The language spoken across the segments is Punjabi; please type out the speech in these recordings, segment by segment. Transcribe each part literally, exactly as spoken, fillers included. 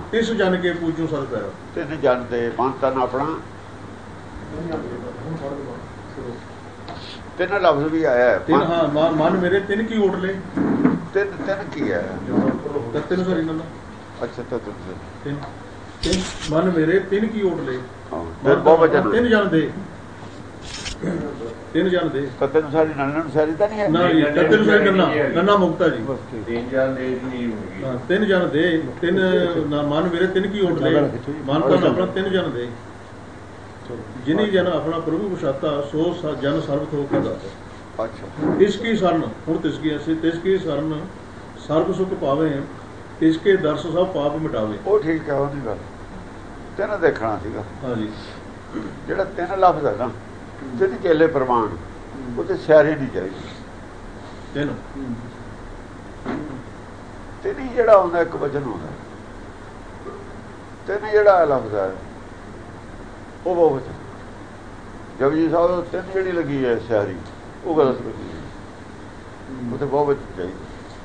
तिस जन के पूजू सद पैरा। तिन जन दे मन तन अपना तिन लफ्ज भी आया है। तिन हाँ मन मेरे तिन की ओट ले। तिन तिन की है तिन सॉरी ना अच्छा तो तिन तिन मन मेरे तिन की ओट ले बहुवचन तिन जन दे तीन जन दे कत्ते अनुसारी नन्ना अनुसारी तो नहीं है ना जी कत्ते अनुसारी नन्ना नन्ना मुक्ता जी तीन जन दे नहीं होगी हां तीन जन दे तीन मन मेरे तीन की ओट ले मन तन अपना तीन जन दे जिन्हीं जन अपना प्रभु बसाता सो जन सर्वत हो के दाता। अच्छा तिसकी शरण हुण तिसकी ऐसी तिसकी शरण सर्व सुख पावे तिसके दर्श सब पाप मिटावे। वो ठीक है ਉਹਦੀ ਗੱਲ ਤਿੰਨ ਦੇਖਣਾ ਸੀਗਾ। हाँ जी ਜਿਹੜਾ ਤਿੰਨ ਲਫ਼ਜ਼ ਹੈ ਨਾ ਜਿਹਦੀ ਚੇਲੇ ਪ੍ਰਮਾਣ ਉਹ ਤੇ ਸਿਆਰੇ ਨਹੀਂ ਚਾਹੀਦੇ। ਤਿੰਨ ਤਿੰਨ ਜਿਹੜਾ ਹੁੰਦਾ ਇੱਕ ਵਚਨ ਹੁੰਦਾ ਤਿੰਨ ਜਿਹੜਾ ਲਫ਼ਜ਼ ਹੈ ਉਹ ਬਹੁਤ ਜਪਜੀ ਸਾਹਿਬ ਤਿੰਨ ਜਿਹੜੀ ਲੱਗੀ ਹੈ ਸਿਆਰੀ ਉਹ ਗਲਤ ਲੱਗੀ ਹੈ। ਉਹ ਤੇ ਬਹੁਤ ਵਚਨ ਚਾਹੀਦੇ।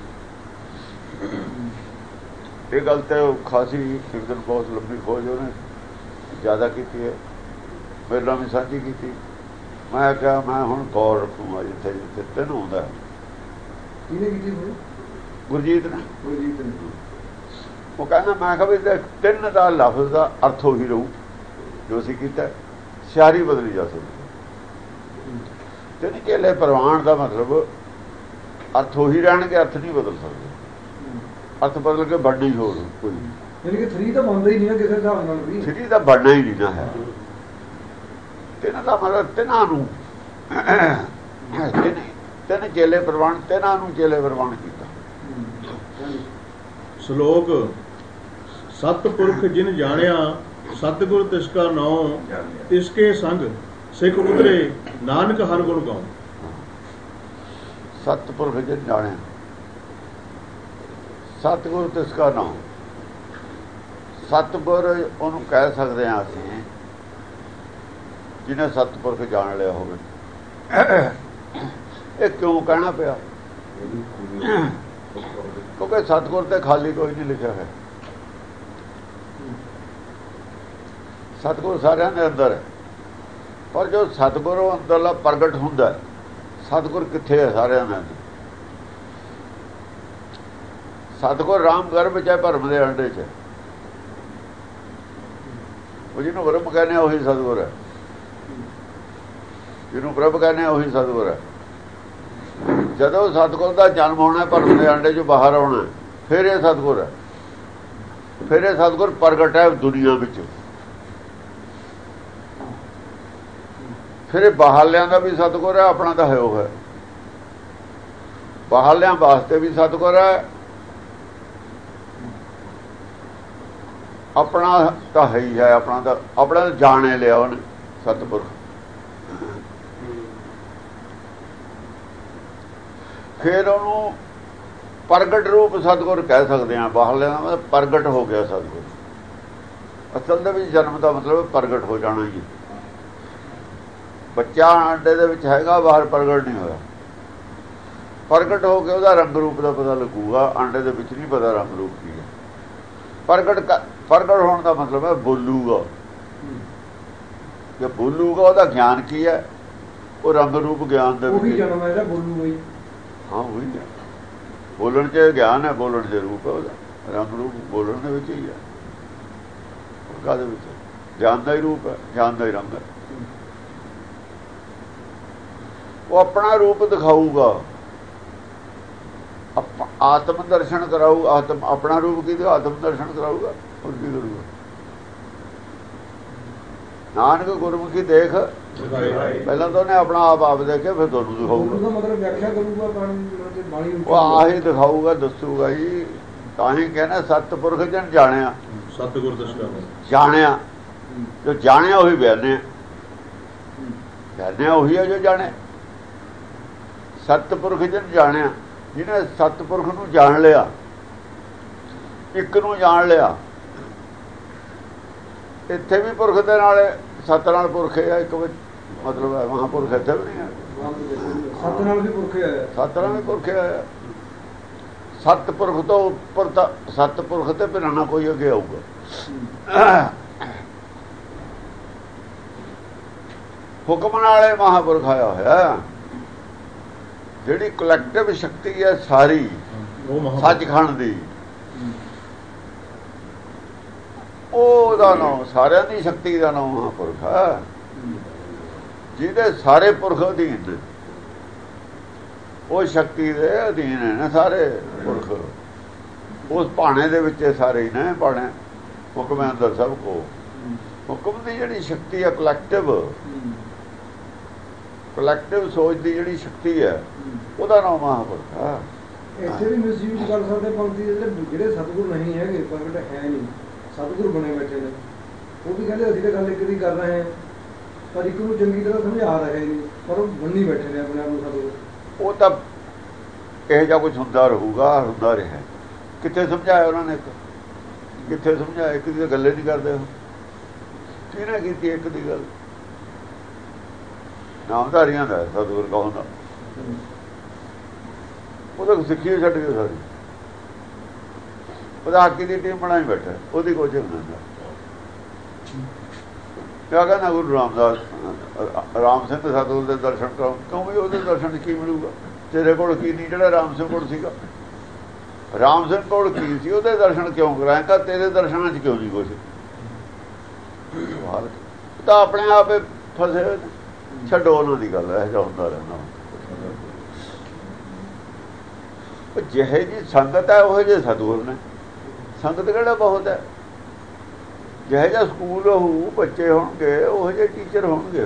ਇਹ ਗੱਲ ਤੇ ਖਾਸੀ ਇੱਕ ਦਿਨ ਬਹੁਤ ਲੰਬੀ ਖੋਜ ਉਹਨੇ ਜ਼ਿਆਦਾ ਕੀਤੀ ਹੈ ਮੇਰੇ ਨਾਲ ਵੀ ਸਾਂਝੀ ਕੀਤੀ। ਮੈਂ ਕਿਹਾ ਮੈਂ ਹੁਣ ਗੌਰ ਰੱਖੂਗਾ ਜਿੱਥੇ ਜਿੱਥੇ ਤਿੰਨ ਹੁੰਦਾ। ਕਿਹਨੇ ਕੀਤੀ ਹੋਈ? ਗੁਰਜੀਤ ਨੇ। ਗੁਰਜੀਤ ਨੇ ਉਹ ਕਹਿੰਦਾ ਮੈਂ ਕਿਹਾ ਵੀ ਤਿੰਨ ਦਾ ਲਫ਼ਜ਼ ਦਾ ਅਰਥ ਉਹੀ ਰਹੂ ਜੋ ਅਸੀਂ ਕੀਤਾ ਸਿਆਰੀ ਬਦਲੀ ਜਾ ਸਕਦੀ। ਤਿੰਨ ਚੇਲੇ ਪ੍ਰਵਾਨ ਦਾ ਮਤਲਬ ਅਰਥ ਉਹੀ ਰਹਿਣਗੇ ਅਰਥ ਨਹੀਂ ਬਦਲ ਸਕਦੇ। ਅਰਥ ਬਦਲ ਕੇ ਬਣਨਾ ਹੀ ਹੋਰ ਕੋਈ ਯਾਨੀ ਕਿ ਥਰੀ ਤਾਂ ਬਣਦਾ ਹੀ ਨਹੀਂ ਕਿਸੇ ਹਿਸਾਬ ਨਾਲ ਵੀ ਥਰੀ ਤਾਂ ਬਣਨਾ ਹੀ ਨਹੀਂ ਨਾ ਹੈ। ਤਿੰਨ ਦਾ ਮਤਲਬ ਤਿੰਨਾਂ ਨੂੰ ਤਿੰਨ ਤਿੰਨ ਚੇਲੇ ਪ੍ਰਵਾਨ ਤਿੰਨਾਂ ਨੂੰ ਚੇਲੇ ਪ੍ਰਵਾਨ ਕੀਤਾ। ਸ਼ਲੋਕ ਸਤਿਪੁਰਖ ਜਿਨ ਜਾਣਿਆ ਸਤਿਗੁਰ ਤਿਸਕਾ ਨਾਉ ਤਿਸਕੇ ਸੰਗ ਸਿੱਖ ਉਤਰੇ ਨਾਨਕ ਹਰ ਗੁਣ ਗਾਉ। ਸਤਿਪੁਰਖ ਜਿਨ ਜਾਣਿਆ ਸਤਿਗੁਰ ਤਿਸਕਾ ਨਾਉ। ਸਤਿਗੁਰ ਉਹਨੂੰ ਕਹਿ ਸਕਦੇ ਹਾਂ ਅਸੀਂ ਜਿਹਨੇ ਸਤਿਪੁਰਖ ਜਾਣ ਲਿਆ ਹੋਵੇ। ਇਹ ਕਿਉਂ ਕਹਿਣਾ ਪਿਆ? ਕਿਉਂਕਿ ਸਤਿਗੁਰ ਤੇ ਖਾਲੀ ਕੋਈ ਨਹੀਂ ਲਿਖਿਆ ਹੈ। ਸਤਿਗੁਰ ਸਾਰਿਆਂ ਦੇ ਅੰਦਰ ਹੈ ਪਰ ਜੋ ਸਤਿਗੁਰੂ ਅੰਦਰਲਾ ਪ੍ਰਗਟ ਹੁੰਦਾ ਸਤਿਗੁਰ ਕਿੱਥੇ ਹੈ ਸਾਰਿਆਂ ਦੇ ਅੰਦਰ? ਸਤਿਗੁਰ ਰਾਮ ਗਰਭ ਚ ਹੈ ਭਰਮ ਦੇ ਅੰਡੇ ਚ। ਉਹ ਜਿਹਨੂੰ ਬ੍ਰਹਮ ਕਹਿੰਦੇ ਉਹੀ ਸਤਿਗੁਰ ਹੈ ਜਿਹਨੂੰ ਪ੍ਰਭ ਕਹਿੰਦੇ ਉਹੀ ਸਤਿਗੁਰ ਹੈ। ਜਦੋਂ ਸਤਿਗੁਰ ਦਾ ਜਨਮ ਹੋਣਾ ਭਰਮ ਦੇ ਅੰਡੇ ਚੋਂ ਬਾਹਰ ਆਉਣਾ ਫਿਰ ਇਹ ਸਤਿਗੁਰ ਹੈ। ਫਿਰ ਇਹ ਸਤਿਗੁਰ ਪ੍ਰਗਟ ਹੈ ਦੁਨੀਆ ਵਿੱਚ। ਫਿਰ ਇਹ ਬਾਹਰਲਿਆਂ ਦਾ ਵੀ ਸਤਿਗੁਰ ਹੈ ਆਪਣਾ ਤਾਂ ਹੈ ਉਹ ਹੈ। ਬਾਹਰਲਿਆਂ ਵਾਸਤੇ ਵੀ ਸਤਿਗੁਰ ਹੈ ਆਪਣਾ ਤਾਂ ਹੈ ਹੀ ਹੈ। ਆਪਣਾ ਤਾਂ ਆਪਣਾ ਜਾਣੇ ਲਿਆ ਉਹਨੇ ਸਤਿਪੁਰਖ। ਫਿਰ ਉਹਨੂੰ ਪ੍ਰਗਟ ਰੂਪ ਸਤਿਗੁਰ ਕਹਿ ਸਕਦੇ ਹਾਂ। ਬਾਹਰਲਿਆਂ ਦਾ ਮਤਲਬ ਪ੍ਰਗਟ ਹੋ ਗਿਆ ਸਤਿਗੁਰ। ਅਸਲ ਦੇ ਵਿੱਚ ਜਨਮ ਦਾ ਮਤਲਬ ਪ੍ਰਗਟ ਹੋ ਜਾਣਾ ਜੀ। ਬੱਚਾ ਆਂਡੇ ਦੇ ਵਿੱਚ ਹੈਗਾ ਬਾਹਰ ਪ੍ਰਗਟ ਨਹੀਂ ਹੋਇਆ। ਪ੍ਰਗਟ ਹੋ ਕੇ ਉਹਦਾ ਰੰਗ ਰੂਪ ਦਾ ਪਤਾ ਲੱਗੂਗਾ। ਆਂਡੇ ਦੇ ਵਿੱਚ ਨਹੀਂ ਪਤਾ ਰੰਗ ਰੂਪ ਕੀ ਹੈ। ਪ੍ਰਗਟ ਪ੍ਰਗਟ ਹੋਣ ਦਾ ਮਤਲਬ ਹੈ ਬੋਲੂਗਾ। ਜੇ ਬੋਲੂਗਾ ਉਹਦਾ ਗਿਆਨ ਕੀ ਹੈ? ਉਹ ਰੰਗ ਰੂਪ ਗਿਆਨ ਦੇ ਵਿੱਚ ਜਨਮ ਹੈ ਜਿਹੜਾ ਬੋਲੂਗਾ ਹੀ। ਹਾਂ ਉਹੀ ਹੈ। ਬੋਲਣ 'ਚ ਗਿਆਨ ਹੈ ਬੋਲਣ ਦੇ ਰੂਪ ਹੈ ਉਹਦਾ। ਰੰਗ ਰੂਪ ਬੋਲਣ ਦੇ ਵਿੱਚ ਹੀ ਹੈ। ਕਾਹਦੇ ਵਿੱਚ? ਗਿਆਨ ਦਾ ਹੀ ਰੂਪ ਹੈ ਗਿਆਨ ਦਾ ਹੀ ਰੰਗ ਹੈ। ਉਹ ਆਪਣਾ ਰੂਪ ਦਿਖਾਊਗਾ। ਆਤਮ ਦਰਸ਼ਨ ਕਰਾਊ। ਆਤਮ ਆਪਣਾ ਰੂਪ ਕੀ ਆਤਮ ਦਰਸ਼ਨ ਕਰਾਊਗਾ। ਹੋਰ ਕੀ ਕਰੂਗਾ? ਨਾਨਕ ਗੁਰਮੁਖੀ ਦੇਖ ਪਹਿਲਾਂ ਤਾਂ ਉਹਨੇ ਆਪਣਾ ਆਪ ਆਪ ਦੇਖਿਆ ਫਿਰ ਤੁਹਾਨੂੰ ਦਿਖਾਊਗਾ। ਮਤਲਬ ਵਿਆਖਿਆ ਕਰੂਗਾ ਬਾਣੀ। ਉਹ ਆਹੀ ਦਿਖਾਊਗਾ ਦੱਸੂਗਾ ਜੀ। ਤਾਂ ਹੀ ਕਹਿੰਦਾ ਸਤਿਪੁਰਖ ਜਨ ਜਾਣਿਆ ਸਤਿਗੁਰ ਦਸਦਾ ਜਾਣਿਆ। ਜੋ ਜਾਣਿਆ ਉਹੀ ਬਿਆਨਿਆ। ਬਿਆਨਿਆ ਉਹੀ ਹੈ ਜੋ ਜਾਣਿਆ। ਸਤਿਪੁਰਖ ਜਨ ਜਾਣਿਆ ਜਿਹਨੇ ਸਤਿਪੁਰਖ ਨੂੰ ਜਾਣ ਲਿਆ ਇੱਕ ਨੂੰ ਜਾਣ ਲਿਆ। ਇੱਥੇ ਵੀ ਪੁਰਖ ਦੇ ਨਾਲ ਸੱਤ ਨਾਲ ਪੁਰਖ ਹੈ ਇੱਕ ਮਤਲਬ ਹੈ। ਮਹਾਂਪੁਰਖ ਇੱਥੇ ਵੀ ਨਹੀਂ ਹੈ। ਸੱਤ ਨਾਲ ਵੀ ਪੁਰਖ ਆਇਆ। ਸੱਤ ਨਾਲ ਵੀ ਪੁਰਖ ਆਇਆ। ਸਤਪੁਰਖ ਤੋਂ ਉੱਪਰ ਤਾਂ ਸਤਪੁਰਖ ਤੇ ਬਿਨਾਂ ਕੋਈ ਅੱਗੇ ਆਊਗਾ। ਹੁਕਮ ਨਾਲੇ ਮਹਾਂਪੁਰਖ ਆਇਆ ਹੋਇਆ। ਜਿਹੜੀ ਕਲੈਕਟਿਵ ਸ਼ਕਤੀ ਹੈ ਸਾਰੀ ਸੱਚਖੰਡ ਦੀ, ਉਹਦਾ ਨਾਮ, ਸਾਰਿਆਂ ਦੀ ਸ਼ਕਤੀ ਦਾ ਨਾਮ ਮਹਾਂਪੁਰਖ ਹੈ। ਜਿਹਦੇ ਸਾਰੇ ਪੁਰਖ ਅਧੀਨ, ਉਹ ਸ਼ਕਤੀ ਦੇ ਅਧੀਨ ਨੇ ਸਾਰੇ ਪੁਰਖ। ਉਸ ਭਾਣੇ ਦੇ ਵਿੱਚ ਸਾਰੇ ਹੀ ਨੇ, ਭਾਣੇ ਹੁਕਮ ਅੰਦਰ ਸਭ ਕੋ। ਹੁਕਮ ਦੀ ਜਿਹੜੀ ਸ਼ਕਤੀ ਹੈ ਕਲੈਕਟਿਵ, ਕਲੈਕਟਿਵ ਸੋਚ ਦੀ ਜਿਹੜੀ ਸ਼ਕਤੀ ਹੈ, ਉਹਦਾ ਨਾਮ ਮਹਾਂਪੁਰਖ ਹੈ। ਇੱਥੇ ਵੀ ਮਿਸਯੂਜ਼ ਕਰ ਸਕਦੇ ਪੰਥੀ ਦੇ ਜਿਹੜੇ ਸਤਿਗੁਰ ਨਹੀਂ ਹੈਗੇ, ਪ੍ਰਗਟ ਹੈ ਨਹੀਂ, ਸਤਿਗੁਰ ਬਣੇ ਬੈਠੇ ਨੇ। ਉਹ ਵੀ ਕਹਿੰਦੇ ਅਸੀਂ ਤਾਂ ਗੱਲ ਇੱਕ ਦੀ ਕਰ ਰਹੇ ਹਾਂ, ਪਰ ਇੱਕ ਨੂੰ ਚੰਗੀ ਤਰ੍ਹਾਂ ਸਮਝਾ ਰਹੇ ਨਹੀਂ, ਪਰ ਉਹ ਬੰਨੀ ਬੈਠੇ ਨੇ ਆਪਣੇ ਆਪ ਨੂੰ ਸਤਿਗੁਰ। ਉਹ ਤਾਂ ਇਹੋ ਜਿਹਾ ਕੁਛ ਹੁੰਦਾ ਰਹੂਗਾ, ਹੁੰਦਾ ਰਿਹਾ। ਕਿੱਥੇ ਸਮਝਾਇਆ ਉਹਨਾਂ ਨੇ? ਕਿੱਥੇ ਸਮਝਾਇਆ? ਇੱਕ ਦੀ ਤਾਂ ਗੱਲੇ ਨਹੀਂ ਕਰਦੇ। ਕਿਹਨੇ ਕੀਤੀ ਇੱਕ ਦੀ ਗੱਲ? ਨਾਮਧਾਰੀਆਂ ਦਾ ਸਤਿਗੁਰ ਕਹੋਂਦਾ, ਉਹਦਾ ਸਿੱਖੀ ਛੱਡ ਕੇ ਸਾਰੀ ਉਹਦਾ ਹਾਕੀ ਦੀ ਟੀਮ ਬਣਾਈ ਬੈਠਾ, ਉਹਦੀ ਕੋਚ ਹੁੰਦਾ। ਕਿਆ ਕਹਿੰਦਾ ਗੁਰੂ ਰਾਮਦਾਸ, ਰਾਮ ਸਿੰਘ ਸਤਿਗੁਰ ਦੇ ਦਰਸ਼ਨ ਕਰਾਓ। ਕਿਉਂ ਵੀ ਉਹਦੇ ਦਰਸ਼ਨ ਕੀ ਮਿਲੂਗਾ? ਤੇਰੇ ਕੋਲ ਕੀ ਨਹੀਂ ਜਿਹੜਾ ਰਾਮ ਸਿੰਘ ਕੋਲ ਸੀਗਾ? ਰਾਮ ਸਿੰਘ ਕੋਲ ਕੀ ਸੀ? ਉਹਦੇ ਦਰਸ਼ਨ ਕਿਉਂ ਕਰਾਏਗਾ? ਤੇਰੇ ਦਰਸ਼ਨਾਂ 'ਚ ਕਿਉਂ ਨਹੀਂ ਕੁਛ? ਤਾਂ ਆਪਣੇ ਆਪ ਫਸੇ। ਛੱਡੋ ਉਹਨਾਂ ਦੀ ਗੱਲ, ਇਹੋ ਜਿਹਾ ਹੁੰਦਾ ਰਹਿੰਦਾ। ਜਿਹੇ ਜੀ ਸੰਗਤ ਹੈ ਉਹੋ ਜਿਹੇ ਸਤਿਗੁਰ ਨੇ। ਸੰਗਤ ਕਿਹੜਾ ਬਹੁਤ ਹੈ? ਜਿਹੋ ਜਿਹਾ ਸਕੂਲ ਹੋਊ, ਬੱਚੇ ਹੋਣਗੇ, ਉਹੋ ਜਿਹੇ ਟੀਚਰ ਹੋਣਗੇ।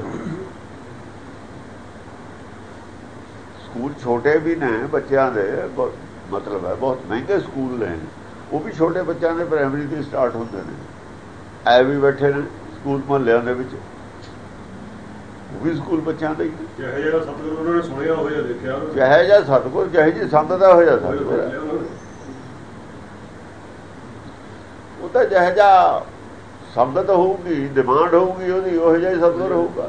ਸਕੂਲ ਛੋਟੇ ਵੀ ਨੇ ਬੱਚਿਆਂ ਦੇ, ਮਤਲਬ ਹੈ ਬਹੁਤ ਮਹਿੰਗੇ ਸਕੂਲ ਨੇ, ਉਹ ਵੀ ਛੋਟੇ ਬੱਚਿਆਂ ਦੇ ਪ੍ਰਾਇਮਰੀ ਤੋਂ ਸਟਾਰਟ ਹੁੰਦੇ ਨੇ। ਐ ਵੀ ਬੈਠੇ ਨੇ ਸਕੂਲ ਮੁਹੱਲਿਆਂ ਦੇ ਵਿੱਚ, ਉਹ ਵੀ ਸਕੂਲ ਬੱਚਿਆਂ ਦਾ ਹੀ। ਜਿਹੇ ਜਿਹੜਾ ਸਤਿਗੁਰ ਉਹਨਾਂ ਨੇ ਸੁਣਿਆ ਹੋਇਆ, ਦੇਖਿਆ, ਜਿਹੇ ਜਿਹਾ ਸਤਿਗੁਰ, ਜਿਹੇ ਜਿਹੀ ਸੰਗਤ ਦਾ ਹੋਇਆ ਸਤਿਗੁਰ। ਉਹ ਤਾਂ ਜਿਹੇ ਜਿਹਾ ਸੰਗਤ ਹੋਊਗੀ, ਡਿਮਾਂਡ ਹੋਊਗੀ ਉਹਦੀ, ਉਹੋ ਜਿਹਾ ਹੀ ਸਤਿਗੁਰ ਹੋਊਗਾ।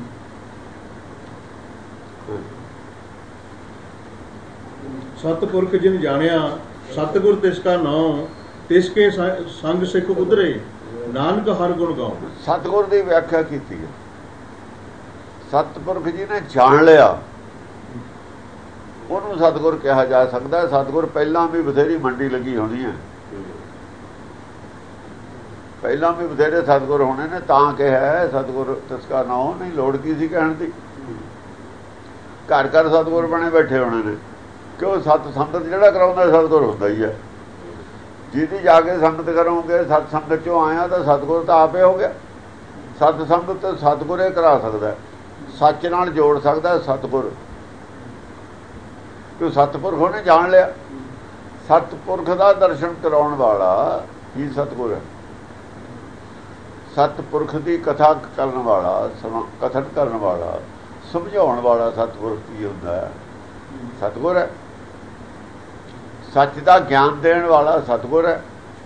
ਸਤਪੁਰਖ ਜਿਨ ਜਾਣਿਆ ਸਤਿਗੁਰ ਤਿਸ ਕਾ ਨਾਮ, ਤਿਸ ਕੇ ਸੰਗ ਸਿੱਖ ਉਧਰੇ, ਨਾਨਕ ਹਰ ਗੁਣ ਗਾਉ। ਸਤਿਗੁਰ ਦੀ ਵਿਆਖਿਆ ਕੀਤੀ ਹੈ। ਸਤਿਪੁਰਖ ਜੀ ਨੇ ਜਾਣ ਲਿਆ, ਉਹਨੂੰ ਸਤਿਗੁਰ ਕਿਹਾ ਜਾ ਸਕਦਾ। ਸਤਿਗੁਰ ਪਹਿਲਾਂ ਵੀ ਬਥੇਰੀ ਮੰਡੀ ਲੱਗੀ ਹੋਣੀ ਹੈ, ਪਹਿਲਾਂ ਵੀ ਬਥੇਰੇ ਸਤਿਗੁਰ ਹੋਣੇ ਨੇ, ਤਾਂ ਕਿਹਾ ਸਤਿਗੁਰ ਤਿਸ ਕਾ ਨਾਮ। ਨਹੀਂ ਲੋੜ ਕੀ ਸੀ ਕਹਿਣ ਦੀ? ਘਰ ਘਰ ਸਤਿਗੁਰ ਬਣੇ ਬੈਠੇ ਹੋਣੇ ਨੇ। ਕਿਉਂ? ਸਤ ਸੰਗਤ ਜਿਹੜਾ ਕਰਾਉਂਦਾ ਸਤਿਗੁਰ ਹੁੰਦਾ ਹੀ ਹੈ। ਜਿਹਦੀ ਜਾ ਕੇ ਸੰਗਤ ਕਰੋਗੇ, ਸਤ ਸੰਗਤ ਚੋਂ ਆਇਆ ਤਾਂ ਸਤਿਗੁਰ ਤਾਂ ਆਪੇ ਹੋ ਗਿਆ। ਸਤ ਸੰਗਤ ਸਤਿਗੁਰ ਇਹ ਕਰਾ ਸਕਦਾ, ਸੱਚ ਨਾਲ ਜੋੜ ਸਕਦਾ ਸਤਿਗੁਰ। ਕਿਉਂ? ਸਤਿਪੁਰਖ ਉਹਨੇ ਜਾਣ ਲਿਆ। ਸਤਿਪੁਰਖ ਦਾ ਦਰਸ਼ਨ ਕਰਾਉਣ ਵਾਲਾ ਹੀ ਸਤਿਗੁਰ ਹੈ। ਸਤਿਪੁਰਖ ਦੀ ਕਥਾ ਕਰਨ ਵਾਲਾ, ਕਥਨ ਕਰਨ ਵਾਲਾ, ਸਮਝਾਉਣ ਵਾਲਾ ਸਤਿਪੁਰਖ ਕੀ ਹੁੰਦਾ ਹੈ? ਸਤਿਗੁਰ ਹੈ। ਸੱਚ ਦਾ ਗਿਆਨ ਦੇਣ ਵਾਲਾ ਸਤਿਗੁਰ ਹੈ।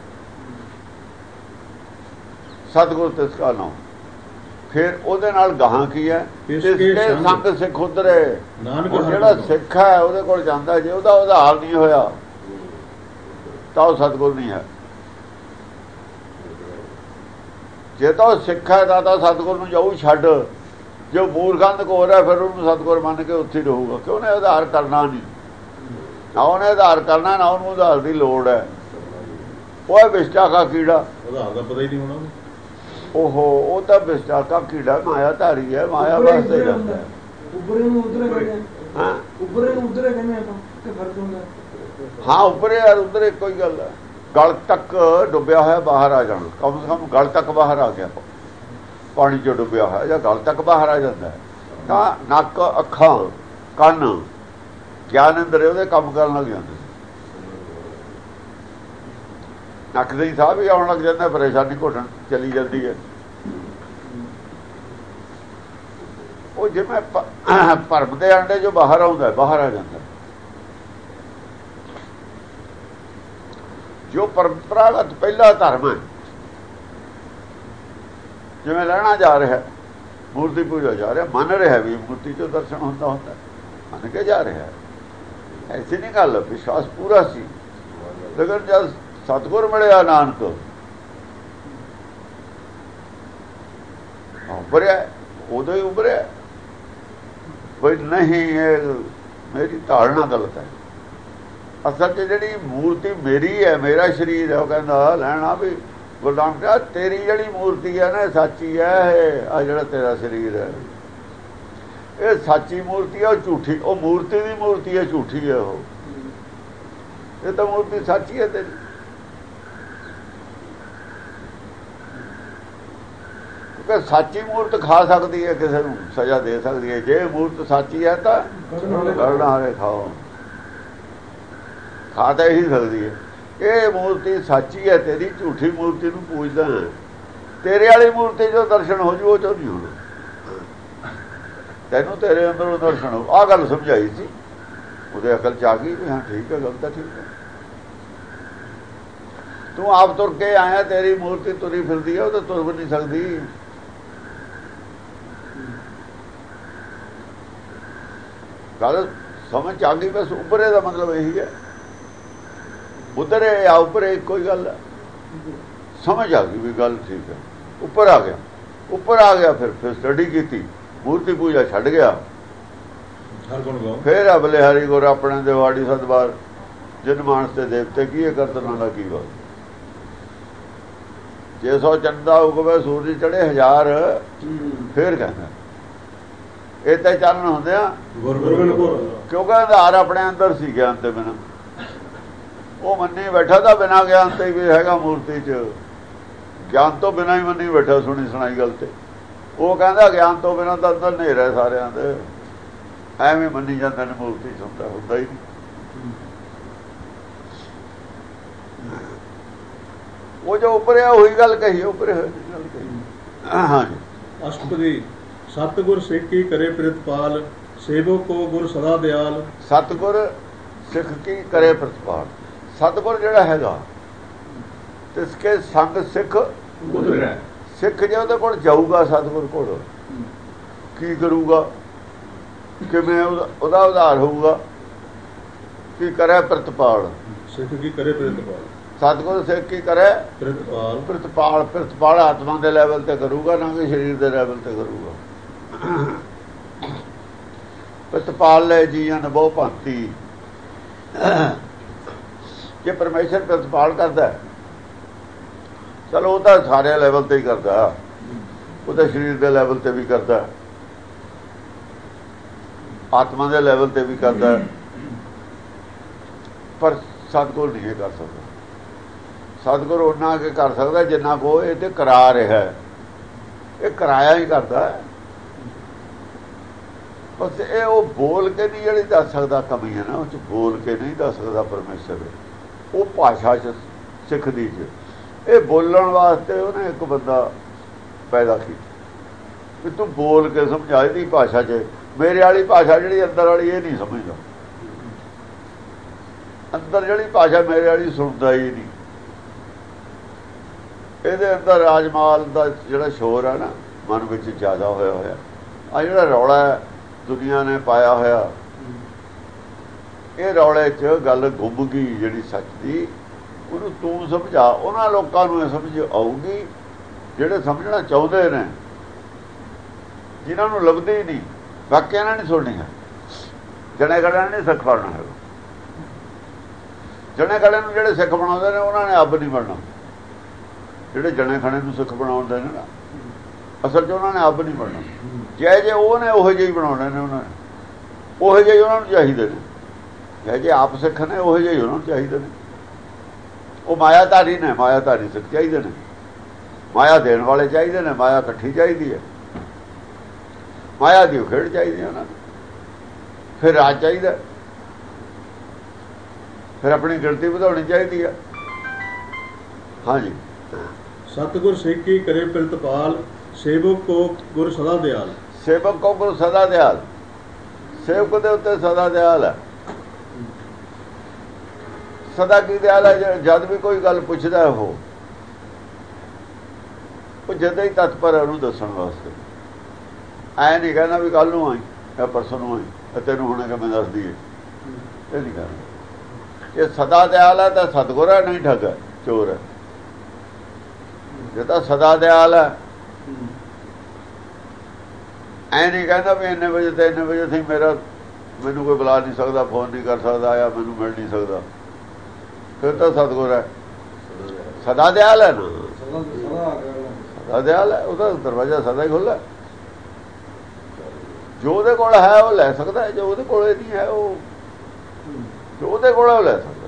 ਸਤਿਗੁਰ ਤਿਸ ਕਾ ਨਾਮ। ਫਿਰ ਉਹਦੇ ਨਾਲ ਗਾਹਾਂ ਕੀ ਹੈ? ਤਿਸਕੇ ਸੰਗ ਸਿੱਖ ਉਧਰੇ। ਜਿਹੜਾ ਸਿੱਖ ਹੈ ਉਹਦੇ ਕੋਲ ਜਾਂਦਾ, ਜੇ ਉਹਦਾ ਉਧਾਰ ਨਹੀਂ ਹੋਇਆ ਤਾਂ ਉਹ ਸਤਿਗੁਰ ਨਹੀਂ ਹੈ। ਜੇ ਤਾਂ ਉਹ ਸਿੱਖ ਹੈ ਤਾਂ ਤਾਂ ਸਤਿਗੁਰ ਨੂੰ ਜਾਊ ਛੱਡ। ਜੋ ਮੂਰਖੰਦ ਕੋਰ ਹੈ ਫਿਰ ਉਹਨੂੰ ਸਤਿਗੁਰ ਮੰਨ ਕੇ ਉੱਥੇ ਰਹੂਗਾ। ਕਿਉਂ? ਉਹਨੇ ਉਧਾਰ ਕਰਨਾ ਨਹੀਂ, ਨਾ ਉਹਨੇ ਉਧਾਰ ਕਰਨਾ, ਨਾ ਉਹਨੂੰ ਉਧਾਰ ਦੀ ਲੋੜ ਹੈ। ਉਹ ਹੈ ਵਿਸ਼ਟਾ ਕਾ ਕੀੜਾ, ਉਧਾਰ ਦਾ ਪਤਾ ਹੀ ਨਹੀਂ ਹੋਣਾ। ਓਹੋ, ਉਹ ਤਾਂ ਵਿਸ਼ਟਾ ਕਾ ਕੀੜਾ ਮਾਇਆ ਧਾਰੀ ਹੈ, ਮਾਇਆ ਵਾਸਤੇ ਜਾਂਦਾ ਹੈ। ਉੱਪਰੇ ਨੂੰ ਉਧਰੇ ਕਹਿੰਦੇ ਹਾਂ, ਉੱਪਰੇ ਨੂੰ ਉਧਰੇ ਕਹਿੰਦੇ ਆਪਾਂ, ਕਿ ਫਰਕ ਹੁੰਦਾ? ਹਾਂ, ਉੱਪਰੇ ਯਾਰ ਉਧਰੇ ਕੋਈ ਗੱਲ ਹੈ। ਗਲ ਤੱਕ ਡੁੱਬਿਆ ਹੋਇਆ ਬਾਹਰ ਆ ਜਾਣਾ, ਕਮ ਸੇ ਕਮ ਗਲ ਤੱਕ ਬਾਹਰ ਆ ਗਿਆ। ਪਾਣੀ 'ਚ ਡੁੱਬਿਆ ਹੋਇਆ ਜਾਂ ਗਲ ਤੱਕ ਬਾਹਰ ਆ ਜਾਂਦਾ ਹੈ ਤਾਂ ਨੱਕ, ਅੱਖਾਂ, ਕੰਨ, ਗਿਆਨ ਅੰਦਰ ਉਹਦੇ ਕੰਮ ਕਰਨ ਲੱਗ ਜਾਂਦੇ। ਨੱਕ ਦੇ ਸਾਹ ਵੀ ਆਉਣ ਲੱਗ ਜਾਂਦਾ, ਪਰੇਸ਼ਾਨੀ ਘੁੱਟਣ ਚਲੀ ਜਾਂਦੀ ਹੈ। ਉਹ ਜਿਵੇਂ ਭਰਮ ਦੇ ਅੰਡੇ ਜੋ ਬਾਹਰ ਆਉਂਦਾ, ਬਾਹਰ ਆ ਜਾਂਦਾ। ਜੋ ਪਰੰਪਰਾਗਤ ਪਹਿਲਾ ਧਰਮ ਹੈ, ਜਿਵੇਂ ਲੈਣਾ ਜਾ ਰਿਹਾ, ਮੂਰਤੀ ਪੂਜਾ ਜਾ ਰਿਹਾ, ਮੰਨ ਰਿਹਾ ਵੀ ਮੂਰਤੀ 'ਚੋਂ ਦਰਸ਼ਨ ਹੁੰਦਾ ਹੁੰਦਾ, ਮੰਨ ਕੇ ਜਾ ਰਿਹਾ। ਐਸੀ ਨਹੀਂ ਗੱਲ, ਵਿਸ਼ਵਾਸ ਪੂਰਾ ਸੀ। ਲੇਕਿਨ ਜਦ ਸਤਿਗੁਰ ਮਿਲਿਆ ਨਾਨਕ ਉਭਰਿਆ, ਉਦੋਂ ਹੀ ਉਭਰਿਆ ਬਈ ਨਹੀਂ ਇਹ ਮੇਰੀ ਧਾਰਨਾ ਗਲਤ ਹੈ। ਅਸਲ 'ਚ ਜਿਹੜੀ ਮੂਰਤੀ ਮੇਰੀ ਹੈ, ਮੇਰਾ ਸਰੀਰ ਹੈ, ਉਹ ਕਹਿੰਦਾ ਲੈਣਾ ਵੀ ਗੁਰੂ ਨਾਨਕ ਕਿਹਾ ਤੇਰੀ ਜਿਹੜੀ ਮੂਰਤੀ ਹੈ ਨਾ ਸੱਚੀ ਹੈ, ਇਹ ਆ ਜਿਹੜਾ ਤੇਰਾ ਸਰੀਰ ਹੈ ਇਹ ਸੱਚੀ ਮੂਰਤੀ ਹੈ, ਉਹ ਝੂਠੀ, ਉਹ ਮੂਰਤੀ ਦੀ ਮੂਰਤੀ ਹੈ, ਝੂਠੀ ਹੈ ਉਹ, ਇਹ ਤਾਂ ਮੂਰਤੀ ਸੱਚੀ ਹੈ ਤੇਰੀ। ਕਿਉਂਕਿ ਸੱਚੀ ਮੂਰਤ ਖਾ ਸਕਦੀ ਹੈ, ਕਿਸੇ ਨੂੰ ਸਜ਼ਾ ਦੇ ਸਕਦੀ ਹੈ। ਜੇ ਮੂਰਤ ਸੱਚੀ ਹੈ ਤਾਂ ਗੜਨਾ ਹਾਰੇ ਖਾਓ, ਖਾ ਤਾਂ ਇਹੀ ਸਕਦੀ ਹੈ। ਇਹ ਮੂਰਤੀ ਸੱਚੀ ਹੈ ਤੇਰੀ, ਝੂਠੀ ਮੂਰਤੀ ਨੂੰ ਪੂਜਦਾ ਹੈ। ਤੇਰੇ ਵਾਲੀ ਮੂਰਤੀ ਜੋ ਦਰਸ਼ਨ ਹੋ ਜੂ ਉਹ ਚੋਂ ਨਹੀਂ ਹੋਣਾ, ਤੈਨੂੰ ਤੇਰੇ ਅੰਦਰੋਂ ਦਰਸ਼ਨ ਹੋ। ਆਹ ਗੱਲ ਸਮਝਾਈ ਸੀ, ਉਹਦੇ ਅਕਲ ਚ ਆ ਗਈ ਵੀ ਹਾਂ ਠੀਕ ਹੈ, ਗੱਲ ਤਾਂ ਠੀਕ ਹੈ। ਤੂੰ ਆਪ ਤੁਰ ਕੇ ਆਇਆ, ਤੇਰੀ ਮੂਰਤੀ ਤੁਰੀ ਫਿਰਦੀ ਹੈ, ਉਹ ਤਾਂ ਤੁਰ ਵੀ ਨਹੀਂ ਸਕਦੀ। ਗੱਲ ਸਮਝ ਆ ਗਈ, ਬਸ ਉੱਪਰੇ ਦਾ ਮਤਲਬ ਇਹੀ ਹੈ, ਉਧਰੇ ਆ ਉੱਪਰੇ ਕੋਈ ਗੱਲ ਹੈ। ਸਮਝ ਆ ਗਈ ਵੀ ਗੱਲ ਠੀਕ ਹੈ, ਉੱਪਰ ਆ ਗਿਆ, ਉੱਪਰ ਆ ਗਿਆ ਫਿਰ ਫਿਰ ਸਟੱਡੀ ਕੀਤੀ, ਮੂਰਤੀ ਪੂਜਾ ਛੱਡ ਗਿਆ, ਫਿਰ ਅਬਲੇ ਹਰੀ ਗੁਰ ਆਪਣੇ ਦੇ ਵਾੜੀ ਸਦਵਾਰ ਜਿਨ ਮਾਨਸ ਤੇ ਦੇਵਤੇ ਕੀ ਇਹ ਕਰਤਨਾਂ ਦਾ ਕੀ ਬਾਤ। ਜੇ ਸੌ ਚੰਦਾ ਉਗਵੇ ਸੂਰਜ ਚੜੇ ਹਜ਼ਾਰ, ਫਿਰ ਕਹਿੰਦਾ ਇਹ ਤਾਂ ਚਾਨਣ ਹੁੰਦੇ ਆ, ਕਿਉਂਕਿ ਆਧਾਰ ਆਪਣੇ ਅੰਦਰ ਸੀ ਗਿਆਨ ਤੇ ਬਿਨਾਂ। ਉਹ ਮੰਨੀ ਬੈਠਾ ਤਾਂ ਬਿਨਾਂ ਗਿਆਨ ਤੇ ਵੀ ਹੈਗਾ ਮੂਰਤੀ 'ਚ, ਗਿਆਨ ਤੋਂ ਬਿਨਾਂ ਹੀ ਮੰਨੀ ਬੈਠਾ ਸੁਣੀ ਸੁਣਾਈ ਗੱਲ ਤੇ। ਉਹ ਕਹਿੰਦਾ ਗਿਆਨ ਤੋਂ ਬਿਨਾਂ ਤਾਂ ਅੰਦਰ ਹਨੇਰਾ ਸਾਰਿਆਂ ਦੇ, ਐਵੇਂ ਮੰਨੀ ਜਾਂਦੇ ਨੇ ਮੂਰਤੀ 'ਚ ਹੁੰਦਾ ਹੁੰਦਾ ਹੀ ਨਹੀਂ। ਉਹ ਜੋ ਉੱਪਰਿਆ ਉਹੀ ਗੱਲ ਕਹੀ, ਉੱਪਰੇ ਹੋਈ ਗੱਲ ਕਹੀ। ਹਾਂਜੀ ਅਸ਼ਟਪਦੀ ਸਤਿਗੁਰ ਸਿੱਖ ਕੀ ਕਰੇ ਪ੍ਰਿਤਪਾਲ, ਸੇਵਕ ਕੋ ਗੁਰ ਸਦਾ ਦਿਆਲ। ਸਤਿਗੁਰ ਸਿੱਖ ਕੀ ਕਰੇ ਪ੍ਰਿਤਪਾਲ, ਸਤਿਗੁਰ ਜਿਹੜਾ ਹੈਗਾ ਤਿਸਕੇ ਸੰਗ ਸਿੱਖ ਉਤਰੈ। ਸਿੱਖ ਜੇ ਉਹਦੇ ਕੋਲ ਜਾਊਗਾ, ਸਤਿਗੁਰ ਕੋਲ ਕੀ ਕਰੂਗਾ, ਕਿਵੇਂ ਉਹਦਾ ਉਧਾਰ ਹੋਊਗਾ। ਕੀ ਕਰੇ ਪ੍ਰਿਤਪਾਲ, ਸਿੱਖ ਕੀ ਕਰੇ ਪ੍ਰਿਤਪਾਲ, ਸਤਿਗੁਰ ਸਿੱਖ ਕੀ ਕਰੇ ਪ੍ਰਿਤਪਾਲ। ਪ੍ਰਿਤਪਾਲ ਪ੍ਰਿਤਪਾਲ ਆਤਮਾ ਦੇ ਲੈਵਲ ਤੇ ਕਰੂਗਾ, ਨਾ ਕਿ ਸਰੀਰ ਦੇ ਲੈਵਲ ਤੇ ਕਰੂਗਾ। ਪ੍ਰਿਤਪਾਲ ਲੈ ਜੀਆਂ ਬਹੁ ਭਾਂਤੀ, ਜੇ ਪਰਮੇਸ਼ਰ ਪ੍ਰਿਤਪਾਲ ਕਰਦਾ ਚਲੋ ਉਹ ਤਾਂ ਸਾਰੇ ਲੈਵਲ ਤੇ ਹੀ ਕਰਦਾ, ਉਹ ਤਾਂ ਸਰੀਰ ਦੇ ਲੈਵਲ ਤੇ ਵੀ ਕਰਦਾ, ਆਤਮਾ ਦੇ ਲੈਵਲ ਤੇ ਵੀ ਕਰਦਾ, ਪਰ ਸਤਿਗੁਰ ਨਹੀਂ ਕਰ ਸਕਦਾ। ਸਤਿਗੁਰ ਉਹਨਾਂ ਅੱਗੇ ਕਰ ਸਕਦਾ ਜਿੰਨਾ ਕੋ ਇਹ ਤੇ ਕਰਾ ਰਿਹਾ, ਇਹ ਕਰਾਇਆ ਹੀ ਕਰਦਾ। ਬਸ ਇਹ ਉਹ ਬੋਲ ਕੇ ਨਹੀਂ ਜਿਹੜੀ ਦੱਸ ਸਕਦਾ ਕਮੀ ਹੈ ਨਾ, ਉਹ 'ਚ ਬੋਲ ਕੇ ਨਹੀਂ ਦੱਸ ਸਕਦਾ ਪਰਮੇਸ਼ਰ। ਉਹ ਭਾਸ਼ਾ 'ਚ ਸਿੱਖ ਦੀ 'ਚ ਇਹ ਬੋਲਣ ਵਾਸਤੇ ਉਹਨੇ ਇੱਕ ਬੰਦਾ ਪੈਦਾ ਕੀਤਾ ਵੀ ਤੂੰ ਬੋਲ ਕੇ ਸਮਝਾ ਇਹਦੀ ਭਾਸ਼ਾ 'ਚ। ਮੇਰੇ ਵਾਲੀ ਭਾਸ਼ਾ ਜਿਹੜੀ ਅੰਦਰ ਵਾਲੀ ਇਹ ਨਹੀਂ ਸਮਝਦਾ, ਅੰਦਰ ਜਿਹੜੀ ਭਾਸ਼ਾ ਮੇਰੇ ਵਾਲੀ ਸੁਣਦਾ ਹੀ ਨਹੀਂ। ਇਹਦੇ ਅੰਦਰ ਰਾਜਮਾਲ ਦਾ ਜਿਹੜਾ ਸ਼ੋਰ ਹੈ ਨਾ ਮਨ ਵਿੱਚ ਜ਼ਿਆਦਾ ਹੋਇਆ ਹੋਇਆ, ਆ ਜਿਹੜਾ ਰੌਲਾ ਹੈ ਦੁਨੀਆ ਨੇ ਪਾਇਆ ਹੋਇਆ, ਇਹ ਰੌਲੇ 'ਚ ਗੱਲ ਗੁੰਮ ਗਈ ਜਿਹੜੀ ਸੱਚ ਦੀ। ਉਹਨੂੰ ਤੂੰ ਸਮਝਾ, ਉਹਨਾਂ ਲੋਕਾਂ ਨੂੰ ਇਹ ਸਮਝ ਆਊਗੀ ਜਿਹੜੇ ਸਮਝਣਾ ਚਾਹੁੰਦੇ ਨੇ, ਜਿਨ੍ਹਾਂ ਨੂੰ ਲੱਭਦੇ ਹੀ ਨਹੀਂ। ਬਾਕੀ ਇਹਨਾਂ ਨੇ ਸੁਣਨੀ ਹੈ, ਜਣੇ ਖੜਿਆਂ ਨੇ ਸਿੱਖ ਬਣਨਾ ਹੈ। ਜਣੇ ਖੜੇ ਨੂੰ ਜਿਹੜੇ ਸਿੱਖ ਬਣਾਉਂਦੇ ਨੇ ਉਹਨਾਂ ਨੇ ਅੱਬ ਨਹੀਂ ਬਣਨਾ। ਜਿਹੜੇ ਜਣੇ ਖੜੇ ਨੂੰ ਸਿੱਖ ਬਣਾਉਂਦੇ ਨੇ ਨਾ, ਅਸਲ 'ਚ ਉਹਨਾਂ ਨੇ ਅੱਬ ਨਹੀਂ ਬਣਨਾ। ਜੇ ਜੇ ਉਹ ਨੇ ਉਹੋ ਜਿਹੇ ਬਣਾਉਣੇ ਨੇ, ਉਹਨਾਂ ਨੇ ਉਹੋ ਜਿਹੇ ਉਹਨਾਂ ਨੂੰ ਚਾਹੀਦੇ ਨੇ। ਜੇ ਜੇ ਆਪ ਸਿੱਖ ਨੇ ਉਹੋ ਜਿਹੇ ਉਹਨਾਂ ਨੂੰ ਚਾਹੀਦੇ ਨੇ। ਉਹ ਮਾਇਆਧਾਰੀ ਨੇ, ਮਾਇਆਧਾਰੀ ਸਿੱਖ ਚਾਹੀਦੇ ਨੇ, ਮਾਇਆ ਦੇਣ ਵਾਲੇ ਚਾਹੀਦੇ ਨੇ, ਮਾਇਆ ਇਕੱਠੀ ਚਾਹੀਦੀ ਹੈ, ਮਾਇਆ ਦੀ ਖੇਡ ਚਾਹੀਦੀ ਉਹਨਾਂ ਨੂੰ। ਫਿਰ ਰਾਜ ਚਾਹੀਦਾ, ਫਿਰ ਆਪਣੀ ਗਿਣਤੀ ਵਧਾਉਣੀ ਚਾਹੀਦੀ ਹੈ। ਹਾਂਜੀ ਸਤਿਗੁਰ ਸਿੱਖ ਕੀ ਕਰੇ ਪ੍ਰਿਤਪਾਲ, ਸੇਵਕ ਕੋ ਗੁਰ ਸਦਾ ਦਿਆਲ। ਸੇਵਕ ਕੋ ਗੁਰ ਸਦਾ ਦਿਆਲ, ਸੇਵਕ ਦੇ ਉੱਤੇ ਸਦਾ ਦਿਆਲ ਹੈ। ਸਦਾ ਕੀ ਦਿਆਲ ਹੈ? ਜਦ ਵੀ ਕੋਈ ਗੱਲ ਪੁੱਛਦਾ ਉਹ ਉਹ ਜਦ ਹੀ ਤਤਪਰ ਉਹਨੂੰ ਦੱਸਣ ਵਾਸਤੇ। ਐ ਨਹੀਂ ਕਹਿੰਦਾ ਵੀ ਕੱਲ ਨੂੰ ਆਈ ਜਾਂ ਪਰਸੋਂ ਨੂੰ ਆਈ ਤੈਨੂੰ ਹੁਣ ਕਿਵੇਂ ਦੱਸਦੀ ਹੈ, ਇਹ ਨਹੀਂ ਕਹਿੰਦਾ। ਜੇ ਸਦਾ ਦਿਆਲ ਹੈ ਤਾਂ ਸਤਿਗੁਰ ਹੈ, ਨਹੀਂ ਠੱਗ ਹੈ, ਚੋਰ ਹੈ। ਜੇ ਤਾਂ ਸਦਾ ਦਿਆਲ ਹੈ, ਐ ਨਹੀਂ ਕਹਿੰਦਾ ਵੀ ਇੰਨੇ ਵਜੇ ਤੇ ਇੰਨੇ ਵਜੇ ਸੀ ਮੇਰਾ ਮੈਨੂੰ ਕੋਈ ਬੁਲਾ ਨਹੀਂ ਸਕਦਾ, ਫੋਨ ਨਹੀਂ ਕਰ ਸਕਦਾ, ਜਾਂ ਮੈਨੂੰ ਮਿਲ ਨਹੀਂ ਸਕਦਾ, ਫਿਰ ਤਾਂ ਸਤਿਗੁਰ ਹੈ। ਸਦਾ ਦਿਆਲ ਹੈ ਨਾ, ਸਦਾ ਦਿਆਲ ਹੈ, ਉਹਦਾ ਦਰਵਾਜ਼ਾ ਸਦਾ ਹੀ ਖੁੱਲ੍ਹਾ। ਜੋ ਉਹਦੇ ਕੋਲ ਹੈ ਉਹ ਲੈ ਸਕਦਾ ਹੈ, ਜੋ ਉਹਦੇ ਕੋਲ ਨਹੀਂ ਹੈ ਉਹ ਜੋ ਉਹਦੇ ਕੋਲ ਉਹ ਲੈ ਸਕਦਾ।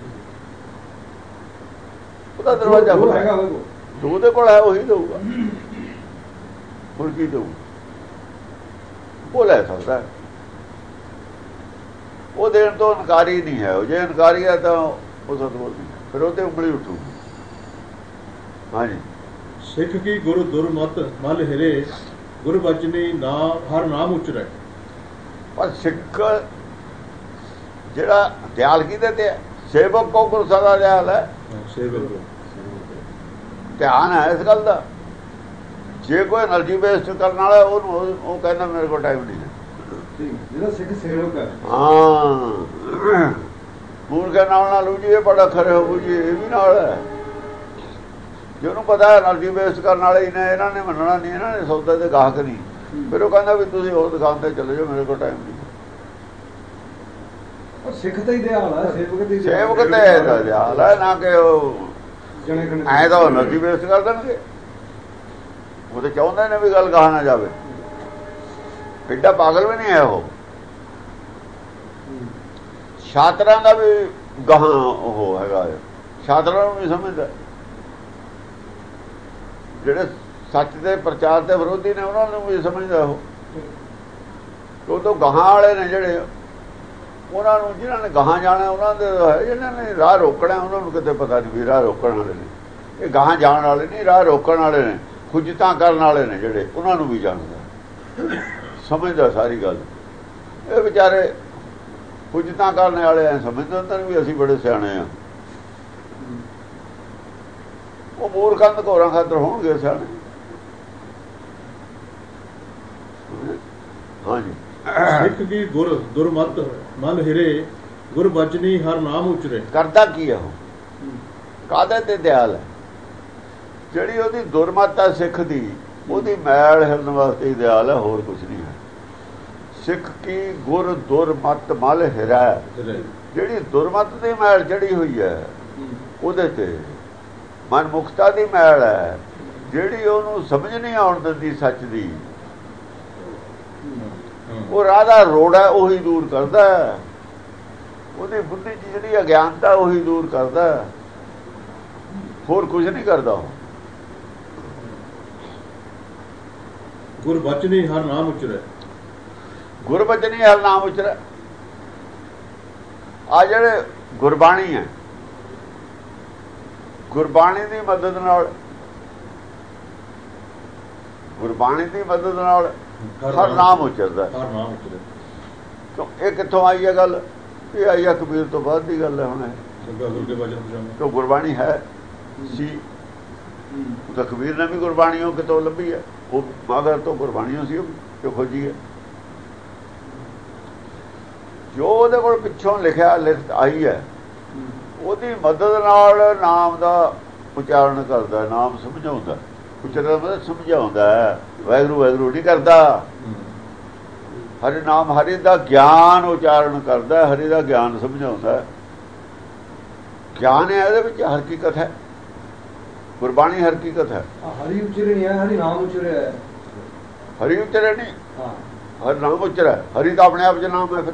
ਉਹਦਾ ਦਰਵਾਜ਼ਾ ਖੁੱਲ੍ਹਾ, ਜੋ ਉਹਦੇ ਕੋਲ ਹੈ ਉਹੀ ਦਊਗਾ, ਹੋਰ ਕੀ ਦਊ, ਉਹ ਲੈ ਸਕਦਾ। ਉਹ ਦੇਣ ਤੋਂ ਇਨਕਾਰੀ ਨਹੀਂ ਹੈ। ਉਹ ਜੇ ਇਨਕਾਰੀ ਹੈ ਤਾਂ ਉਹ ਸਤਿਗੁਰ ਨਹੀਂ, ਫਿਰ ਉਹ ਤੇ ਉਂਗਲੀ ਉੱਠੂਗੀ। ਹਾਂਜੀ, ਸਿੱਖ ਕੀ ਗੁਰ ਦੁਰਮਤ ਮਲ ਹਿਰੇ, ਗੁਰ ਬਚਨੀ ਨਾ ਹਰ ਨਾਮ ਉਚਰੈ। ਪਰ ਸਿੱਖ ਜਿਹੜਾ ਦਿਆਲ ਕਿਹਦੇ ਤੇ ਹੈ? ਸੇਵਕ ਕੋ ਗੁਰ ਸਦਾ ਦਿਆਲ ਹੈ। ਸੇਵਕ ਧਿਆਨ ਹੈ ਇਸ ਗੱਲ ਦਾ। ਜੇ ਕੋਈ ਐਨਰਜੀ ਵੇਸਟ ਕਰਨ ਵਾਲਾ ਉਹਨੂੰ ਉਹ ਕਹਿੰਦਾ ਮੇਰੇ ਕੋਲ ਟਾਈਮ ਨਹੀਂ ਹੈ। ਜਿਹੜਾ ਸਿੱਖ ਸੇਵਕ ਹੈ, ਹਾਂ, ਮੂਰਖ ਨਾਲ ਨਾਲ ਜੀ ਇਹ ਬੜਾ ਖਰੇ ਹੋ ਜੀ, ਇਹ ਵੀ ਨਾਲ ਹੈ। ਜੇ ਉਹਨੂੰ ਪਤਾ ਐਨਰਜੀ ਵੇਸਟ ਕਰਨ ਵਾਲੇ ਹੀ ਨੇ, ਇਹਨਾਂ ਨੇ ਮੰਨਣਾ ਨਹੀਂ, ਇਹਨਾਂ ਨੇ ਸੌਦੇ ਦੇ ਗਾਹਕ ਨਹੀਂ, ਫਿਰ ਉਹ ਕਹਿੰਦਾ ਵੀ ਤੁਸੀਂ ਹੋਰ ਦੁਕਾਨ ਤੇ ਚਲੇ ਜਾਓ, ਮੇਰੇ ਕੋਲ ਟਾਈਮ ਨਹੀਂ। ਸਿੱਖ ਤੇ ਹੀ ਦਿਆਲ ਹੈ, ਸੇਵਕ ਤੇ ਸੇਵਕ ਤੇ ਦਿਆਲ ਹੈ ਨਾ, ਕਿ ਉਹ ਐਂ ਤਾਂ ਐਨਰਜੀ ਵੇਸਟ ਕਰ ਦੇਣਗੇ। ਉਹ ਤਾਂ ਚਾਹੁੰਦੇ ਨੇ ਵੀ ਗੱਲ ਕਹਾ ਨਾ ਜਾਵੇ। ਐਡਾ ਪਾਗਲ ਵੀ ਨਹੀਂ ਹੈ ਉਹ। ਸ਼ਾਤਰਾਂ ਦਾ ਵੀ ਗਾਹਾਂ ਉਹ ਹੈਗਾ, ਸ਼ਾਤਰਾਂ ਨੂੰ ਨਹੀਂ ਸਮਝਦਾ। ਜਿਹੜੇ ਸੱਚ ਦੇ ਪ੍ਰਚਾਰ ਦੇ ਵਿਰੋਧੀ ਨੇ ਉਹਨਾਂ ਨੂੰ ਵੀ ਸਮਝਦਾ ਉਹ। ਉਹ ਤੋਂ ਗਾਹਾਂ ਵਾਲੇ ਨੇ ਜਿਹੜੇ, ਉਹਨਾਂ ਨੂੰ ਜਿਹਨਾਂ ਨੇ ਗਾਹਾਂ ਜਾਣਾ ਉਹਨਾਂ ਦੇ ਹੈ, ਜਿਹਨਾਂ ਨੇ ਰਾਹ ਰੋਕਣਾ ਉਹਨਾਂ ਨੂੰ ਕਿਤੇ ਪਤਾ ਨਹੀਂ ਵੀ ਰਾਹ ਰੋਕਣ ਵਾਲੇ ਨੇ। ਇਹ ਗਾਹਾਂ ਜਾਣ ਵਾਲੇ ਨਹੀਂ, ਰਾਹ ਰੋਕਣ ਵਾਲੇ ਨੇ, ਖੁਜਤਾਂ ਕਰਨ ਵਾਲੇ ਨੇ ਜਿਹੜੇ, ਉਹਨਾਂ ਨੂੰ ਵੀ ਜਾਣਦਾ, ਸਮਝਦਾ ਸਾਰੀ ਗੱਲ। ਇਹ ਵਿਚਾਰੇ ਖੁਜਤਾਂ ਕਰਨ ਵਾਲੇ ਐ ਸਮਝਦੇ ਹੁੰਦੇ ਨੇ ਵੀ ਅਸੀਂ ਬੜੇ ਸਿਆਣੇ ਆ। ਉਹ ਮੂਰਖਾਂ ਦੇ ਘੋਰਾਂ ਖਾਤਰ ਹੋਣਗੇ ਸਿਆਣੇ। ਹਾਂਜੀ, ਸਿੱਖ ਕੀ ਗੁਰ ਦੁਰਮਤ ਮਲ ਹਿਰੇ, ਗੁਰ ਬਚਨੀ ਹਰ ਨਾਮ ਉਚਰੇ। ਕਰਦਾ ਕੀ ਹੈ ਉਹ? ਕਾਹਦੇ ਤੇ ਦਿਆਲ ਹੈ? ਜਿਹੜੀ ਉਹਦੀ ਦੁਰਮਤ ਹੈ ਸਿੱਖ ਦੀ, ਉਹਦੀ ਮੈਲ ਹਿਰਨ ਵਾਸਤੇ ਦਿਆਲ ਹੈ, ਹੋਰ ਕੁਝ ਨਹੀਂ ਹੈ। ਸਿੱਖ ਕੀ ਗੁਰ ਦੁਰਮਤ ਮਲ ਹਿਰਾ, ਜਿਹੜੀ ਦੁਰਮਤ ਦੀ ਮੈਲ ਚੜੀ ਹੋਈ ਹੈ ਉਹਦੇ ਤੇ ਮਨਮੁਖਤਾ ਦੀ ਮੈਲ ਹੈ, ਜਿਹੜੀ ਉਹਨੂੰ ਸਮਝ ਨਹੀਂ ਆਉਣ ਦਿੰਦੀ ਸੱਚ ਦੀ। ਉਹ ਰਾਹ ਦਾ ਰੋੜਾ ਉਹੀ ਦੂਰ ਕਰਦਾ, ਉਹਦੀ ਬੁੱਧੀ 'ਚ ਜਿਹੜੀ ਅਗਿਆਨਤਾ ਉਹੀ ਦੂਰ ਕਰਦਾ, ਹੋਰ ਕੁਝ ਨਹੀਂ ਕਰਦਾ ਉਹ। ਗੁਰ ਬਚਨੀ ਹਰ ਨਾਮ ਉਚਰੈ, ਗੁਰ ਬਚਨੀ ਹਰ ਨਾਮ ਉਚਰੈ। ਆ ਜਿਹੜੇ ਗੁਰਬਾਣੀ ਹੈ, ਗੁਰਬਾਣੀ ਦੀ ਮਦਦ ਨਾਲ, ਗੁਰਬਾਣੀ ਦੀ ਮਦਦ ਨਾਲ ਹਰ ਨਾਮ ਉਚਰਦਾ। ਹਰ ਨਾਮ ਉਚਰੈ। ਕਿਉਂ ਇਹ ਕਿੱਥੋਂ ਆਈ ਹੈ ਗੱਲ? ਇਹ ਆਈ ਹੈ ਕਬੀਰ ਤੋਂ ਬਾਅਦ ਦੀ ਗੱਲ ਹੈ। ਹੁਣ ਕਿਉਂ ਗੁਰਬਾਣੀ ਹੈ ਸੀ, ਤਾਂ ਕਬੀਰ ਨੇ ਵੀ ਗੁਰਬਾਣੀ ਉਹ ਕਿਤੋਂ ਲੱਭੀ ਹੈ? ਉਹ ਮਗਰ ਤੋਂ ਗੁਰਬਾਣੀ ਸੀ ਉਹ ਖੋਜੀ ਹੈ। ਜੋ ਉਹਦੇ ਕੋਲ ਪਿੱਛੋਂ ਲਿਖਿਆ ਲਿਖਤ ਆਈ ਹੈ, ਉਹਦੀ ਮਦਦ ਨਾਲ ਨਾਮ ਦਾ ਉਚਾਰਨ ਕਰਦਾ, ਨਾਮ ਸਮਝਾਉਂਦਾ। ਉਚਾਰਨ ਮਤਲਬ ਸਮਝਾਉਂਦਾ ਹੈ, ਵਾਹਿਗੁਰੂ ਵਾਹਿਗੁਰੂ ਨਹੀਂ ਕਰਦਾ। ਹਰਿ ਨਾਮ, ਹਰਿ ਦਾ ਗਿਆਨ ਉਚਾਰਨ ਕਰਦਾ, ਹਰਿ ਦਾ ਗਿਆਨ ਸਮਝਾਉਂਦਾ। ਗਿਆਨ ਹੈ ਇਹਦੇ ਵਿੱਚ, ਹਕੀਕਤ ਹੈ। ਗੁਰਬਾਣੀ ਹਕੀਕਤ ਹੈ। ਹਰੀ ਉਚਰੇ ਨਹੀਂ ਹੈ, ਹਰੀ ਨਾਮ ਉਚਰਿਆ ਹੈ। ਹਰੀ ਉਚਰੇ ਨਹੀਂ, ਹਰ ਨਾਮ ਉਚਰਿਆ। ਹਰੀ ਤਾਂ ਆਪਣੇ ਆਪ ਚ ਨਾਮ ਹੈ। ਫਿਰ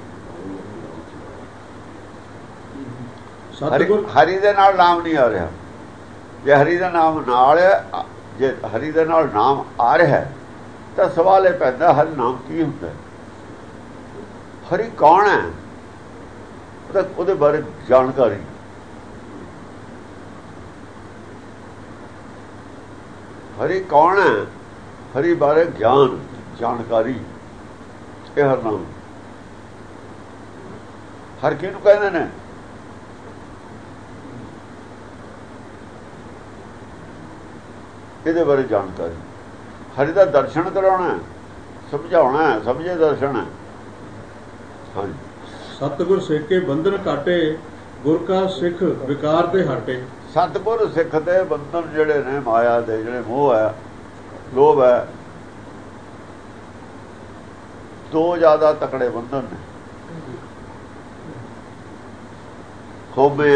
ਹਰੀ ਹਰੀ ਦੇ ਨਾਲ ਨਾਮ ਨਹੀਂ ਆ ਰਿਹਾ। ਜੇ ਹਰੀ ਦਾ ਨਾਮ ਨਾਲ ਹੈ, ਜੇ ਹਰੀ ਦੇ ਨਾਲ ਨਾਮ ਆ ਰਿਹਾ ਤਾਂ ਸਵਾਲ ਇਹ ਪੈਂਦਾ, ਹਰ ਨਾਮ ਕੀ ਹੁੰਦਾ? ਹਰੀ ਕੌਣ ਹੈ? ਉਹਦਾ ਉਹਦੇ ਬਾਰੇ ਜਾਣਕਾਰੀ, ਹਰੀ ਕੌਣ ਹੈ, ਹਰੀ ਬਾਰੇ ਗਿਆਨ, ਜਾਣਕਾਰੀ, ਇਹ ਹਰ ਨਾਮ। ਹਰ ਕਿਹਨੂੰ ਕਹਿੰਦੇ ਨੇ? ਇਹਦੇ ਬਾਰੇ ਜਾਣਕਾਰੀ। ਹਰੀ ਦਾ ਦਰਸ਼ਨ ਕਰਾਉਣਾ, ਸਮਝਾਉਣਾ, ਸਮਝੇ ਦਰਸ਼ਨ ਹੈ। ਹਾਂਜੀ, ਸਤਿਗੁਰ ਸੇਕੇ ਬੰਧਨ ਕਾਟੇ, ਗੁਰ ਕਾ ਸਿੱਖ ਵਿਕਾਰ ਤੇ ਹਟੇ। ਸਤਿਗੁਰ ਸਿੱਖ ਦੇ ਬੰਧਨ ਜਿਹੜੇ ਨੇ ਮਾਇਆ ਦੇ, ਜਿਹੜੇ ਮੋਹ ਹੈ, ਲੋਭ ਹੈ, ਦੋ ਜ਼ਿਆਦਾ ਤਕੜੇ ਬੰਧਨ ਨੇ। ਖੋਬੇ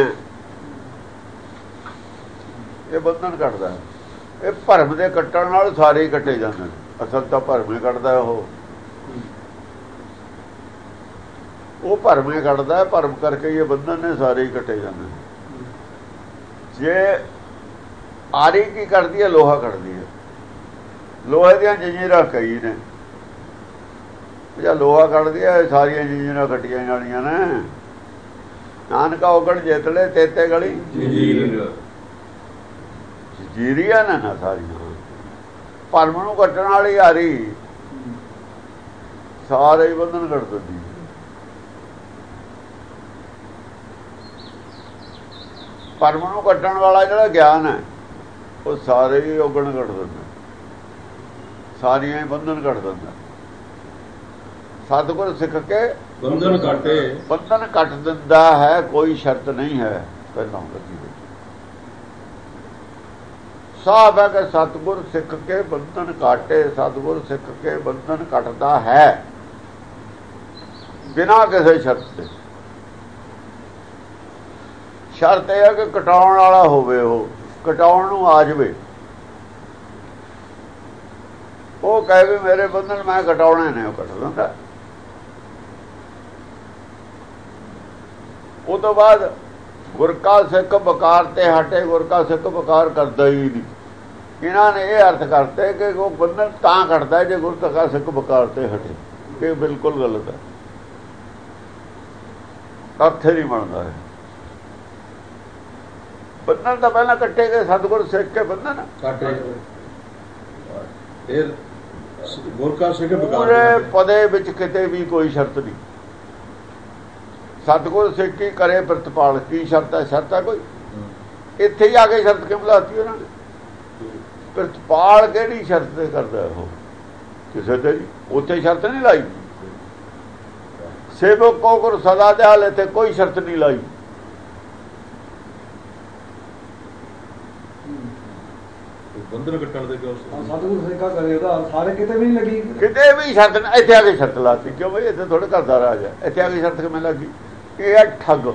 ਇਹ ਬੰਧਨ ਕੱਟਦਾ, ਇਹ ਭਰਮ ਦੇ ਕੱਟਣ ਨਾਲ ਸਾਰੇ ਹੀ ਕੱਟੇ ਜਾਂਦੇ ਨੇ। ਅਸਲ ਤਾਂ ਭਰਮ ਹੀ ਕੱਟਦਾ, ਉਹ ਉਹ ਭਰਮ ਹੀ ਕੱਟਦਾ, ਭਰਮ ਕਰਕੇ ਇਹ ਬੰਧਨ ਨੇ ਸਾਰੇ ਹੀ ਕੱਟੇ ਜਾਂਦੇ ਨੇ। ਜੇ ਆਰੀ ਕੀ ਕਰਦੀ ਹੈ, ਲੋਹਾ ਕੱਟਦੀ ਹੈ। ਲੋਹੇ ਦੀਆਂ ਜੰਜੀਰਾਂ ਕਈ ਨੇ, ਜਾਂ ਲੋਹਾ ਕੱਟਦੀ ਹੈ, ਸਾਰੀਆਂ ਜੰਜੀਰਾਂ ਕੱਟੀਆਂ ਜਾਣੀਆਂ ਨੇ। ਨਾਨਕਾ ਉਗੜ ਜੇਤਲੇ ਤੇਤੇ ਗਲੀ ਜੀਰੀਆਂ ਨੇ ਨਾ ਸਾਰੀਆਂ। ਭਰਮ ਨੂੰ ਕੱਟਣ ਵਾਲੀ ਆਰੀ ਸਾਰੇ ਹੀ ਬੰਧਨ ਕੱਟ ਦਿੰਦੀ। ਭਰਮ ਨੂੰ ਕੱਟਣ ਵਾਲਾ ਜਿਹੜਾ ਗਿਆਨ ਹੈ, ਉਹ ਸਾਰੇ ਹੀ ਉਗਣ ਕੱਟ ਦਿੰਦਾ, ਸਾਰੀਆਂ ਹੀ ਬੰਧਨ ਕੱਟ ਦਿੰਦਾ। ਸਤਿਗੁਰ ਸਿੱਖ ਕੇ ਬੰਧਨ ਕੱਟੇ, ਬੰਧਨ ਕੱਟ ਦਿੰਦਾ ਹੈ, ਕੋਈ ਸ਼ਰਤ ਨਹੀਂ ਹੈ ਪਹਿਲਾਂ ਲੱਗੀ ਹੋਈ। ਸਾਫ ਹੈ ਕਿ ਸਤਿਗੁਰ ਸਿੱਖ ਕੇ ਬੰਧਨ ਕਾਟੇ, ਸਤਿਗੁਰ ਸਿੱਖ ਕੇ ਬੰਧਨ ਕੱਟਦਾ ਹੈ ਬਿਨਾਂ ਕਿਸੇ ਸ਼ਰਤ ਦੇ। ਸ਼ਰਤ ਇਹ ਹੈ ਕਿ ਕਟਾਉਣ ਵਾਲਾ ਹੋਵੇ, ਉਹ ਕਟਾਉਣ ਨੂੰ ਆ ਜਾਵੇ। ਉਹ ਕਹੇ ਵੀ ਮੇਰੇ ਬੰਧਨ ਮੈਂ ਕਟਾਉਣੇ ਨੇ, ਉਹ ਕੱਟ ਦਿੰਦਾ। ਉਹ ਤੋਂ ਬਾਅਦ ਗੁਰ ਕਾ ਸਿੱਖ ਬਕਾਰ ਤੇ ਹਟੇ, ਗੁਰ ਕਾ ਸਿੱਖ ਬਕਾਰ ਕਰਦਾ ਹੀ ਨਹੀਂ। ਇਹਨਾਂ ਨੇ ਇਹ ਅਰਥ ਕਰਤੇ ਕਿ ਉਹ ਬੰਧਨ ਤਾਂ ਕੱਟਦਾ ਜੇ ਗੁਰ ਕਾ ਸਿੱਖ ਬਕਾਰ ਤੇ ਹਟੇ। ਇਹ ਬਿਲਕੁਲ ਗਲਤ ਹੈ, ਅਰਥ ਨਹੀਂ ਬਣਦਾ ਹੈ। ਬੰਧਨ ਤਾਂ ਪਹਿਲਾਂ ਕੱਟੇ ਗਏ, ਸਤਿਗੁਰ ਸਿੱਖ ਕੇ ਬੰਧਨ ਕੱਟੇ। ਇਹ ਗੁਰ ਕਾ ਸਿੱਖ ਬਕਾਰ ਪੂਰੇ ਪਦੇ ਵਿੱਚ ਕਿਤੇ ਵੀ ਕੋਈ ਸ਼ਰਤ ਨਹੀਂ। ਸਤਿਗੁਰ ਸਿੱਖ ਕੀ ਕਰੇ ਪ੍ਰਤਪਾਲ, ਕੀ ਸ਼ਰਤ ਹੈ? ਸ਼ਰਤ ਹੈ ਕੋਈ? ਇੱਥੇ ਹੀ ਆ ਕੇ ਸ਼ਰਤ ਕਿਉਂ ਲਾਤੀ ਉਹਨਾਂ ਨੇ? ਪ੍ਰਤਪਾਲ ਕਿਹੜੀ ਸ਼ਰਤ ਤੇ ਕਰਦਾ ਉਹ? ਕਿਸੇ ਤੇ ਨਹੀਂ, ਉੱਥੇ ਸ਼ਰਤ ਨਹੀਂ ਲਾਈ। ਸੇਵਕ ਕੋ ਗੁਰ ਸਦਾ ਦਿਆਲ, ਇੱਥੇ ਕੋਈ ਸ਼ਰਤ ਨਹੀਂ ਲਾਈ। ਬੰਧਨ ਕੱਟਣ ਦੇ ਕਿਉਂ? ਸਤਿਗੁਰ ਸਿੱਖਾ ਕਰੇ ਉਹਦਾ ਸਾਰੇ ਕਿਤੇ ਵੀ ਨਹੀਂ ਲੱਗੀ, ਕਿਤੇ ਵੀ ਸ਼ਰਤ ਨਹੀਂ। ਇੱਥੇ ਆ ਕੇ ਸ਼ਰਤ ਲਾਤੀ ਕਿਉਂ ਬਈ? ਇੱਥੇ ਥੋੜੇ ਘਰ ਦਾ ਰਾਜ ਹੈ, ਇੱਥੇ ਆ ਕੇ ਸ਼ਰਤ ਕਿਵੇਂ ਲੱਗੀ? ਇਹ ਹੈ ਠੱਗ।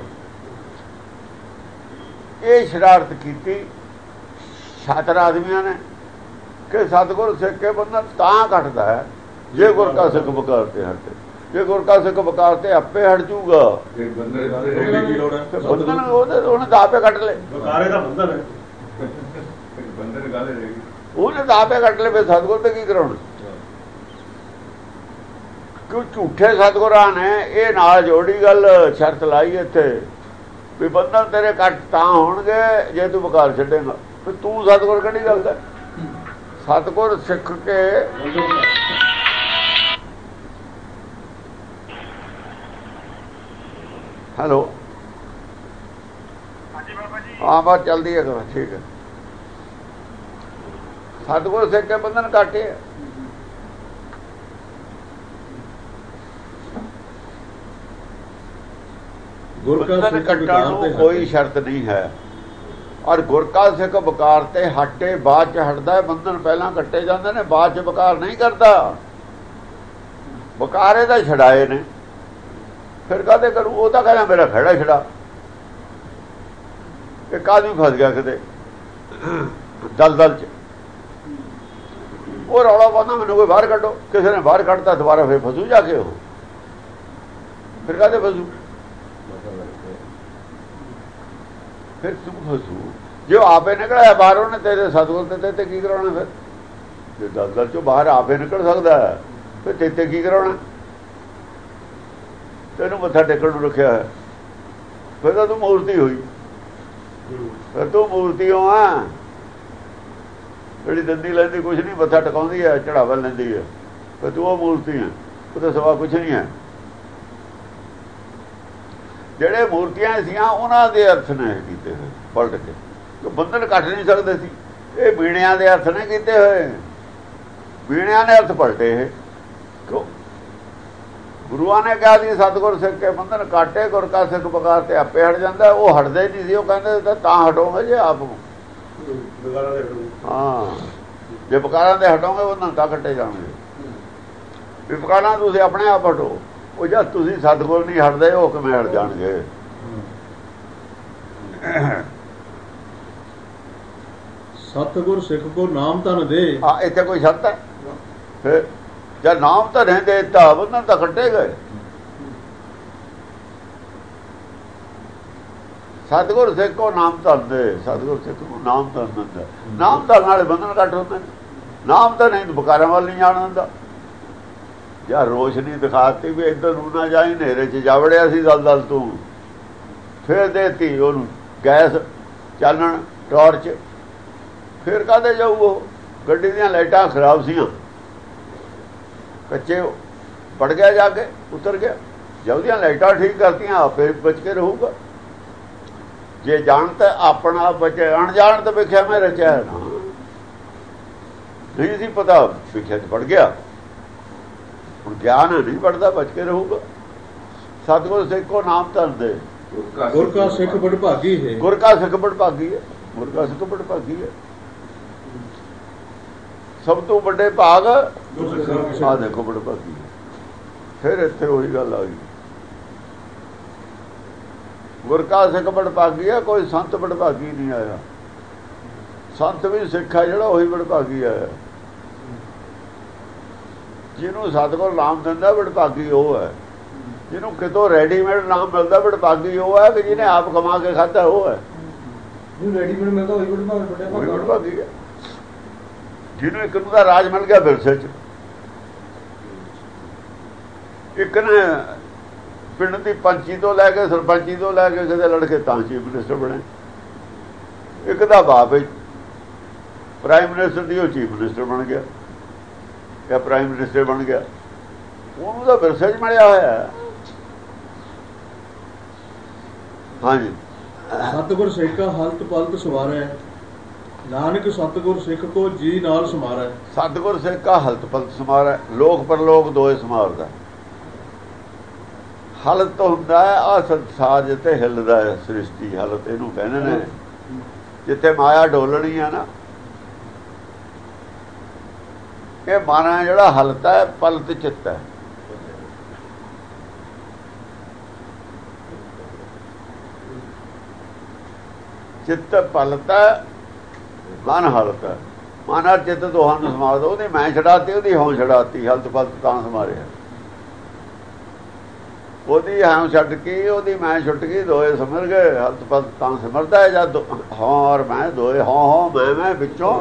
ਇਹ ਸ਼ਰਾਰਤ ਕੀਤੀ ਛਾਤਰ ਆਦਮੀਆਂ ਨੇ ਕਿ ਸਤਿਗੁਰ ਸਿੱਖ ਕੇ ਬੰਧਨ ਤਾਂ ਕੱਟਦਾ ਹੈ ਜੇ ਗੁਰ ਕਾ ਸਿੱਖ ਬਕਾਰ ਤੇ ਹਟੇ। ਜੇ ਗੁਰ ਕਾ ਸਿੱਖ ਬਕਾਰ ਤੇ ਆਪੇ ਹਟ ਜੂਗਾ, ਬੰਧਨ ਉਹਨੇ ਤਾਂ ਆਪੇ ਕੱਟ ਲੈ। ਬਕਾਰੇ ਦਾ ਬੰਧਨ ਹੈ, ਬੰਧਨ ਗੱਲ ਰਹੇਗੀ, ਉਹਨੇ ਤਾਂ ਆਪੇ ਕੱਟ ਲੈ। ਫਿਰ ਸਤਿਗੁਰ ਤੇ ਕੀ ਕਰਾਉਣਾ? ਕਿਉਂ ਝੂਠੇ ਸਤਿਗੁਰਾਂ ਨੇ ਇਹ ਨਾਲ ਜੋੜੀ ਗੱਲ, ਸ਼ਰਤ ਲਾਈ ਇੱਥੇ ਵੀ ਬੰਧਨ ਤੇਰੇ ਕੱਟ ਤਾਂ ਹੋਣਗੇ ਜੇ ਤੂੰ ਬਕਾਰ ਛੱਡੇਗਾ। ਫਿਰ ਤੂੰ ਸਤਿਗੁਰ ਕਿਹੜੀ ਗੱਲ ਦਾ? ਸਤਿਗੁਰ ਸਿੱਖ ਕੇ ਹੈਲੋ ਹਾਂ ਬਾਤ ਚੱਲਦੀ ਹੈ, ਠੀਕ ਹੈ। ਸਤਿਗੁਰ ਸਿੱਖ ਕੇ ਬੰਧਨ ਕਾਟੇ। ਬੰਧਨ ਕੱਟਣ ਨੂੰ ਕੋਈ ਸ਼ਰਤ ਨਹੀਂ ਹੈ। ਔਰ ਗੁਰ ਕਾ ਸਿੱਖ ਬਕਾਰ ਤੇ ਹਟੇ, ਬਾਅਦ ਚ ਹਟਦਾ ਹੈ। ਬੰਧਨ ਪਹਿਲਾਂ ਕੱਟੇ ਜਾਂਦੇ ਨੇ, ਬਾਅਦ ਚ ਬਕਾਰ ਨਹੀਂ ਕਰਦਾ। ਬਕਾਰੇ ਤਾਂ ਛਡਾਏ ਨੇ, ਫਿਰ ਕਾਹਦੇ ਕਰੂ? ਉਹ ਤਾਂ ਕਹਿੰਦਾ ਮੇਰਾ ਖੜਾ ਛੜਾ। ਇੱਕ ਆਦਮੀ ਫਸ ਗਿਆ ਕਿਤੇ ਦਲਦਲ ਚ, ਉਹ ਰੌਲਾ ਪਾਉਂਦਾ ਮੈਨੂੰ ਕੋਈ ਬਾਹਰ ਕੱਢੋ। ਕਿਸੇ ਨੇ ਬਾਹਰ ਕੱਢਤਾ, ਦੁਬਾਰਾ ਫਿਰ ਫਸੂ ਜਾ ਕੇ। ਉਹ ਫਿਰ ਕਾਹਦੇ ਫਸੂ? ਫਿਰ ਤੂੰ ਫਸੂ ਜੇ ਆਪੇ ਨਿਕਲਿਆ ਬਾਹਰ, ਉਹਨੇ ਤੇਰੇ ਸਤਿਗੁਰ ਤੇ ਤੇ ਕੀ ਕਰਾਉਣਾ? ਫਿਰ ਜੇ ਦਲਦਲ ਚੋਂ ਬਾਹਰ ਆਪੇ ਨਿਕਲ ਸਕਦਾ ਫਿਰ ਤੇਤੇ ਕੀ ਕਰਾਉਣਾ? ਤੈਨੂੰ ਮੱਥਾ ਟੇਕਣ ਨੂੰ ਰੱਖਿਆ ਹੈ, ਫਿਰ ਤਾਂ ਤੂੰ ਮੂਰਤੀ ਹੋਈ। ਫਿਰ ਤੂੰ ਮੂਰਤੀ ਹੋ ਆ, ਜਿਹੜੀ ਦੰਦੀ ਲੈਂਦੀ ਕੁਛ ਨਹੀਂ, ਮੱਥਾ ਟਿਕਾਉਂਦੀ ਹੈ, ਚੜਾਵਾ ਲੈਂਦੀ ਹੈ। ਫਿਰ ਤੂੰ ਉਹ ਮੂਰਤੀ ਹੈ, ਉਹ ਤਾਂ ਸਵਾ ਕੁਛ ਨਹੀਂ ਹੈ। ਜਿਹੜੇ ਮੂਰਤੀਆਂ ਸੀਆਂ ਉਹਨਾਂ ਦੇ ਅਰਥ ਨੇ ਕੀਤੇ ਹੋਏ ਪਲਟ ਕੇ, ਬੰਧਨ ਕੱਟ ਨਹੀਂ ਸਕਦੇ ਸੀ। ਇਹ ਬੀਣਿਆਂ ਦੇ ਅਰਥ ਨੇ ਕੀਤੇ ਹੋਏ, ਬੀਣਿਆਂ ਨੇ ਅਰਥ ਪਲਟੇ ਇਹ। ਕਿਉਂ? ਗੁਰੂਆਂ ਨੇ ਕਿਹਾ ਸੀ ਸਤਿਗੁਰ ਸਿੱਖ ਕੇ ਬੰਧਨ ਕਾਟੇ, ਗੁਰ ਕਾ ਸਿੱਖ ਬਕਾਰ ਤੇ ਆਪੇ ਹਟ ਜਾਂਦਾ। ਉਹ ਹਟਦੇ ਨਹੀਂ ਸੀ, ਉਹ ਕਹਿੰਦੇ ਤਾਂ ਹਟੋਗੇ ਜੇ ਆਪ ਹਾਂ, ਜੇ ਬਕਾਰਾਂ ਦੇ ਹਟੋਗੇ ਉਹਨਾਂ ਤਾਂ ਕੱਟੇ ਜਾਣਗੇ। ਵੀ ਬਕਾਰਾਂ ਤੁਸੀਂ ਆਪਣੇ ਆਪ ਹਟੋ, ਉਹ ਜਦ ਤੁਸੀਂ ਸਤਿਗੁਰ ਨਹੀਂ ਹਟਦੇ ਉਹ ਕਿਵੇਂ ਹਟ ਜਾਣਗੇ। ਸਤਿਗੁਰ ਸਿੱਖ ਕੋ ਨਾਮ ਧਨ ਦੇ। ਆ ਇੱਥੇ ਕੋਈ ਸ਼ਰਤ ਹੈ? ਫਿਰ ਜਦ ਨਾਮ ਧਨ ਦੇ ਦਿੱਤਾ ਬੰਧਨ ਤਾਂ ਕੱਟੇ ਗਏ। ਸਤਿਗੁਰ ਸਿੱਖ ਕੋ ਨਾਮ ਧਨ ਦੇ, ਸਤਿਗੁਰ ਸਿੱਖ ਕੋ ਨਾਮ ਧਨ ਦਿੰਦਾ। ਨਾਮ ਧਨ ਨਾਲੇ ਬੰਧਨ ਕੱਟ ਹੁੰਦੇ ਨੇ। ਨਾਮ ਤਾਂ ਨਹੀਂ ਬਕਾਰਾਂ ਵੱਲ ਨਹੀਂ ਜਾਣ ਦਿੰਦਾ। ਜਾਂ ਰੋਸ਼ਨੀ ਦਿਖਾਤੀ ਵੀ ਇੱਧਰ ਨੂੰ ਨਾ ਜਾਈ, ਹਨੇਰੇ 'ਚ ਜਾ ਵੜਿਆ ਸੀ ਦਲ ਦਲ ਤੂੰ, ਫਿਰ ਦੇਤੀ ਉਹਨੂੰ ਗੈਸ ਚਾਨਣ ਟਾਰਚ, ਫਿਰ ਕਾਹਦੇ ਜਾਊ ਉਹ? ਗੱਡੀ ਦੀਆਂ ਲਾਈਟਾਂ ਖਰਾਬ ਸੀਆਂ, ਕੱਚੇ ਪੜ ਗਿਆ, ਜਾ ਕੇ ਉਤਰ ਗਿਆ। ਜੇ ਉਹਦੀਆਂ ਲਾਈਟਾਂ ਠੀਕ ਕਰਤੀਆਂ ਆਪੇ ਬਚ ਕੇ ਰਹੂਗਾ। ਜੇ ਜਾਣ ਤਾਂ ਆਪਣਾ ਬਚੇ, ਅਣਜਾਣ ਤਾਂ ਵੇਖਿਆ ਮੈਂ ਰਚਿਆ ਨਾ, ਨਹੀਂ ਸੀ ਪਤਾ, ਵਿਖਿਆ 'ਚ ਪੜ ਗਿਆ। ਹੁਣ ਗਿਆਨ ਨਹੀਂ ਪੜਦਾ, ਬਚ ਕੇ ਰਹੂਗਾ। ਸਤਿਗੁਰ ਸਿੱਖ ਕੋ ਨਾਮ ਧਨ ਦੇ, ਗੁਰ ਕਾ ਸਿੱਖ ਬੜ ਭਾਗੀ ਹੈ। ਗੁਰ ਕਾ ਸਿੱਖ ਬੜ ਭਾਗੀ ਹੈ, ਗੁਰ ਕਾ ਸਿੱਖ ਬੜ ਭਾਗੀ ਹੈ। ਸਭ ਤੋਂ ਵੱਡੇ ਭਾਗ ਆ ਦੇਖੋ ਬੜ ਭਾਗੀ। ਫਿਰ ਇੱਥੇ ਉਹੀ ਗੱਲ ਆ ਗਈ, ਗੁਰ ਕਾ ਸਿੱਖ ਬੜ ਭਾਗੀ ਹੈ। ਕੋਈ ਸੰਤ ਬੜ ਭਾਗੀ ਨਹੀਂ ਆਇਆ। ਸੰਤ ਵੀ ਸਿੱਖ ਹੈ ਜਿਹੜਾ, ਉਹੀ ਬੜ ਭਾਗੀ ਆਇਆ। ਜਿਹਨੂੰ ਸਤਿਗੁਰ ਨਾਮ ਦਿੰਦਾ ਬੜ ਭਾਗੀ ਉਹ ਹੈ। ਜਿਹਨੂੰ ਕਿਤੋਂ ਰੈਡੀਮੇਡ ਨਾਮ ਮਿਲਦਾ ਬੜ ਭਾਗੀ ਉਹ ਹੈ, ਕਿ ਜਿਹਨੇ ਆਪ ਕਮਾ ਕੇ ਖਾਧਾ ਉਹ ਹੈ। ਜਿਹਨੂੰ ਰੈਡੀਮੇਡ ਮਿਲਦਾ ਉਹੀ ਬੜ ਭਾਗੀ ਹੈ। ਜਿਹਨੂੰ ਇੱਕ ਨੂੰ ਦਾ ਰਾਜ ਮਿਲ ਗਿਆ ਵਿਰਸੇ 'ਚ। ਇੱਕ ਨੇ ਪਿੰਡ ਦੀ ਪੰਚੀ ਤੋਂ ਲੈ ਕੇ ਸਰਪੰਚੀ ਤੋਂ ਲੈ ਕੇ ਕਿਤੇ ਲੜਕੇ ਤਾਂ ਚੀਫ ਮਿਨਿਸਟਰ ਬਣੇ। ਇੱਕ ਦਾ ਬਾਪ ਪ੍ਰਾਈਮ ਮਿਨਿਸਟਰ ਦੀ ਉਹ ਚੀਫ ਮਿਨਿਸਟਰ ਬਣ ਗਿਆ ਜਾਂ ਪ੍ਰਾਈਮ ਮਿਨਿਸਟਰ ਬਣ ਗਿਆ। ਉਹਨੂੰ ਤਾਂ ਵਿਰਸੇ 'ਚ ਮਿਲਿਆ ਹੋਇਆ। ਹਾਂਜੀ, ਸਤਿਗੁਰ ਸਿੱਖਾ ਹਲਤ ਪਲਤ ਸਵਾਰੈ, ਨਾਨਕ ਸਤਿਗੁਰ ਸਿੱਖ ਕੋ ਜੀ ਨਾਲ ਸਮਾਰੈ। ਸਤਿਗੁਰ ਸਿੱਖ ਕਾ ਹਲਤ ਪਲਤ ਸਮਾਰੈ, ਲੋਕ ਪਰਲੋਕ ਦੋਏ ਸਮਾਰਦਾ। ਹਲਤ ਹੁੰਦਾ ਹੈ ਆ ਸੰਸਾਰ ਜਿੱਥੇ ਹਿੱਲਦਾ ਹੈ, ਸ੍ਰਿਸ਼ਟੀ ਹਲਤ ਇਹਨੂੰ ਕਹਿੰਦੇ ਨੇ। ਜਿੱਥੇ ਮਾਇਆ ਡੋਲਣੀ ਆ ਨਾ, ਇਹ ਮਾਨਾ ਜਿਹੜਾ ਹਲਤ ਹੈ, ਪਲਤ ਚਿੱਤ ਹੈ। ਚਿੱਤ ਪਲਤ ਹੈ, ਮਨ ਹਲਤ ਹੈ। ਮਨ ਔਰ ਚਿੱਤ ਦੋਹਾਂ ਨੂੰ ਸਮਾਰਦਾ। ਉਹਦੀ ਮੈਂ ਛਡਾਤੀ, ਉਹਦੀ ਹਉਂ ਛਡਾਤੀ, ਹਲਤ ਪਲਤ ਤਾਂ ਸਮਾਰਿਆ। ਉਹਦੀ ਹਾਂ ਛੱਡ ਕੇ ਉਹਦੀ ਮੈਂ ਛੁੱਟ ਗਈ, ਦੋਏ ਸਮਰ ਗਏ। ਹਲਤ ਪਲਤ ਤਾਂ ਸਿਮਰਦਾ ਹੈ ਜਦ ਹਾਂ ਔਰ ਮੈਂ ਦੋਏ ਹਾਂ ਹਾਂ ਮੈਂ ਮੈਂ ਵਿੱਚੋਂ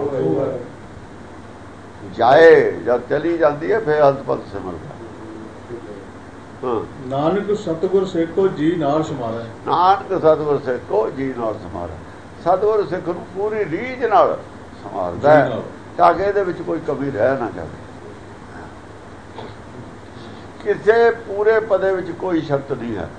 ਜਾਏ। ਜਦ ਚਲੀ ਜਾਂਦੀ ਹੈ ਫਿਰ ਹਲਤ ਪਲਤ ਸਿਮਰਦਾ। ਹਾਂ, ਨਾਨਕ ਸਤਿਗੁਰ ਸਿੱਖ ਕੋ ਜੀ ਨਾਲ ਸਮਾਰੈ। ਨਾਨਕ ਸਤਿਗੁਰ ਸਿੱਖ ਕੋ ਜੀ ਨਾਲ ਸਮਾਰੈ। ਸਤਿਗੁਰ ਸਿੱਖ ਨੂੰ ਪੂਰੀ ਰੀਝ ਨਾਲ ਸਮਾਰਦਾ ਹੈ ਤਾਂ ਕਿ ਇਹਦੇ ਵਿੱਚ ਕੋਈ ਕਮੀ ਰਹਿ ਨਾ ਜਾਵੇ। ਕਿਸੇ ਪੂਰੇ ਪਦੇ ਵਿੱਚ ਕੋਈ ਸ਼ਰਤ ਨਹੀਂ ਹੈ,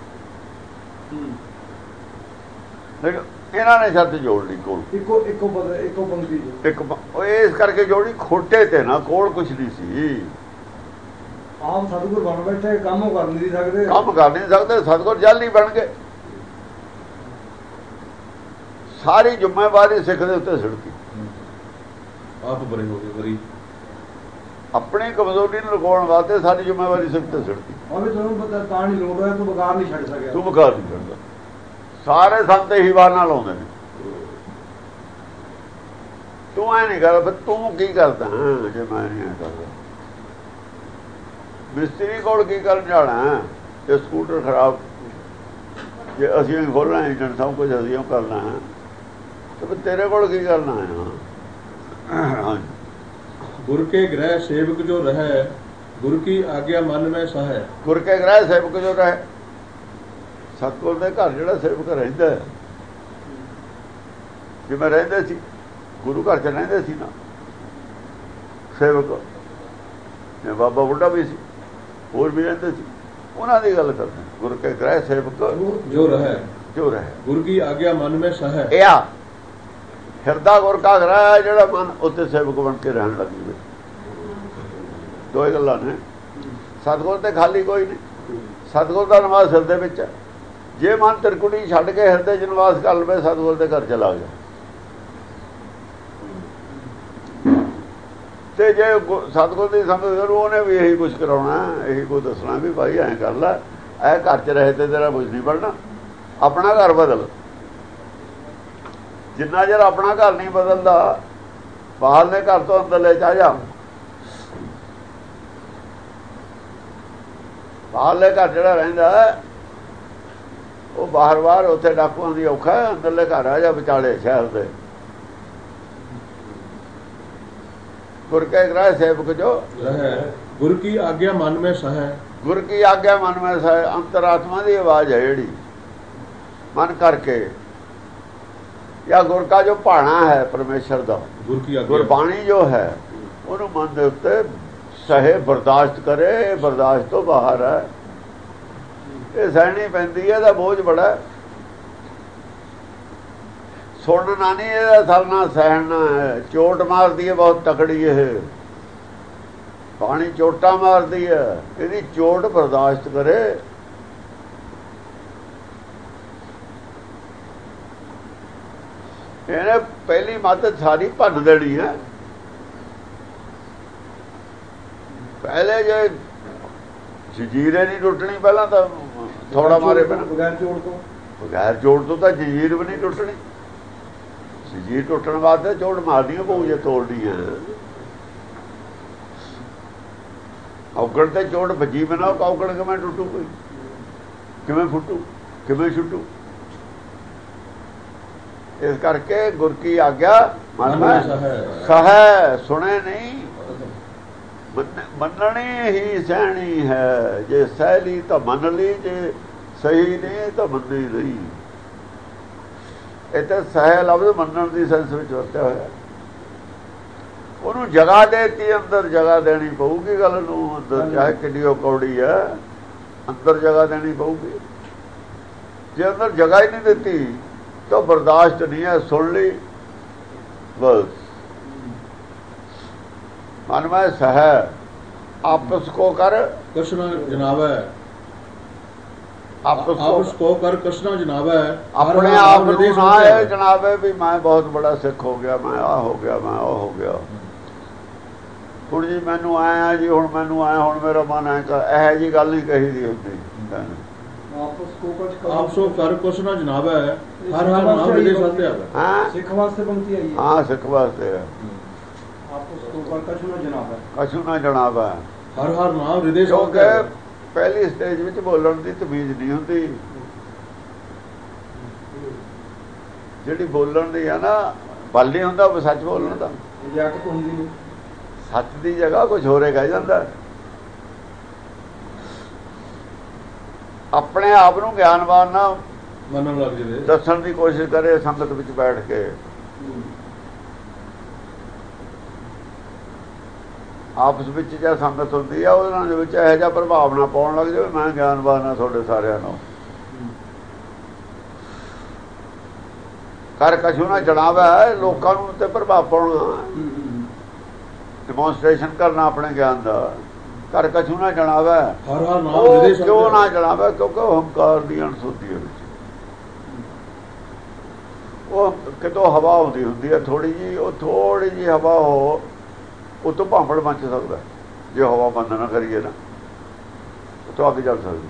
ਲੇਕਿਨ ਇਹਨਾਂ ਨੇ ਸ਼ਰਤ ਜੋੜ ਲਈ ਕੋਲ ਇੱਕੋ ਇੱਕੋ ਪਦ ਇੱਕੋ ਪੰਕਤੀ ਇੱਕ। ਉਹ ਇਸ ਕਰਕੇ ਜੋੜੀ ਖੋਟੇ ਤੇ ਨਾ, ਕੋਲ ਕੁਛ ਨਹੀਂ ਸੀ। ਆਪ ਸਤਿਗੁਰ ਬਣ ਬੈਠੇ, ਕੰਮ ਕਰ ਨਹੀਂ ਸਕਦੇ, ਕੰਮ ਕਰ ਨਹੀਂ ਸਕਦੇ। ਸਤਿਗੁਰ ਜਲ ਨਹੀਂ ਬਣ ਗਏ। ਸਾਰੀ ਜ਼ਿੰਮੇਵਾਰੀ ਸਿੱਖ ਦੇ ਉੱਤੇ ਸਿੱਟਤੀ। ਆਪ ਬਰੇ ਹੋ ਗਏ ਬਰੀ, ਆਪਣੀ ਕਮਜ਼ੋਰੀ ਨੂੰ ਲੁਕਾਉਣ ਵਾਸਤੇ ਸਾਰੀ ਜ਼ਿੰਮੇਵਾਰੀ ਸਿੱਖ ਤੇ ਸਿੱਟਤੀ। ਉਹ ਵੀ ਤੁਹਾਨੂੰ ਪਤਾ ਤਾਂ ਨਹੀਂ ਲੋੜ ਹੋਇਆ, ਤੂੰ ਬਕਾਰ ਨਹੀਂ ਛੱਡ ਸਕਿਆ। ਤੂੰ ਬਕਾਰ ਨਹੀਂ ਛੱਡਦਾ। ਸਾਰੇ ਸੰਤ ਇਹੀ ਵਾਰ ਨਾਲ ਆਉਂਦੇ ਨੇ, ਤੂੰ ਐ ਨਹੀਂ ਕਰ। ਫਿਰ ਤੂੰ ਕੀ ਕਰਦਾ ਜੇ ਮੈਂ ਨਹੀਂ ਐ ਕਰਦਾ? ਮਿਸਤਰੀ ਕੋਲ ਕੀ ਕਰਨ ਜਾਣਾ? ਜੇ ਸਕੂਟਰ ਖਰਾਬ, ਜੇ ਅਸੀਂ ਖੋਲਣਾ ਇੰਜਣ ਸਭ ਕੁਝ ਅਸੀਂ ਕਰਨਾ ਹੈ, ਤੇ ਤੇਰੇ ਕੋਲ ਕੀ ਕਰਨਾ ਹੈ? ਗੁਰ ਕੇ ਗ੍ਰਹਿ ਸੇਵਕ ਜੋ ਰਹਿ, ਗੁਰ ਕੀ ਆਗਿਆ ਮਨ ਮੈਂ ਸਹੈ। ਗੁਰ ਕੇ ਗ੍ਰਹਿ ਸੇਵਕ ਜੋ ਰਹੇ, ਸਤਿਗੁਰ ਦੇ ਘਰ ਜਿਹੜਾ ਸੇਵਕ ਰਹਿੰਦਾ, ਜਿਵੇਂ ਰਹਿੰਦੇ ਸੀ ਗੁਰੂ ਘਰ 'ਚ ਰਹਿੰਦੇ ਸੀ ਨਾ ਸੇਵਕ, ਜਿਵੇਂ ਬਾਬਾ ਬੁੱਢਾ ਵੀ ਸੀ, ਹੋਰ ਵੀ ਰਹਿੰਦੇ ਸੀ, ਉਹਨਾਂ ਦੀ ਗੱਲ ਕਰਦੇ। ਗੁਰ ਕੇ ਗ੍ਰਹਿ ਸੇਵਕ ਜੋ ਰਹੇ, ਜੋ ਰਹੇ, ਗੁਰ ਕੀ ਆਗਿਆ ਮਨ ਮੈਂ ਸਹੈ। ਇਹ ਆ ਹਿਰਦਾ ਗੁਰ ਕਾ ਗ੍ਰਹਿ, ਜਿਹੜਾ ਮਨ ਉੱਤੇ ਸੇਵਕ ਬਣ ਕੇ ਰਹਿਣ ਲੱਗੀ। ਦੋ ਗੱਲਾਂ ਨੇ। ਸਤਿਗੁਰ ਤੇ ਖਾਲੀ ਕੋਈ ਨਹੀਂ, ਸਤਿਗੁਰ ਦਾ ਨਿਵਾਸ ਹਿਰਦੇ ਵਿੱਚ ਹੈ। ਜੇ ਮਨ ਤਿਰਕੁਟੀ ਛੱਡ ਕੇ ਹਿਰਦੇ 'ਚ ਨਿਵਾਸ ਕਰ ਲਵੇ, ਸਤਿਗੁਰ ਦੇ ਘਰ ਚਲਾ ਗਿਆ। ਤੇ ਜੇ ਸਤਿਗੁਰ ਦੀ ਸੰਗਤ ਕਰੂ, ਉਹਨੇ ਵੀ ਇਹੀ ਕੁਛ ਕਰਾਉਣਾ, ਇਹੀ ਕੁਝ ਦੱਸਣਾ ਵੀ ਭਾਈ ਐਂ ਕਰ ਲੈ, ਇਹ ਘਰ 'ਚ ਰਹੇ ਤੇ ਤੇਰਾ ਕੁਝ ਨਹੀਂ ਬਣਨਾ। ਆਪਣਾ ਘਰ ਬਦਲ। ਜਿੰਨਾ ਚਿਰ ਆਪਣਾ ਘਰ ਨਹੀਂ ਬਦਲਦਾ, ਬਾਹਰਲੇ ਘਰ ਤੋਂ ਅੰਦਰਲੇ ਚ ਆ ਜਾ। ਬਾਹਰਲੇ ਘਰ ਜਿਹੜਾ ਰਹਿੰਦਾ ਉਹ ਬਾਹਰ ਬਾਹਰ ਉੱਥੇ ਡਾਕੂਆਂ ਦੀ ਔਖਾ, ਅੰਦਰਲੇ ਘਰ ਆ ਜਾ ਵਿਚਾਲੇ ਸ਼ਹਿਰ ਦੇ। ਗੁਰ ਕੇ ਗ੍ਰਹਿ ਸੇਵਕ ਜੋ ਗੁਰ ਕੀ ਆਗਿਆ ਮਨ ਮੇਂ ਸਹਿ। ਗੁਰ ਕੀ ਆਗਿਆ ਮਨ ਮੇਂ ਸਹਿ, ਅੰਤਰਾਤਮਾ ਦੀ ਆਵਾਜ਼ ਹੈ ਜਿਹੜੀ ਮਨ ਕਰਕੇ, या गुर का जो भाना है परमेश्वर का, गुरबाणी जो है ਉਹਨੂੰ ਮਨ ਦੇ ਉੱਤੇ ਸਹੇ ਬਰਦਾਸ਼ਤ ਕਰੇ। ਬਰਦਾਸ਼ਤ ਤੋਂ ਬਾਹਰ ਹੈ, ਇਹ ਸਹਿਣੀ ਪੈਂਦੀ ਹੈ। ਇਹਦਾ ਬੋਝ ਬੜਾ, ਸੁਣਨਾ ਨਹੀਂ, ਇਹਦਾ ਸਲਣਾ ਸਹਿਣਾ ਹੈ। ਚੋਟ ਮਾਰਦੀ ਹੈ ਬਹੁਤ ਤਕੜੀ, ਇਹ ਬਾਣੀ ਚੋਟਾਂ ਮਾਰਦੀ ਹੈ, ਇਹਦੀ ਚੋਟ ਬਰਦਾਸ਼ਤ ਕਰੇ। ਇਹਨੇ ਪਹਿਲੀ ਮੱਤ ਸਾਰੀ ਭੰਨ ਦੇਣੀ ਹੈ। ਪਹਿਲੇ ਜੇ ਜੰਜੀਰੇ ਨਹੀਂ ਟੁੱਟਣੀ, ਪਹਿਲਾਂ ਤਾਂ ਥੋੜਾ ਮਾਰੇ ਪੈਣਾ। ਬਗੈਰ ਜੋੜ ਤੋਂ ਬਗੈਰ ਜੋੜ ਤੋਂ ਤਾਂ ਜੰਜੀਰ ਵੀ ਨਹੀਂ ਟੁੱਟਣੀ। ਜੰਜੀਰ ਟੁੱਟਣ ਵਾਸਤੇ ਜੋੜ ਮਾਰਨੀਆਂ ਪਊ ਜੇ ਤੋੜਨੀ ਹੈ। ਔਗਣ ਤੇ ਜੋੜ ਵੱਜੀ ਬਿਨਾ ਔਗਣ ਕਿਵੇਂ ਟੁੱਟੂ, ਕੋਈ ਕਿਵੇਂ ਫੁੱਟੂ, ਕਿਵੇਂ ਛੁੱਟੂ। ਇਸ ਕਰਕੇ ਗੁਰ ਕੀ ਆਗਿਆ ਮਨ ਮੇਂ ਸਹਿ। ਸੁਣੇ ਨਹੀਂ, ਮੰਨਣੀ ਹੀ ਸਹਿਣੀ ਹੈ। ਜੇ ਸਹਿ ਲਈ ਤਾਂ ਮੰਨ ਲਈ, ਜੇ ਸਹੀ ਨਹੀਂ ਤਾਂ ਮੰਨੀ ਨਹੀਂ। ਇਹ ਤਾਂ ਸਹਿ ਲਫ਼ਜ਼ ਮੰਨਣ ਦੀ ਸੈਂਸ ਵਿੱਚ ਵਰਤਿਆ ਹੋਇਆ। ਉਹਨੂੰ ਜਗ੍ਹਾ ਦੇਤੀ, ਅੰਦਰ ਜਗ੍ਹਾ ਦੇਣੀ ਪਊਗੀ ਗੱਲ ਨੂੰ। ਅੰਦਰ ਚਾਹੇ ਕਿੰਨੀ ਉਹ ਕੌੜੀ ਹੈ, ਅੰਦਰ ਜਗ੍ਹਾ ਦੇਣੀ ਪਊਗੀ। ਜੇ ਅੰਦਰ ਜਗ੍ਹਾ ਹੀ ਨਹੀਂ ਦਿੱਤੀ ਤਾਂ ਬਰਦਾਸ਼ਤ ਨਹੀਂ ਹੈ। ਸੁਣ ਲਈ ਬਸ। मन में सह आपस को कर कृष्ण जनाब है, आपस को, आपस को कर कृष्ण जनाब है। अपने आप ना है जनाब है भी मैं बहुत बड़ा सिख हो गया, मैं आ हो गया, मैं आ हो गया। ਹੁਣ ਜੀ ਮੈਨੂੰ ਆਇਆ ਜੀ, ਹੁਣ ਮੈਨੂੰ ਆਇਆ, ਹੁਣ ਮੇਰਾ ਮਨ ਹੈ ਕਿ ਇਹੋ ਜਿਹੀ ਗੱਲ ਨਹੀਂ ਕਹੀ ਦੀ ਹੁੰਦੀ। ਆਪਸ ਕੋ ਕੁਝ ਆਪਸੋ ਕਰ ਕੁਛ ਨਾ ਜਨਾਬ ਹੈ, ਹਰ ਹਰ ਨਾਮ ਦੇ ਸਾਥੇ ਆ। ਹਾਂ ਸਿੱਖ ਵਾਸਤੇ ਪੰਕਤੀ ਆਈ ਹੈ। ਹਾਂ ਸਿੱਖ ਵਾਸਤੇ ਹੈ। ਆਪਸ ਕੋ ਕਰ ਕਛੂ ਨਾ ਜਨਾਬ ਹੈ, ਕਛੂ ਨਾ ਜਨਾਬ ਹੈ, ਹਰ ਹਰ ਨਾਮ ਹਿਰਦੇ ਕਿਉਂਕਿ ਪਹਿਲੀ ਸਟੇਜ ਵਿੱਚ ਬੋਲਣ ਦੀ ਤਮੀਜ਼ ਨਹੀਂ ਹੁੰਦੀ। ਜਿਹੜੀ ਬੋਲਣ ਦੀ ਹੈ ਨਾ ਬਲ ਨਹੀਂ ਹੁੰਦਾ, ਉਹ ਸੱਚ ਬੋਲਣ ਦਾ। ਇਜਾਜ਼ਤ ਹੁੰਦੀ ਨਹੀਂ, ਸੱਚ ਦੀ ਜਗ੍ਹਾ ਕੁਝ ਹੋਰੇ ਕਹਿ ਜਾਂਦਾ। ਆਪਣੇ ਆਪ ਨੂੰ ਗਿਆਨਵਾਨ ਨਾ ਮੰਨਣ ਲੱਗ ਜਾਵੇ, ਦੱਸਣ ਦੀ ਕੋਸ਼ਿਸ਼ ਕਰੇ ਸੰਗਤ ਵਿੱਚ ਬੈਠ ਕੇ। ਆਪਸ ਵਿੱਚ ਜਾਂ ਸੰਗਤ ਹੁੰਦੀ ਆ, ਉਹਨਾਂ ਦੇ ਵਿੱਚ ਇਹੋ ਜਿਹਾ ਪ੍ਰਭਾਵ ਨਾ ਪਾਉਣ ਲੱਗ ਜਾਵੇ ਮੈਂ ਗਿਆਨਵਾਨ ਆ ਤੁਹਾਡੇ ਸਾਰਿਆਂ ਨੂੰ। ਕਰ ਕਛੂ ਨਾ ਜਣਾਵੇ, ਲੋਕਾਂ ਨੂੰ ਤੇ ਪ੍ਰਭਾਵ ਪਾਉਣਾ, ਡੈਮੋਨਸਟ੍ਰੇਸ਼ਨ ਕਰਨਾ ਆਪਣੇ ਗਿਆਨ ਦਾ। ਕਰ ਕਛੂ ਨਾ ਜਣਾਵੇ, ਹਰ ਹਰ ਨਾਮ ਉਹ ਕਿਉਂ ਨਾ ਜਣਾਵੇ? ਕਿਉਂਕਿ ਉਹ ਹੰਕਾਰ ਦੀ ਅਣਸੁੱਧੀ ਵਿੱਚ ਉਹ ਕਿਤੋਂ ਹਵਾ ਆਉਂਦੀ ਹੁੰਦੀ ਹੈ ਥੋੜੀ ਜਿਹੀ, ਉਹ ਥੋੜੀ ਜਿਹੀ ਹਵਾ ਹੋ ਉਹ ਤੋਂ ਭਾਂਬੜ ਮੱਚ ਸਕਦਾ। ਜੇ ਹਵਾ ਬੰਦ ਨਾ ਕਰੀਏ ਨਾ ਉਹ ਤੋਂ ਅੱਗ ਚੱਲ ਸਕਦੀ।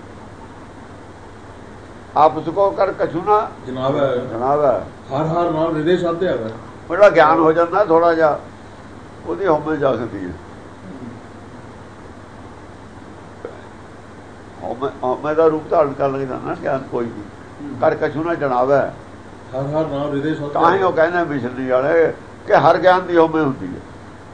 ਆਪ ਉਸ ਕੋ ਕਰ ਕਛੂ ਨਾ ਜਨਾਬ ਹੈ, ਜਨਾਬ ਹੈ, ਹਰ ਹਰ ਨਾਮ ਹਿਰਦੇ ਸਾਧਿਆ ਹੈ। ਬੜਾ ਗਿਆਨ ਹੋ ਜਾਂਦਾ ਥੋੜਾ ਜਿਹਾ, ਉਹਦੀ ਹਉਮੈ ਜਾ ਸਕਦੀ ਹੈ। ਹਉਮੈ ਦਾ ਰੂਪ ਧਾਰਨ ਕਰ ਲੈਂਦਾ ਨਾ ਗਿਆਨ ਕੋਈ ਵੀ। ਕਰ ਕਛੂ ਨਾ ਜਨਾਵੇ, ਹਰ ਹਰ ਨਾਮ ਹਿਰਦੇ ਸਾਧਿਆ। ਤਾਂ ਹੀ ਉਹ ਕਹਿੰਦੇ ਮਿਸ਼ਨਰੀ ਵਾਲੇ ਕਿ ਹਰ ਗਿਆਨ ਦੀ ਹਉਮੈ ਹੁੰਦੀ ਹੈ।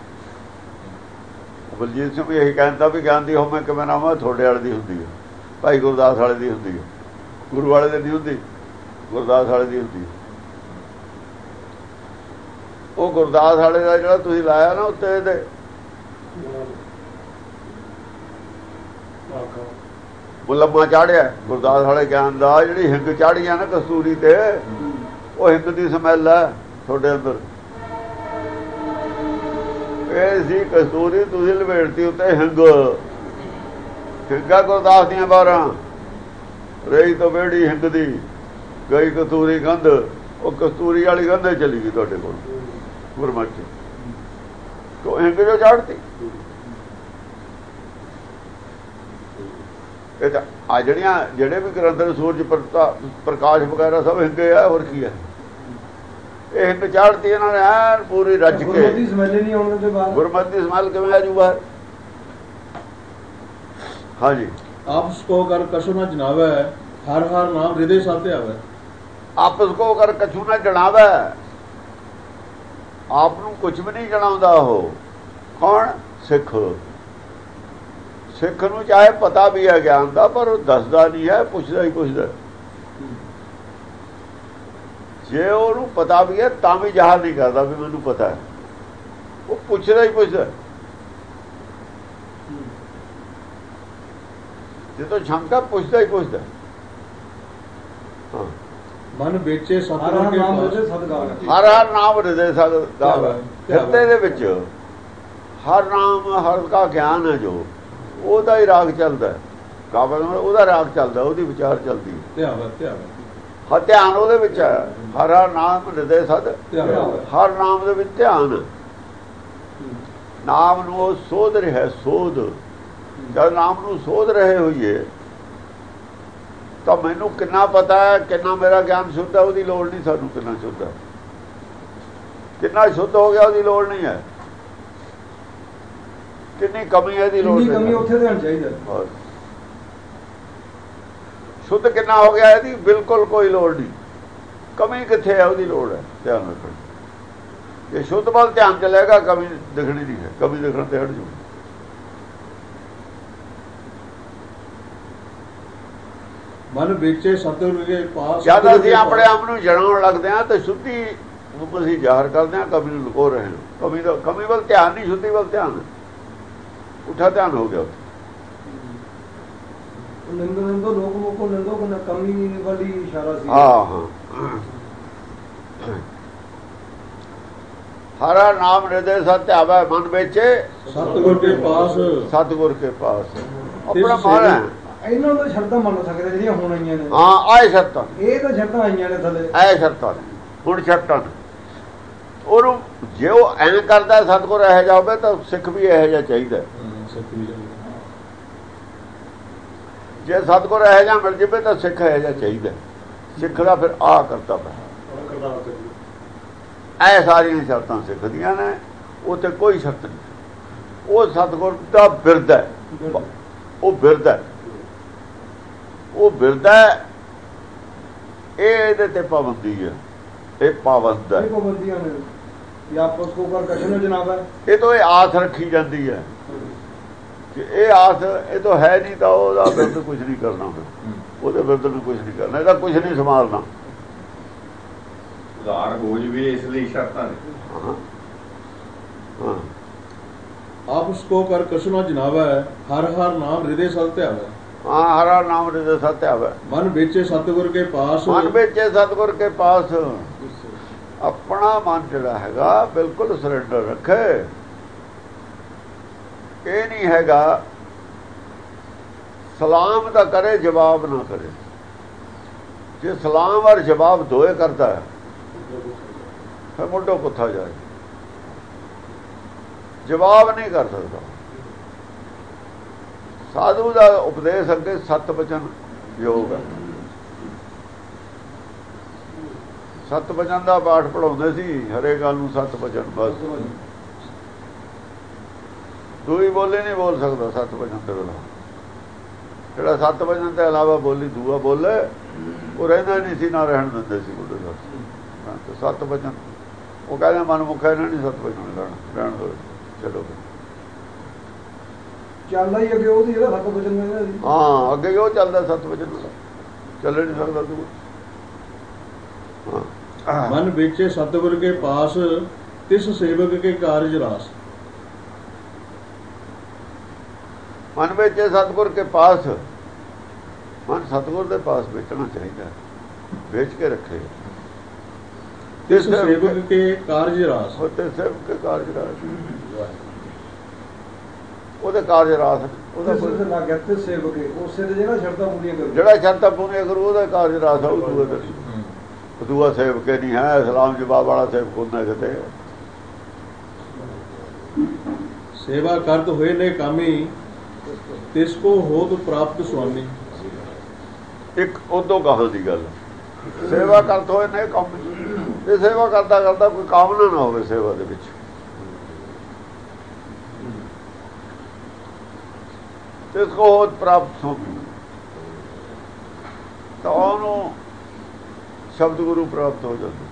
ਬਲਜੀਤ ਸਿੰਘ ਵੀ ਇਹੀ ਕਹਿੰਦਾ ਵੀ ਗਿਆਨ ਦੀ ਹਉਮੈ ਕਿਵੇਂ ਨਾ ਹੋਵੇ, ਤੁਹਾਡੇ ਵਾਲੇ ਦੀ ਹੁੰਦੀ ਹੈ, ਭਾਈ ਗੁਰਦਾਸ ਵਾਲੇ ਦੀ ਹੁੰਦੀ ਹੈ, ਗੁਰੂ ਵਾਲੇ ਦੀ ਨਹੀਂ ਹੁੰਦੀ, ਗੁਰਦਾਸ ਵਾਲੇ ਦੀ ਹੁੰਦੀ ਹੈ। ਉਹ ਗੁਰਦਾਸ ਵਾਲੇ ਦਾ ਜਿਹੜਾ ਤੁਸੀਂ ਲਾਇਆ ਨਾ ਉੱਤੇ ਇਹਦੇ ਮੁਲੰਮਾ ਚਾੜਿਆ ਗੁਰਦਾਸ ਵਾਲੇ ਗਿਆਨ ਦਾ, ਜਿਹੜੀ ਹਿੰਗ ਚਾੜੀਆਂ ਨਾ ਕਸਤੂਰੀ ਤੇ, ਉਹ ਹਿੰਗ ਦੀ ਸਮੈਲ ਹੈ ਤੁਹਾਡੇ ਅੰਦਰ। ਇਹ ਸੀ ਕਸਤੂਰੀ, ਤੁਸੀਂ ਲਪੇਟਤੀ ਉੱਤੇ ਹਿੰਗ, ਹਿੰਗਾ ਗੁਰਦਾਸ ਦੀਆਂ ਬਾਰਾਂ ਰਹੀ ਤੋਂ ਬੇੜੀ ਹਿੰਗ ਦੀ ਗਈ ਕਤੂਰੀ ਗੰਧ, ਉਹ ਕਤੂਰੀ ਵਾਲੀ ਗੰਧੇ ਚਲੀ ਗਈ ਤੁਹਾਡੇ ਕੋਲ ਗੁਰਮਤਿ ਤੋਂ ਹਿੰਗ ਜੋ ਚੜ੍ਹਤੀ। ਇਹ ਤਾਂ ਆ ਜਿਹੜੀਆਂ ਜਿਹੜੇ ਵੀ ਗ੍ਰੰਥ ਨੇ ਸੂਰਜ ਪ੍ਰਕਾਸ਼ ਵਗੈਰਾ ਸਭ ਹਿੰਗੇ ਆ, ਹੋਰ ਕੀ ਹੈ। ਇਹ ਹਿੰਗ ਚਾੜਤੀ ਇਹਨਾਂ ਨੇ ਐਨ ਪੂਰੀ ਰੱਜ ਕੇ। ਗੁਰਮਤਿ ਸਮੈਲ ਨਹੀਂ ਆਉਣ ਦੇ ਬਾਅਦ ਗੁਰਮਤਿ ਸਮੈਲ ਕਿਵੇਂ ਆ ਜੂ ਬਾਹਰ? ਹਾਂਜੀ, ਆਪਸ ਕੋ ਕਰ ਕਛੁ ਨਾ ਜਨਾਵੇ, ਹਰ ਹਰ ਨਾਮ ਹਿਰਦੇ ਸਾਧੇ ਆਵੇ। ਆਪਸ ਕੋ ਕਰ ਕਛੂ ਨਾ ਜਣਾਵੇ, ਆਪ ਨੂੰ ਕੁਝ ਵੀ ਨਹੀਂ ਜਣਾਉਂਦਾ ਉਹ। ਕੌਣ? ਸਿੱਖ। ਸਿੱਖ ਨੂੰ ਚਾਹੇ ਪਤਾ ਵੀ ਹੈ ਗਿਆਨ ਦਾ, ਪਰ ਉਹ ਦੱਸਦਾ ਨਹੀਂ ਹੈ, ਪੁੱਛਦਾ ਹੀ ਪੁੱਛਦਾ। ਜੇ ਉਹਨੂੰ ਪਤਾ ਵੀ ਹੈ ਤਾਂ ਵੀ ਜ਼ਾਹਰ ਨਹੀਂ ਕਰਦਾ ਵੀ ਮੈਨੂੰ ਪਤਾ ਹੈ, ਉਹ ਪੁੱਛਦਾ ਹੀ ਪੁੱਛਦਾ। ਜਦੋਂ ਸ਼ੰਕਾ ਪੁੱਛਦਾ ਹੀ ਪੁੱਛਦਾ। ਹਾਂ, ਮਨ ਵੇਚੇ ਸਤਿਗੁਰ ਕੇ ਪਾਸ, ਹਰ ਹਰ ਨਾਮ ਹਿਰਦੇ ਸਦਾ। ਹਿਰਦੇ ਦੇ ਵਿੱਚ ਹਰ ਨਾਮ ਹਰ ਦਾ ਗਿਆਨ ਹੈ, ਜੋ ਉਹਦਾ ਹੀ ਰਾਗ ਚੱਲਦਾ। ਕਾਬਲ ਉਹਦਾ ਰਾਗ ਚੱਲਦਾ, ਉਹਦੀ ਵਿਚਾਰ ਚੱਲਦੀ। ਧਿਆਨ ਧਿਆਨ ਹਾਂ, ਧਿਆਨ ਉਹਦੇ ਵਿੱਚ ਹੈ। ਹਰ ਹਰ ਨਾਮ ਹਿਰਦੇ ਸਦ, ਹਰ ਨਾਮ ਦੇ ਵਿੱਚ ਧਿਆਨ। ਨਾਮ ਨੂੰ ਉਹ ਸੋਧ ਰਿਹਾ, ਸੋਧ। ਜਦ ਨਾਮ ਨੂੰ ਸੋਧ ਰਹੇ ਹੋਈਏ ਤਾਂ ਮੈਨੂੰ ਕਿੰਨਾ ਪਤਾ ਹੈ, ਕਿੰਨਾ ਮੇਰਾ ਗਿਆਨ ਸ਼ੁੱਧ ਹੈ, ਉਹਦੀ ਲੋੜ ਨਹੀਂ ਸਾਨੂੰ। ਕਿੰਨਾ ਸ਼ੁੱਧ ਹੈ, ਕਿੰਨਾ ਸ਼ੁੱਧ ਹੋ ਗਿਆ, ਉਹਦੀ ਲੋੜ ਨਹੀਂ ਹੈ। ਕਿੰਨੀ ਕਮੀ ਹੈ, ਇਹਦੀ ਲੋੜ ਨਹੀਂ। ਕਮੀ ਉੱਥੇ ਧਿਆਨ ਚਾਹੀਦਾ। ਸ਼ੁੱਧ ਕਿੰਨਾ ਹੋ ਗਿਆ, ਇਹਦੀ ਬਿਲਕੁਲ ਕੋਈ ਲੋੜ ਨਹੀਂ। ਕਮੀ ਕਿੱਥੇ ਹੈ, ਉਹਦੀ ਲੋੜ ਹੈ ਧਿਆਨ ਰੱਖਣ। ਇਹ ਸ਼ੁੱਧ ਵੱਲ ਧਿਆਨ ਚਲੇਗਾ, ਕਮੀ ਦਿਖਣੀ ਨਹੀਂ ਹੈ। ਕਮੀ ਦਿਖਣ ਤੇ ਹਟ ਜੂ। ਮਨ ਵੇਚੇ ਸਤਿਗੁਰ ਕੇ ਪਾਸ, ਜਦ ਅਸੀਂ ਆਪਣੇ ਆਪ ਨੂੰ ਜਣਾਉਣ ਲੱਗਦੇ ਹਾਂ ਤਾਂ ਸ਼ੁੱਧੀ ਨੂੰ ਅਸੀਂ ਜ਼ਾਹਰ ਕਰਦੇ ਹਾਂ, ਕਮੀ ਨੂੰ ਲੁਕੋ ਰਹੇ ਹਾਂ। ਕਮੀ ਦਾ ਕਮੀ ਵੱਲ ਧਿਆਨ ਨਹੀਂ, ਸ਼ੁੱਧੀ ਵੱਲ ਧਿਆਨ। ਉਠਾ ਧਿਆਨ ਹੋ ਗਿਆ। ਨੰਦੋ ਨੰਦੋ ਲੋਕ ਮੋਕੋ ਨੰਦੋ ਕੋ ਕਮੀ ਵਾਲੀ ਇਸ਼ਾਰਾ ਸੀ। ਹਾਂ ਹਾਂ, ਹਰਾ ਨਾਮ ਹਿਰਦੇ ਸਤ ਆਵੇ, ਮਨ ਵੇਚੇ ਸਤਿਗੁਰ ਕੇ ਪਾਸ, ਸਤਿਗੁਰ ਕੇ ਪਾਸ। ਆਪਣਾ ਮਾਣ ਹੈ। ਇਹਨਾਂ ਦਾ ਸ਼ਰਤਾਂ ਮੰਨ ਸਕਦੇ ਜਿਹੜੀਆਂ ਹੁਣ ਆਈਆਂ ਨੇ। ਹਾਂ, ਆਏ ਸ਼ਰਤਾਂ, ਇਹ ਤਾਂ ਸ਼ਰਤਾਂ ਆਈਆਂ ਨੇ ਥੱਲੇ। ਐ ਸ਼ਰਤਾਂ ਹੁਣ ਸ਼ਰਤਾਂ ਉਹਨੂੰ ਜੇ ਉਹ ਐਂ ਕਰਦਾ ਸਤਿਗੁਰ ਇਹੋ ਜਿਹਾ ਹੋਵੇ ਤਾਂ ਸਿੱਖ ਵੀ ਇਹੋ ਜਿਹਾ ਚਾਹੀਦਾ। ਜੇ ਸਤਿਗੁਰ ਇਹੋ ਜਿਹਾ ਮਿਲ ਜਾਵੇ ਤਾਂ ਸਿੱਖ ਇਹੋ ਜਿਹਾ ਚਾਹੀਦਾ। ਸਿੱਖ ਦਾ ਫਿਰ ਆ ਕਰਤਾ ਪਿਆ। ਐ ਸਾਰੀਆਂ ਸ਼ਰਤਾਂ ਸਿੱਖ ਦੀਆਂ ਨੇ, ਉਹ ਤੇ ਕੋਈ ਸ਼ਰਤ ਨਹੀਂ। ਉਹ ਸਤਿਗੁਰ ਦਾ ਬਿਰਦ ਹੈ, ਉਹ ਬਿਰਦ ਹੈ, ਉਹ ਬਿਰਦ ਹੈ। ਇਹ ਇਹਦੇ ਤੇ ਪਾਬੰਦੀ ਹੈ, ਇਹ ਪਾਬੰਦ ਹੈ। ਪਾਬੰਦੀਆਂ ਨੇ ਆਪਸ ਕੋ ਕਰ ਕਸ਼ਨ ਜਨਾਬ। ਇਹ ਤੋਂ ਇਹ ਆਸ ਰੱਖੀ ਜਾਂਦੀ ਹੈ ਕਿ ਇਹ ਆਸ ਇਹ ਤੋਂ ਹੈ ਨਹੀਂ ਤਾਂ ਉਹਦਾ ਬਿਰਦ ਕੁਝ ਨਹੀਂ ਕਰਨਾ। ਉਹਦੇ ਬਿਰਦ ਨੂੰ ਕੁਝ ਨਹੀਂ ਕਰਨਾ, ਇਹਦਾ ਕੁਝ ਨਹੀਂ ਸੰਭਾਲਣਾ। ਉਧਾਰ ਹੋ ਜਵੇ ਇਸ ਲਈ ਸ਼ਰਤਾਂ ਨੇ। ਹਾਂ ਹਾਂ, ਆਪਸ ਕੋ ਕਰ ਕਛੁ ਨਾ ਜਨਾਵੇ, ਹਰ ਹਰ ਨਾਮ ਹਿਰਦੇ ਸਤ ਆਵੇ। ਹਾਂ, ਹਰਾ ਨਾਮ ਹਿਰਦੇ ਸਤ ਆਵੇ। ਮਨ ਵੇਚੇ ਸਤਿਗੁਰ ਕੇ ਪਾਸ, ਮਨ ਵੇਚੇ ਸਤਿਗੁਰ ਕੇ ਪਾਸ। ਆਪਣਾ ਮਨ ਜਿਹੜਾ ਹੈਗਾ ਬਿਲਕੁਲ ਸਰੈਂਡਰ ਰੱਖੇ। ਇਹ ਨਹੀਂ ਹੈਗਾ ਸਲਾਮ ਦਾ ਕਰੇ ਜਵਾਬ ਨਾ ਕਰੇ। ਜੇ ਸਲਾਮ ਔਰ ਜਵਾਬ ਦੋਏ ਕਰਦਾ ਹੈ ਫਿਰ ਮੁੱਢੋਂ ਪੁੱਠਾ ਜਾਏ। ਜਵਾਬ ਨਹੀਂ ਕਰ ਸਕਦਾ। ਸਾਧੂ ਦਾ ਉਪਦੇਸ਼ ਅੱਗੇ ਸਤ ਬਚਨ ਯੋਗ ਹੈ। ਸਤ ਬਚਨ ਦਾ ਪਾਠ ਪੜਾਉਂਦੇ ਸੀ, ਹਰੇ ਗੱਲ ਨੂੰ ਸਤ ਬਚਨ। ਬਸ ਦੂਈ ਬੋਲੀ ਨਹੀਂ ਬੋਲ ਸਕਦਾ ਸਤ ਬਚਨ ਦੇ ਬਿਨਾਂ। ਜਿਹੜਾ ਸਤ ਬਚਨ ਤੋਂ ਇਲਾਵਾ ਬੋਲੀ ਦੂਆ ਬੋਲੇ ਉਹ ਰਹਿੰਦਾ ਨਹੀਂ ਸੀ, ਨਾ ਰਹਿਣ ਦਿੰਦੇ ਸੀ ਬੁੱਢੇ ਸਾਹਿਬ। ਸਤ ਬਚਨ ਉਹ ਕਹਿੰਦੇ ਮਨ ਮੁੱਖਾ ਇਹਨਾਂ ਨਹੀਂ ਸਤ ਬਚਨ ਲੈਣਾ, ਰਹਿਣ ਦੋ ਚਲੋ। ਚੱਲਦਾ ਹੀ ਅੱਗੇ ਉਹਦੀ ਜਿਹੜਾ ਸਤ ਬਚਨ ਕਹਿੰਦਾ ਸੀ। ਹਾਂ, ਅੱਗੇ ਉਹ ਚੱਲਦਾ ਸਤ ਬਚਨ, ਚੱਲ ਨਹੀਂ ਸਕਦਾ ਤੂੰ। ਹਾਂ, ਮਨ ਵੇਚੇ ਸਤਿਗੁਰ ਕੇ ਪਾਸ, ਤਿਸ ਸੇਵਕ ਕੇ ਕਾਰਜ ਰਾਸ। ਮਨ ਵੇਚੇ ਸਤਿਗੁਰ ਕੇ ਪਾਸ। ਮਨ ਸਤਿਗੁਰ ਦੇ ਪਾਸ ਵੇਚਣਾ ਚਾਹੀਦਾ, ਵੇਚ ਕੇ ਰੱਖੇ। ਤਿਸ ਸੇਵਕ ਕੇ ਕਾਰਜ ਰਾਸ, ਤੇ ਸੇਵਕ ਕੇ ਕਾਰਜ ਰਾਸ। ਉਹਦੇ ਕਾਰਜ ਰਾਸ ਨੇ। ਉਹਦਾ ਉਹਦਾ ਲੱਗ ਗਿਆ ਤੇ ਸੇਵਕ ਉਸੇ ਤੇ ਜਿਹੜਾ ਸ਼ਰਤਾਂ ਪੂਰੀਆਂ ਕਰੂ, ਜਿਹੜਾ ਸ਼ਰਤਾਂ ਪੂਰੀਆਂ ਕਰੂ ਉਹਦਾ ਕਾਰਜ ਰਾਸ ਆਉ। ਦੂਆ ਤੇ ਦੂਆ ਸੇਵਕ ਨਹੀਂ ਹੈ, ਇਸਲਾਮ ਜਵਾਬ ਵਾਲਾ ਸੇਵਕ ਹੁੰਦਾ ਕਿਤੇ। ਸੇਵਾ ਕਰਤ ਹੋਏ ਨੇ ਕਾਮੀ ਤਿਸ ਕੋ ਹੋਤ ਪ੍ਰਾਪਤ ਸੁਆਮੀ। ਇੱਕ ਉਦੋਂ ਗਾਹਾਂ ਦੀ ਗੱਲ, ਸੇਵਾ ਕਰਤ ਹੋਏ ਨੇ ਕੰਮ, ਇਹ ਸੇਵਾ ਕਰਦਾ ਕਰਦਾ ਕੋਈ ਕਾਮਨਾ ਨਾ ਹੋਵੇ ਸੇਵਾ ਦੇ ਵਿੱਚ, ਤਿਸ ਕੋ ਹੋਤ ਪ੍ਰਾਪਤ ਸੁਆਮੀ, ਤਾਂ ਉਹਨੂੰ ਸ਼ਬਦ ਗੁਰੂ ਪ੍ਰਾਪਤ ਹੋ ਜਾਂਦਾ।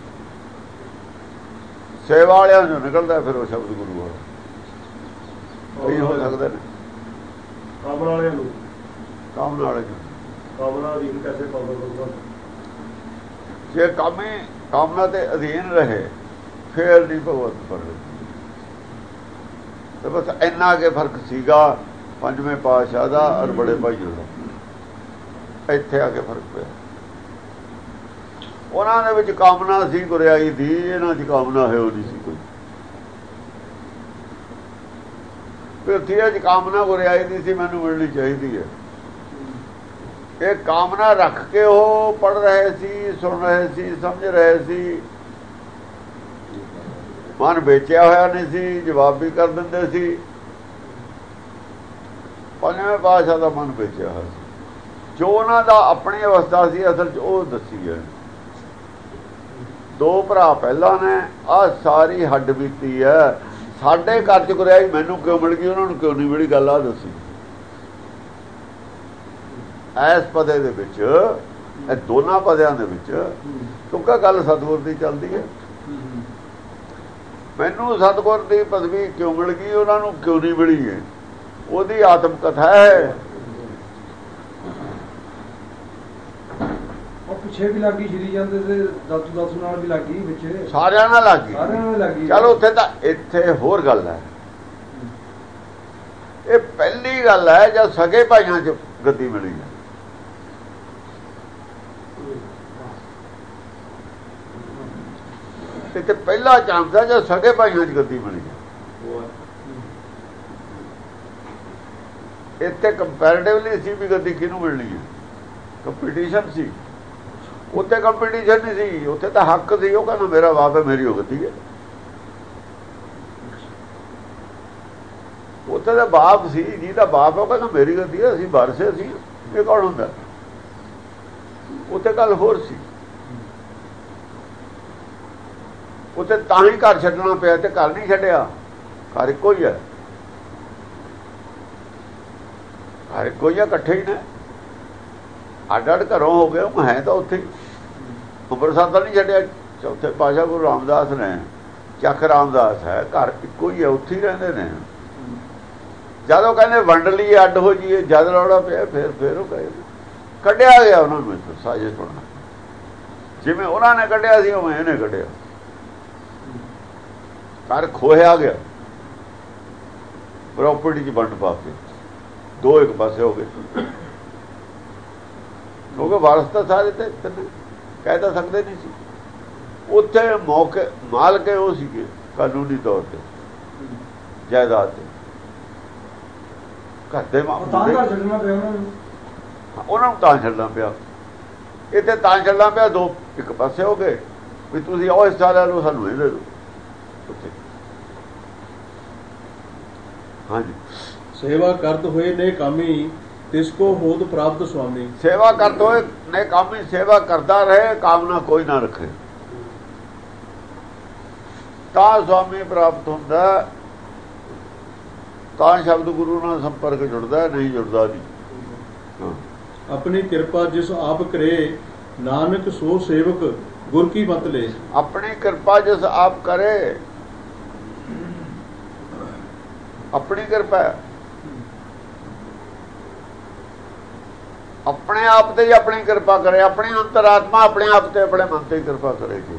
ਸੇਵਾ ਵਾਲਿਆਂ ਨੂੰ ਨਿਕਲਦਾ ਫਿਰ ਉਹ ਸ਼ਬਦ ਗੁਰੂ ਵਾਲਾ ਕਈ ਹੋ ਸਕਦੇ ਨੇ। ਕਾਮਨਾ ਵਾਲਿਆਂ ਨੂੰ ਕਾਮਨਾ ਵਾਲੇ ਕਾਮਨਾ ਅਧੀਨ ਕੈਸੇ ਪਾਉਂਦਾ ਕਰੂਗਾ? ਜੇ ਕਾਮੇ ਕਾਮਨਾ ਦੇ ਅਧੀਨ ਰਹੇ ਫੇਰ ਨਹੀਂ ਭਗਵਤ ਪ੍ਰਗਟ। ਤੇ ਬਸ ਇੰਨਾ ਕੇ ਫਰਕ ਸੀਗਾ ਪੰਜਵੇਂ ਪਾਤਸ਼ਾਹ ਦਾ ਔਰ ਬੜੇ ਭਾਈਆਂ ਦਾ। ਇੱਥੇ ਆ ਕੇ ਫਰਕ ਪਿਆ। ਉਹਨਾਂ ਦੇ ਵਿੱਚ ਕਾਮਨਾ ਸੀ ਗੁਰਿਆਈ ਦੀ, ਇਹਨਾਂ ਦੀ ਕਾਮਨਾ ਹੈ ਉਹ ਨਹੀਂ ਸੀ ਕੋਈ। ਪ੍ਰਿਥਵੀ 'ਚ ਕਾਮਨਾ ਗੁਰਿਆਈ ਦੀ ਸੀ, ਮੈਨੂੰ ਮਿਲਣੀ ਚਾਹੀਦੀ ਹੈ। ਇਹ ਕਾਮਨਾ ਰੱਖ ਕੇ ਉਹ ਪੜ੍ਹ ਰਹੇ ਸੀ, ਸੁਣ ਰਹੇ ਸੀ, ਸਮਝ ਰਹੇ ਸੀ। ਮਨ ਵੇਚਿਆ ਹੋਇਆ ਨਹੀਂ ਸੀ, ਜਵਾਬ ਵੀ ਕਰ ਦਿੰਦੇ ਸੀ। ਪੰਜਵੇਂ ਪਾਤਸ਼ਾਹ ਦਾ ਮਨ ਵੇਚਿਆ ਹੋਇਆ ਸੀ। ਜੋ ਉਹਨਾਂ ਦਾ ਆਪਣੀ ਅਵਸਥਾ ਸੀ ਅਸਲ 'ਚ ਉਹ ਦੱਸੀ ਹੈ। ਦੋ ਭਰਾ ਪਹਿਲਾਂ ਨੇ, ਆਹ ਸਾਰੀ ਹੱਡ ਬੀਤੀ ਹੈ। ਸਾਡੇ ਘਰ 'ਚ ਗੁਰਿਆਈ ਮੈਨੂੰ ਕਿਉਂ ਮਿਲ ਗਈ, ਉਹਨਾਂ ਨੂੰ ਕਿਉਂ ਨਹੀਂ ਮਿਲੀ, ਗੱਲ ਆ ਦੱਸੀ। ਇਸ ਪਦੇ ਦੇ ਵਿੱਚ, ਇਹ ਦੋਨਾਂ ਪਦਿਆਂ ਦੇ ਵਿੱਚ, ਕਿਉਂਕਿ ਗੱਲ ਸਤਿਗੁਰ ਦੀ ਚੱਲਦੀ ਹੈ। ਮੈਨੂੰ ਸਤਿਗੁਰ ਦੀ ਪਦਵੀ ਕਿਉਂ ਮਿਲ ਗਈ, ਉਹਨਾਂ ਨੂੰ ਕਿਉਂ ਨਹੀਂ ਮਿਲੀ ਹੈ, ਉਹਦੀ ਆਤਮ ਕਥਾ ਹੈ। ਉਹ ਪਿੱਛੇ ਵੀ ਲੱਗੀ ਸ਼੍ਰੀ ਜਾਂਦੇ ਤੇ ਦਾਤੂ ਦਾਤੂ ਨਾਲ ਵੀ ਲੱਗੀ, ਵਿੱਚ ਸਾਰਿਆਂ ਨਾਲ ਲੱਗੀ, ਸਾਰਿਆਂ ਨਾਲ ਲੱਗੀ। ਚਲੋ ਉੱਥੇ ਤਾਂ, ਇੱਥੇ ਹੋਰ ਗੱਲ ਹੈ। ਇਹ ਪਹਿਲੀ ਗੱਲ ਹੈ ਜਦ ਸਗੇ ਭਾਈਆਂ 'ਚ ਗੱਦੀ ਮਿਲੀ ਹੈ। ਤੇ ਪਹਿਲਾ ਚਾਂਸ ਹੈ ਜਦ ਸਗੇ ਭਾਈਆਂ 'ਚ ਗੱਦੀ ਮਿਲੀ ਹੈ। ਇੱਥੇ ਕੰਪੈਰੀਟਿਵਲੀ ਸੀ ਵੀ ਗੱਦੀ ਕਿਹਨੂੰ ਮਿਲਣੀ ਹੈ, ਕੰਪੀਟੀਸ਼ਨ ਸੀ। ਉੱਥੇ ਕੰਪੀਟੀਸ਼ਨ ਨਹੀਂ ਸੀ, ਉੱਥੇ ਤਾਂ ਹੱਕ ਸੀ। ਉਹ ਕਹਿੰਦਾ ਮੇਰਾ ਬਾਪ ਹੈ, ਮੇਰੀ ਉਹ ਗੱਦੀ ਹੈ। ਉੱਥੇ ਦਾ ਬਾਪ ਸੀ, ਜਿਹਦਾ ਬਾਪ ਉਹ ਕਹਿੰਦਾ ਮੇਰੀ ਗੱਦੀ ਹੈ, ਅਸੀਂ ਵਾਰਸੇ ਸੀ। ਇਹ ਕੌਣ ਹੁੰਦਾ? ਉੱਥੇ ਗੱਲ ਹੋਰ ਸੀ। ਉੱਥੇ ਤਾਂ ਹੀ ਘਰ ਛੱਡਣਾ ਪਿਆ, ਤੇ ਘਰ ਨਹੀਂ ਛੱਡਿਆ। ਘਰ ਇੱਕੋ ਹੀ ਹੈ, ਘਰ ਇੱਕੋ ਹੀ ਹੈ, ਇਕੱਠੇ ਹੀ ਨੇ। ਅੱਡ ਅੱਡ ਘਰੋਂ ਹੋ ਗਏ, ਉਹ ਹੈ ਤਾਂ ਉੱਥੇ ਹੀ। ਅੰਮ੍ਰਿਤਸਰ ਤਾਂ ਨਹੀਂ ਛੱਡਿਆ। ਚੌਥੇ ਪਾਤਸ਼ਾਹ ਗੁਰੂ ਰਾਮਦਾਸ ਨੇ, ਚੱਕ ਰਾਮਦਾਸ ਹੈ, ਘਰ ਇੱਕੋ ਹੀ ਹੈ, ਉੱਥੇ ਹੀ ਰਹਿੰਦੇ ਨੇ। ਜਦੋਂ ਕਹਿੰਦੇ ਵੰਡ ਲਈ ਅੱਡ ਹੋ ਜਾਈਏ, ਜਦ ਰੌਲਾ ਪਿਆ ਫਿਰ ਫਿਰ ਉਹ ਕਹੇ ਕੱਢਿਆ ਗਿਆ ਉਹਨਾਂ ਨੂੰ ਇੱਥੋਂ ਸਾਜ਼ਿਸ਼ ਬਣਾ। ਜਿਵੇਂ ਉਹਨਾਂ ਨੇ ਕੱਢਿਆ ਸੀ ਉਵੇਂ ਇਹਨੇ ਕੱਢਿਆ। ਘਰ ਖੋਹਿਆ ਗਿਆ, ਪ੍ਰਾਪਰਟੀ 'ਚ ਵੰਡ ਪਾ ਕੇ ਦੋ ਇੱਕ ਪਾਸੇ ਹੋ ਗਏ। ਕਿਉਂਕਿ ਵਾਰਸ ਤਾਂ ਸਾਰੇ ਤੇ ਕਹਿ ਤਾਂ ਸਕਦੇ ਨਹੀਂ ਸੀ। ਉੱਥੇ ਮੌਕੇ ਮਾਲਕ ਉਹ ਸੀਗੇ ਕਾਨੂੰਨੀ ਤੌਰ ਤੇ ਜਾਇਦਾਦ ਤੇ। ਘਰ ਦੇ ਛੱਡਣਾ ਪਿਆ ਉਹਨਾਂ ਨੂੰ, ਉਹਨਾਂ ਨੂੰ ਤਾਂ ਛੱਡਣਾ ਪਿਆ। ਇੱਥੇ ਤਾਂ ਛੱਡਣਾ ਪਿਆ, ਦੋ ਇੱਕ ਪਾਸੇ ਹੋ ਗਏ ਵੀ ਤੁਸੀਂ ਉਹ ਹਿੱਸਾ ਲੈ ਲਓ, ਸਾਨੂੰ ਇਹ ਦੇ ਦਿਓ। ਉੱਥੇ ਹਾਂਜੀ, ਸੇਵਾ ਕਰਤ ਹੋਏ ਨੇ ਕਾਮੀ ਤਿਸ ਕੋ ਹੋਤ ਪ੍ਰਾਪਤ ਸੁਆਮੀ। ਸੇਵਾ ਕਰਤ ਹੋਏ ਨੇ ਕਾਮੀ, ਸੇਵਾ ਕਰਦਾ ਰਹੇ, ਕਾਮਨਾ ਕੋਈ ਨਾ ਰੱਖੇ, ਤਾਂ ਸੁਆਮੀ ਪ੍ਰਾਪਤ ਹੁੰਦਾ। ਤਾਂ ਸ਼ਬਦ ਗੁਰੂ ਨਾਲ ਸੰਪਰਕ ਜੁੜਦਾ, ਨਹੀਂ ਜੁੜਦਾ ਨਹੀਂ। ਆਪਣੀ ਕਿਰਪਾ ਜਿਸ ਆਪ ਕਰੇ ਨਾਨਕ ਸੋ ਸੇਵਕ ਗੁਰ ਕੀ ਮਤ ਲੈ। ਆਪਣੀ ਕਿਰਪਾ ਜਿਸ ਆਪ ਕਰੇ, ਆਪਣੀ ਕਿਰਪਾ ਆਪਣੇ ਆਪ ਤੇ ਹੀ ਆਪਣੀ ਕਿਰਪਾ ਕਰੇ। ਆਪਣੀ ਅੰਤਰਾਤਮਾ ਆਪਣੇ ਆਪ ਤੇ ਆਪਣੇ ਮਨ ਤੇ ਕਿਰਪਾ ਕਰੇਗੀ।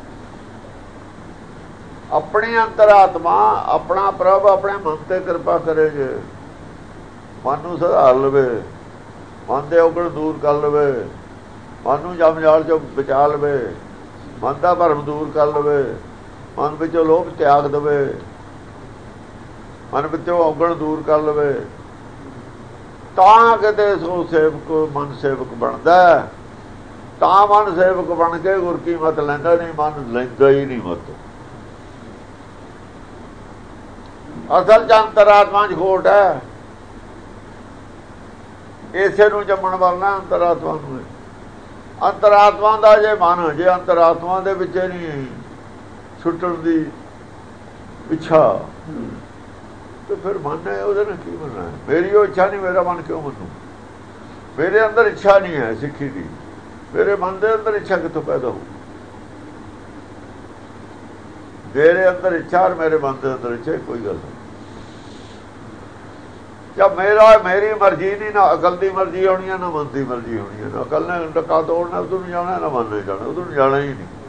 ਆਪਣੀ ਅੰਤਰਾਤਮਾ ਆਪਣਾ ਪ੍ਰਭ ਆਪਣੇ ਮਨ ਤੇ ਕਿਰਪਾ ਕਰੇ। ਜੇ ਮਨ ਨੂੰ ਸੁਧਾਰ ਲਵੇ, ਮਨ ਦੇ ਔਗਣ ਦੂਰ ਕਰ ਲਵੇ, ਮਨ ਨੂੰ ਜੰਜਾਲ ਚੋਂ ਬਚਾ ਲਵੇ, ਮਨ ਦਾ ਭਰਮ ਦੂਰ ਕਰ ਲਵੇ, ਮਨ ਵਿੱਚੋਂ ਲੋਭ ਤਿਆਗ ਦੇਵੇ, ਮਨ ਵਿੱਚੋਂ ਔਗਣ ਦੂਰ ਕਰ ਲਵੇ ਤਾਂ ਕਿਤੇ ਸੋ ਸੇਵਕ ਮਨ ਸੇਵਕ ਬਣਦਾ, ਤਾਂ ਮਨ ਸੇਵਕ ਬਣ ਕੇ ਗੁਰ ਕੀ ਮਤ ਲੈਂਦਾ, ਨਹੀਂ ਮਨ ਲੈਂਦਾ ਹੀ ਨਹੀਂ ਮਤ। ਅਸਲ ਚ ਅੰਤਰਾਤਮਾ ਚ ਖੋਟ ਹੈ, ਇਸੇ ਨੂੰ ਜੰਮਣ ਵਾਲਾ ਅੰਤਰਾਤਮਾ ਨੂੰ। ਅੰਤਰਾਤਮਾ ਦਾ ਜੇ ਮਨ, ਜੇ ਅੰਤਰਾਤਮਾ ਦੇ ਵਿੱਚ ਨਹੀਂ ਛੁੱਟਣ ਦੀ ਇੱਛਾ ਤੇ ਫਿਰ ਮਨ ਹੈ, ਉਹਦੇ ਨਾਲ ਕੀ ਮੰਨਣਾ ਹੈ? ਮੇਰੀ ਉਹ ਇੱਛਾ ਨਹੀਂ, ਮੇਰਾ ਮਨ ਕਿਉਂ ਮੰਨੂ? ਮੇਰੇ ਅੰਦਰ ਇੱਛਾ ਨਹੀਂ ਹੈ ਸਿੱਖੀ ਦੀ, ਮੇਰੇ ਮਨ ਦੇ ਅੰਦਰ ਇੱਛਾ ਕਿੱਥੋਂ ਪੈਦਾ ਹੋਊ? ਮੇਰੇ ਅੰਦਰ ਇੱਛਾ ਔਰ ਮੇਰੇ ਮਨ ਦੇ ਅੰਦਰ ਇੱਛਾ ਕੋਈ ਗੱਲ ਨਹੀਂ। ਜਦ ਮੇਰਾ ਮੇਰੀ ਮਰਜ਼ੀ ਨਹੀਂ, ਨਾ ਅਕਲ ਦੀ ਮਰਜ਼ੀ ਹੋਣੀ ਹੈ, ਨਾ ਮਨ ਦੀ ਮਰਜ਼ੀ ਹੋਣੀ ਹੈ। ਨਾ ਅਕਲ ਨੇ ਡੱਕਾ ਤੋੜਨਾ ਉਦੋਂ ਨੂੰ ਜਾਣਾ, ਨਾ ਮਨ ਨੇ ਜਾਣਾ ਉਦੋਂ ਨੂੰ ਜਾਣਾ ਹੀ ਨਹੀਂ।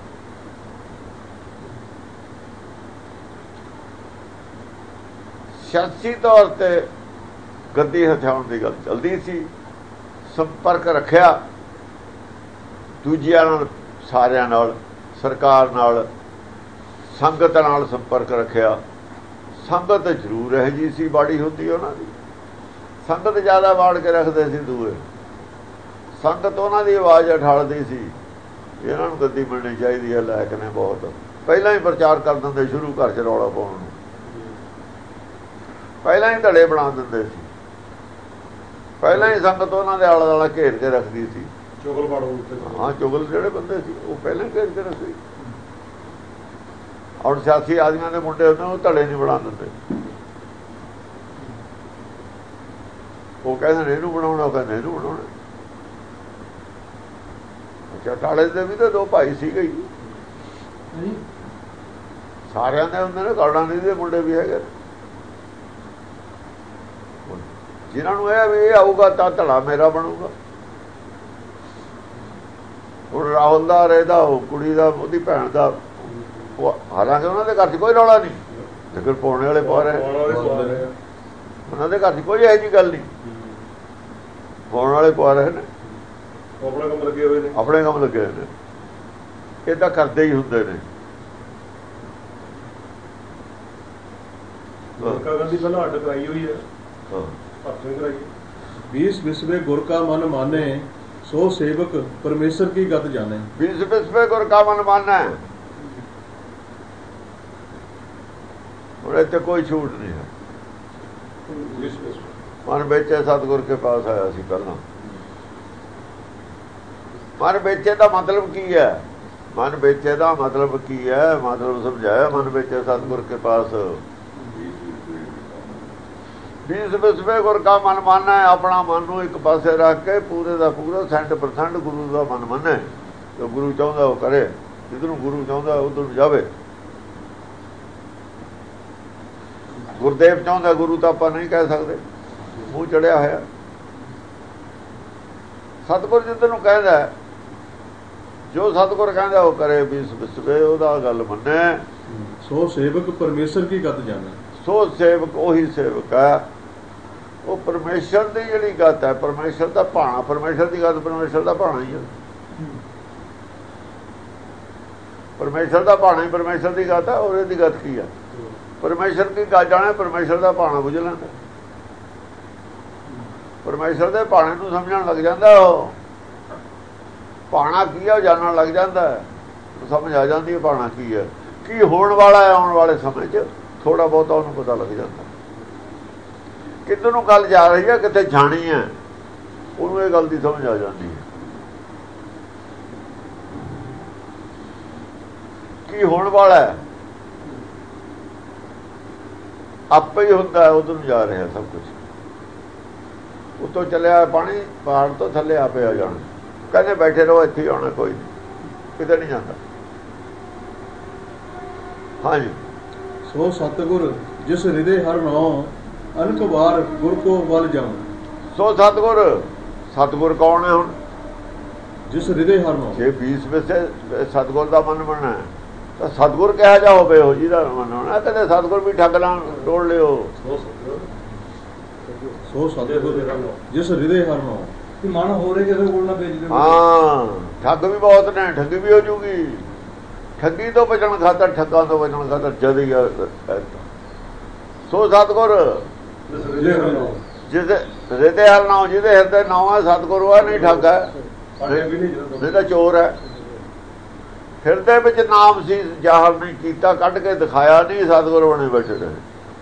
ਸਿਆਸੀ ਤੌਰ ਤੇ ਗੱਦੀ ਹਥਿਆਉਣ ਦੀ ਗੱਲ ਚੱਲਦੀ ਸੀ, ਸੰਪਰਕ ਰੱਖਿਆ ਦੂਜਿਆਂ ਨਾਲ, ਸਾਰਿਆਂ ਨਾਲ, ਸਰਕਾਰ ਨਾਲ, ਸੰਗਤ ਨਾਲ ਸੰਪਰਕ ਰੱਖਿਆ। ਸੰਗਤ ਜ਼ਰੂਰ ਇਹ ਜੀ ਸੀ ਬਾੜੀ ਹੁੰਦੀ ਉਹਨਾਂ ਦੀ, ਸੰਗਤ ਜ਼ਿਆਦਾ ਬਾੜ ਕੇ ਰੱਖਦੇ ਸੀ ਦੂਏ, ਸੰਗਤ ਉਹਨਾਂ ਦੀ ਆਵਾਜ਼ ਉਠਾਲਦੀ ਸੀ ਇਹਨਾਂ ਨੂੰ ਗੱਦੀ ਮਿਲਣੀ ਚਾਹੀਦੀ ਹੈ, ਲਾਇਕ ਨੇ ਬਹੁਤ। ਪਹਿਲਾਂ ਹੀ ਪ੍ਰਚਾਰ ਕਰ ਦਿੰਦੇ ਸ਼ੁਰੂ, ਘਰ 'ਚ ਰੌਲਾ ਪਾਉਣ ਨੂੰ ਪਹਿਲਾਂ ਹੀ ਧੜੇ ਬਣਾ ਦਿੰਦੇ ਸੀ, ਪਹਿਲਾਂ ਹੀ ਸੰਗਤ ਉਹਨਾਂ ਦੇ ਆਲਾ ਦੁਆਲਾ ਘੇਰ ਕੇ ਰੱਖਦੀ ਸੀ। ਚੁਗਲ ਪਾੜੋ, ਹਾਂ ਚੁਗਲ ਜਿਹੜੇ ਬੰਦੇ ਸੀ ਉਹ ਪਹਿਲਾਂ ਘੇਰ ਕੇ ਰੱਖਦੇ। ਔਰ ਸਿਆਸੀ ਆਦਮੀਆਂ ਦੇ ਮੁੰਡੇ ਹੁੰਦੇ ਉਹ ਧੜੇ ਨਹੀਂ ਬਣਾ ਦਿੰਦੇ, ਉਹ ਕਹਿੰਦੇ ਨੇ ਇਹਨੂੰ ਬਣਾਉਣਾ, ਉਹ ਕਹਿੰਦੇ ਇਹਨੂੰ ਬਣਾਉਣਾ। ਅੱਛਾ, ਟਾਲੇ ਦੇ ਵੀ ਤਾਂ ਦੋ ਭਾਈ ਸੀਗੇ ਹੀ, ਸਾਰਿਆਂ ਦੇ ਹੁੰਦੇ ਨੇ, ਗੌੜਾਂ ਦੇ ਮੁੰਡੇ ਵੀ ਹੈਗੇ। ਜਿਨ੍ਹਾਂ ਨੂੰ ਇਹ ਵੀ ਇਹ ਆਊਗਾ ਤਾਂ ਧੜਾ ਮੇਰਾ ਬਣੂਗਾ। ਹੁਣ ਰਾਹੁਲ ਦਾ, ਰਹਿਦਾ ਉਹ ਕੁੜੀ ਦਾ, ਉਹਦੀ ਭੈਣ ਦਾ, ਉਹ ਹਾਲਾਂਕਿ ਉਹਨਾਂ ਦੇ ਘਰ 'ਚ ਕੋਈ ਰੌਲਾ ਨਹੀਂ, ਲੇਕਿਨ ਪਾਉਣੇ ਵਾਲੇ ਪਾ ਰਹੇ, ਉਹਨਾਂ ਦੇ ਘਰ 'ਚ ਕੋਈ ਇਹੋ ਜਿਹੀ ਗੱਲ ਨਹੀਂ, ਪਾਉਣ ਵਾਲੇ ਪਾ ਰਹੇ ਨੇ, ਆਪਣੇ ਕੰਮ ਲੱਗੇ ਹੋਏ ਨੇ, ਆਪਣੇ ਕੰਮ ਲੱਗੇ ਹੋਏ ਨੇ। ਇਹ ਤਾਂ ਕਰਦੇ ਹੀ ਹੁੰਦੇ ਨੇ। ਦੀ ਪਹਿਲਾਂ ਅੱਡ ਕਰਾਈ ਹੋਈ ਹੈ, बीस बिस्वे गुर का मन माने सो सेवक परमेश्वर की गत जाने। बीस बिस्वे गुर का मन माने, और इतने कोई छूट नहीं है। मन बेचे सतगुर के पास आया सी पहला। मन बेचे का मतलब की है? मन बेचे का मतलब की है? मतलब समझाया, मन बेचे सतगुर के पास। बीस बिस्वे गुर का मन माना है, अपना मन को एक पासे रख के पूरे का पूरा सेंट परसेंट गुरु का मन मने। जो गुरु चाहता वो करे, जिधर गुरु चाहता उधर जावे। गुरदेव चाहता गुरु तो आप नहीं कह सकते, मूँह चढ़िया है। सतगुर जिधर कहता है, जो सतगुर कहता वो करे, बीस बिस्वे ओदा गल मने। सो सेवक परमेश्वर की गत जाने। सो सेवक ਉਹੀ ਸੇਵਕ ਹੈ, ਉਹ ਪਰਮੇਸ਼ਰ ਦੀ ਜਿਹੜੀ ਗਤ ਹੈ, ਪਰਮੇਸ਼ਰ ਦਾ ਭਾਣਾ। ਪਰਮੇਸ਼ਰ ਦੀ ਗਤ ਪਰਮੇਸ਼ਰ ਦਾ ਭਾਣਾ ਹੀ ਹੈ, ਪਰਮੇਸ਼ਰ ਦਾ ਭਾਣਾ ਹੀ ਪਰਮੇਸ਼ਰ ਦੀ ਗਤ ਹੈ। ਔਰ ਇਹਦੀ ਗਤ ਕੀ ਹੈ? ਪਰਮੇਸ਼ਰ ਦੀ ਗਤ ਜਾਣੇ, ਪਰਮੇਸ਼ਰ ਦਾ ਭਾਣਾ ਬੁੱਝ ਲੈਂਦਾ, ਪਰਮੇਸ਼ਰ ਦੇ ਭਾਣੇ ਨੂੰ ਸਮਝਣ ਲੱਗ ਜਾਂਦਾ। ਉਹ ਭਾਣਾ ਕੀ ਹੈ ਉਹ ਜਾਣਨ ਲੱਗ ਜਾਂਦਾ, ਸਮਝ ਆ ਜਾਂਦੀ ਹੈ ਭਾਣਾ ਕੀ ਹੈ, ਕੀ ਹੋਣ ਵਾਲਾ ਹੈ ਆਉਣ ਵਾਲੇ ਸਮੇਂ 'ਚ। ਥੋੜਾ ਬਹੁਤਾ ਉਹਨੂੰ ਪਤਾ ਲੱਗ ਜਾਂਦਾ ਕਿੱਧਰ ਨੂੰ ਗੱਲ ਜਾ ਰਹੀ ਹੈ, ਕਿੱਥੇ ਜਾਣੀ ਹੈ, ਉਹਨੂੰ ਇਹ ਗੱਲ ਦੀ ਸਮਝ ਆ ਜਾਂਦੀ ਹੈ। ਕੀ ਹੋਣ ਵਾਲਾ ਹੈ ਆਪੇ ਹੀ ਹੁੰਦਾ, ਉਧਰ ਨੂੰ ਜਾ ਰਿਹਾ ਸਭ ਕੁਝ। ਉੱਤੋਂ ਚੱਲਿਆ ਪਾਣੀ, ਪਹਾੜ ਤੋਂ ਥੱਲੇ ਆਪੇ ਆ ਜਾਣਾ। ਕਹਿੰਦੇ ਬੈਠੇ ਰਹੋ, ਇੱਥੇ ਆਉਣਾ, ਕੋਈ ਨਹੀਂ, ਕਿਤੇ ਨਹੀਂ ਜਾਂਦਾ। ਹਾਂਜੀ। सो सतगुर जिस हृदय हर नौ अनक बार गुर को वल जाऊं। सो सतगुर, सतगुर कौन है हुण? जिस हृदय हर नौ। जे बीस में से सतगुर का मन बनना है तो सतगुर कहा जाओ बे हो जी का मन होना। कहते सतगुर भी ठग ला तोड़ लियो। सो सतगुर जिस हृदय हर नौ। मन हो रहे किसी को ना भेज दे। हाँ, ठग भी बहुत ने, ठगी भी हो जूगी। ठगी तो बचन खातर, ठगा तो बचन खातर जद ही। सो ਸੋ ਸਤਿਗੁਰ ਜਿਹਦੇ ਹਿਰਦੇ ਹਰ ਨਾਮ, ਜਿਹਦੇ ਹਿਰਦੇ ਨਾਮ ਹੈ ਸਤਿਗੁਰੂ ਆ, ਨਹੀਂ ਠੱਗ ਹੈ, ਨਹੀਂ ਤਾਂ ਚੋਰ ਹੈ। ਹਿਰਦੇ ਵਿੱਚ ਨਾਮ ਸੀ, ਜ਼ਾਹਰ ਨਹੀਂ ਕੀਤਾ, ਕੱਢ ਕੇ ਦਿਖਾਇਆ ਨਹੀਂ, ਸਤਿਗੁਰੂ ਬਣੇ ਬੈਠੇ ਰਹੇ।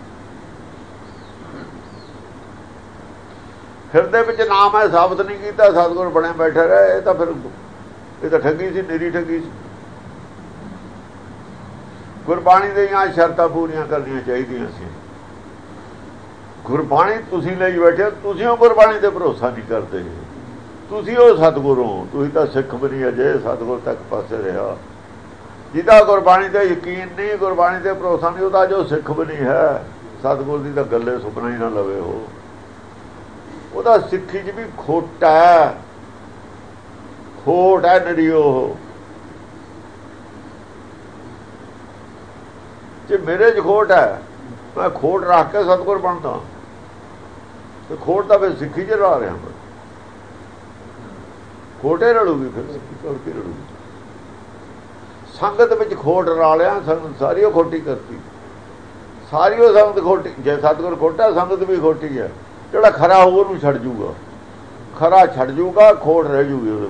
ਹਿਰਦੇ ਵਿੱਚ ਨਾਮ ਹੈ, ਸਾਬਤ ਨਹੀਂ ਕੀਤਾ, ਸਤਿਗੁਰੂ ਬਣੇ ਬੈਠੇ ਰਹੇ। ਇਹ ਤਾਂ ਫਿਰ ਇਹ ਤਾਂ ਠੱਗੀ ਸੀ, ਨਿਰੀ ਠੱਗੀ ਸੀ। ਗੁਰਬਾਣੀ ਦੀਆਂ ਸ਼ਰਤਾਂ ਪੂਰੀਆਂ ਕਰਨੀਆਂ ਚਾਹੀਦੀਆਂ ਸੀ। ਗੁਰਬਾਣੀ ਤੁਸੀਂ ਲਈ ਬੈਠੇ, ਤੁਸੀਂ ਉਹ ਗੁਰਬਾਣੀ ਤੇ ਭਰੋਸਾ ਨਹੀਂ ਕਰਦੇ। ਤੁਸੀਂ ਉਹ ਸਤਿਗੁਰੂ ਹੋ, ਤੁਸੀਂ ਤਾਂ ਸਿੱਖ ਵੀ ਨਹੀਂ ਅਜੇ ਸਤਿਗੁਰ ਤੱਕ ਪਾਸੇ ਰਿਹਾ। ਜਿਹਦਾ ਗੁਰਬਾਣੀ ਤੇ ਯਕੀਨ ਨਹੀਂ, ਗੁਰਬਾਣੀ ਤੇ ਭਰੋਸਾ ਨਹੀਂ, ਉਹਦਾ ਜੋ ਸਿੱਖ ਵੀ ਨਹੀਂ ਹੈ। ਸਤਿਗੁਰ ਦੀ ਤਾਂ ਗੱਲੇ ਸੁਪਨਾ ਹੀ ਨਾ ਲਵੇ, ਉਹ ਉਹਦਾ ਸਿੱਖੀ 'ਚ ਵੀ ਖੋਟਾ ਹੈ, ਖੋਟ ਹੈ ਨਿਰੀਓ। ਜੇ ਮੇਰੇ 'ਚ ਖੋਟ ਹੈ, ਮੈਂ ਖੋਟ ਰੱਖ ਕੇ ਸਤਿਗੁਰ ਬਣਦਾ, ਤੇ ਖੋਟ ਤਾਂ ਫਿਰ ਸਿੱਖੀ 'ਚ ਰਲਾ ਰਿਹਾ ਮੈਂ। ਖੋਟੇ ਰਲੂਗੀ, ਫਿਰ ਸਿੱਖੀ ਕਰਕੇ ਰਲੂਗੀ। ਸੰਗਤ ਵਿੱਚ ਖੋਟ ਰਲਾ ਲਿਆ, ਸੰਗਤ ਸਾਰੀ ਉਹ ਖੋਟੀ ਕਰਤੀ, ਸਾਰੀ ਉਹ ਸੰਗਤ ਖੋਟੀ। ਜੇ ਸਤਿਗੁਰ ਖੋਟਾ, ਸੰਗਤ ਵੀ ਖੋਟੀ ਹੈ। ਜਿਹੜਾ ਖਰਾ ਹੋਊ ਉਹਨੂੰ ਛੱਡ ਜੂਗਾ, ਖਰਾ ਛੱਡ ਜੂਗਾ, ਖੋਟ ਰਹਿ ਜੂਗੀ ਉਹਦੇ।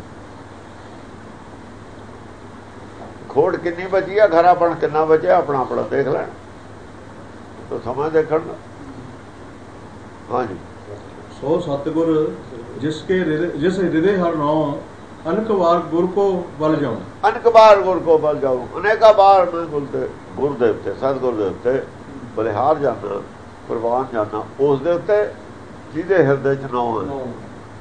ਖੋਟ ਕਿੰਨੀ ਬਚੀ ਆ, ਖਰਾਪਣ ਕਿੰਨਾ ਬਚਿਆ, ਆਪਣਾ ਆਪਣਾ ਦੇਖ ਲੈਣ, ਤਾਂ ਸਮਾਂ ਦੇਖਣ ਦਾ। ਹਾਂਜੀ। ਸੋ ਸਤਿਗੁਰ ਜਿਸਕੇ ਜਿਸ ਹਿਰਦੇ ਹਰ ਨਾਮ, ਅਨਕ ਵਾਰ ਗੁਰ ਕੋ ਬਲ ਜਾਉ। ਅਨਕ ਵਾਰ ਗੁਰ ਕੋ ਬਲ ਜਾਉ, ਅਨੇਕਾ ਵਾਰ ਮੈਂ ਗੁਰਦੇ ਗੁਰਦੇ ਉੱਤੇ, ਸਤਿਗੁਰ ਦੇ ਉੱਤੇ ਬਲਿਹਾਰ ਜਾਣਾ, ਕੁਰਬਾਨ ਜਾਣਾ, ਉਸ ਦੇ ਉੱਤੇ ਜਿਹਦੇ ਹਿਰਦੇ 'ਚ ਨਾਮ ਹੈ।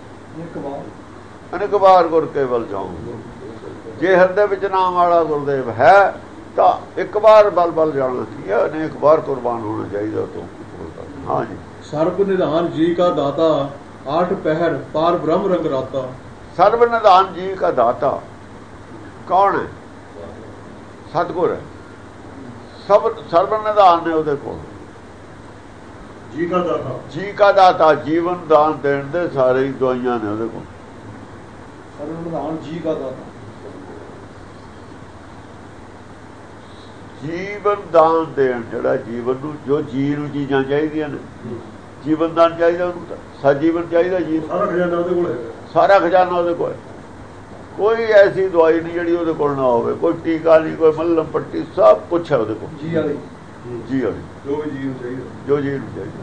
ਅਨੇਕ ਵਾਰ ਗੁਰ ਕੇ ਬਲ ਜਾਉ। ਜੇ ਹਿਰਦੇ ਵਿੱਚ ਨਾਮ ਵਾਲਾ ਗੁਰਦੇਵ ਹੈ ਤਾਂ ਇੱਕ ਵਾਰ ਬਲ ਬਲ ਜਾਣਾ ਕੀ ਹੈ, ਅਨੇਕ ਵਾਰ ਕੁਰਬਾਨ ਹੋਣਾ ਚਾਹੀਦਾ। ਤੋਂ ਹਾਂਜੀ। ਸਰਬ ਨਿਧਾਨ ਜੀ ਕਾ ਦਾਤਾ, ਆਠ ਪਹਿਰ ਪਾਰ ਬ੍ਰਹਮ ਰੰਗ ਰਾਤਾ। ਸਰਬ ਨਿਧਾਨ ਜੀ ਕਾ ਦਾਤਾ ਕੌਣ ਹੈ? ਸਤਿਗੁਰ ਹੈ। ਸਭ ਸਰਬ ਨਿਧਾਨ ਨੇ ਉਹਦੇ ਕੋਲ। ਜੀ ਕਾ ਦਾਤਾ, ਜੀ ਕਾ ਦਾਤਾ, ਜੀਵਨ ਦਾਨ ਦੇਣ ਦੇ ਸਾਰੇ ਹੀ ਦਵਾਈਆਂ ਨੇ ਉਹਦੇ ਕੋਲ। ਸਰਬ ਨਿਧਾਨ ਜੀ ਕਾ ਦਾਤਾ, ਜੀਵਨ ਦਾਨ ਦੇਣ, ਜਿਹੜਾ ਜੀਵਨ ਨੂੰ, ਜੋ ਜੀ ਨੂੰ ਚੀਜ਼ਾਂ ਚਾਹੀਦੀਆਂ ਨੇ, ਜੀਵਨ ਦਾਨ ਚਾਹੀਦਾ ਉਹਨੂੰ, ਤਾਂ ਸਜੀਵਨ ਚਾਹੀਦਾ ਜੀ। ਸਾਰਾ ਖਜ਼ਾਨਾ ਉਹਦੇ ਕੋਲ ਹੈ, ਸਾਰਾ ਖਜ਼ਾਨਾ ਉਹਦੇ ਕੋਲ। ਕੋਈ ਐਸੀ ਦਵਾਈ ਨਹੀਂ ਜਿਹੜੀ ਉਹਦੇ ਕੋਲ ਨਾ ਹੋਵੇ, ਕੋਈ ਟੀਕਾ ਨਹੀਂ, ਕੋਈ ਮੱਲਮ ਪੱਟੀ, ਸਭ ਕੁਛ ਹੈ ਉਹਦੇ ਕੋਲ। ਜੀ ਵਾਲੀ, ਜੀ ਵਾਲੀ, ਜੋ ਵੀ ਜੀ ਨੂੰ ਚਾਹੀਦਾ, ਜੋ ਜੀ ਨੂੰ ਚਾਹੀਦਾ।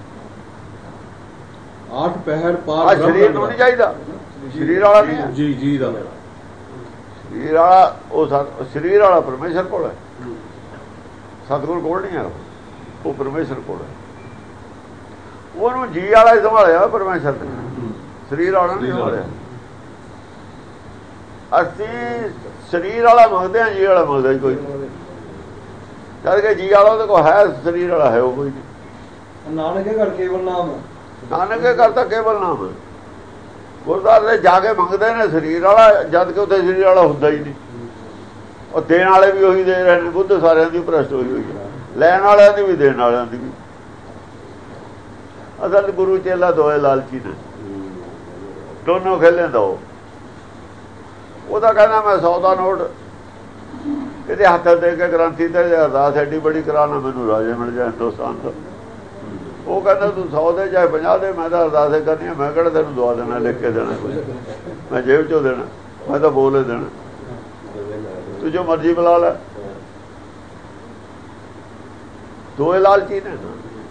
ਆਠ ਪਹਿਰ ਪਾਰ ਆ ਸਰੀਰ ਨੂੰ ਨਹੀਂ ਚਾਹੀਦਾ, ਸਰੀਰ ਵਾਲਾ ਨਹੀਂ। ਜੀ ਜੀ ਦਾ ਸਰੀਰ ਵਾਲਾ ਉਹ ਸਰੀਰ ਵਾਲਾ ਪਰਮੇਸ਼ਰ ਕੋਲ ਹੈ, ਸਤਿਗੁਰ ਕੋਲ ਨਹੀਂ ਹੈ। ਉਹ ਪਰਮੇਸ਼ਰ ਕੋਲ ਹੈ। ਉਹਨੂੰ ਜੀ ਵਾਲਾ ਹੀ ਸੰਭਾਲਿਆ ਪਰਮੇਸ਼ਰ ਨੇ, ਸਰੀਰ ਵਾਲਾ ਨਹੀਂ ਸੰਭਾਲਿਆ। ਅਸੀਂ ਸਰੀਰ ਵਾਲਾ ਮੰਗਦੇ ਹਾਂ, ਜੀ ਵਾਲਾ ਮੰਗਦਾ ਕੋਈ ਨਹੀਂ। ਜਦ ਕਿ ਜੀ ਵਾਲਾ ਉਹਦੇ ਕੋਲ ਹੈ, ਸਰੀਰ ਵਾਲਾ ਹੈ ਉਹ ਕੋਈ ਨਹੀਂ। ਨਾਨਕ ਘਰ ਕੇਵਲ ਨਾਮ, ਨਾਨਕ ਕਰਤਾ ਕੇਵਲ ਨਾਮ ਹੈ। ਗੁਰਦੁਆਰੇ ਜਾ ਕੇ ਮੰਗਦੇ ਨੇ ਸਰੀਰ ਵਾਲਾ, ਜਦ ਕਿ ਉੱਥੇ ਸਰੀਰ ਵਾਲਾ ਹੁੰਦਾ ਹੀ ਨਹੀਂ। ਉਹ ਦੇਣ ਵਾਲੇ ਵੀ ਉਹੀ ਦੇ ਰਹੇ ਨੇ, ਬੁੱਧ ਸਾਰਿਆਂ ਦੀ ਭ੍ਰਸ਼ਟ ਹੋਈ ਹੋਈ ਹੈ, ਲੈਣ ਵਾਲਿਆਂ ਦੀ ਵੀ ਦੇਣ ਵਾਲਿਆਂ ਦੀ ਵੀ। ਅਸਲ ਗੁਰੂ ਚੇਲਾ ਦੋਏ ਲਾਲਚੀ ਨੇ, ਦੋਨੋਂ ਖੇਲੇ ਦੋ। ਉਹਦਾ ਕਹਿੰਦਾ ਮੈਂ ਸੌ ਦਾ ਨੋਟ ਇਹਦੇ ਹੱਥ ਦੇ ਕੇ ਗ੍ਰੰਥੀ ਤੇ ਅਰਦਾਸ ਐਡੀ ਬੜੀ ਕਰਾਣਾ, ਮੈਨੂੰ ਰਾਜੇ ਮਿਲ ਜਾਏ ਹਿੰਦੁਸਤਾਨ ਦਾ। ਉਹ ਕਹਿੰਦਾ ਤੂੰ ਸੌ ਦੇ ਚਾਹੇ ਪੰਜਾਹ ਦੇ, ਮੈਂ ਤਾਂ ਅਰਦਾਸੇ ਕਰਨੀ, ਮੈਂ ਕਿਹੜਾ ਤੈਨੂੰ ਦਵਾ ਦੇਣਾ, ਲਿਖ ਕੇ ਦੇਣਾ ਕੁਝ, ਮੈਂ ਜੇਬ ਚੋਂ ਦੇਣਾ, ਮੈਂ ਤਾਂ ਬੋਲੇ ਦੇਣਾ, ਤੂੰ ਜੋ ਮਰਜ਼ੀ ਬੁਲਾ ਲੈ। ਦੋਏ ਲਾਲਚੀ ਨੇ।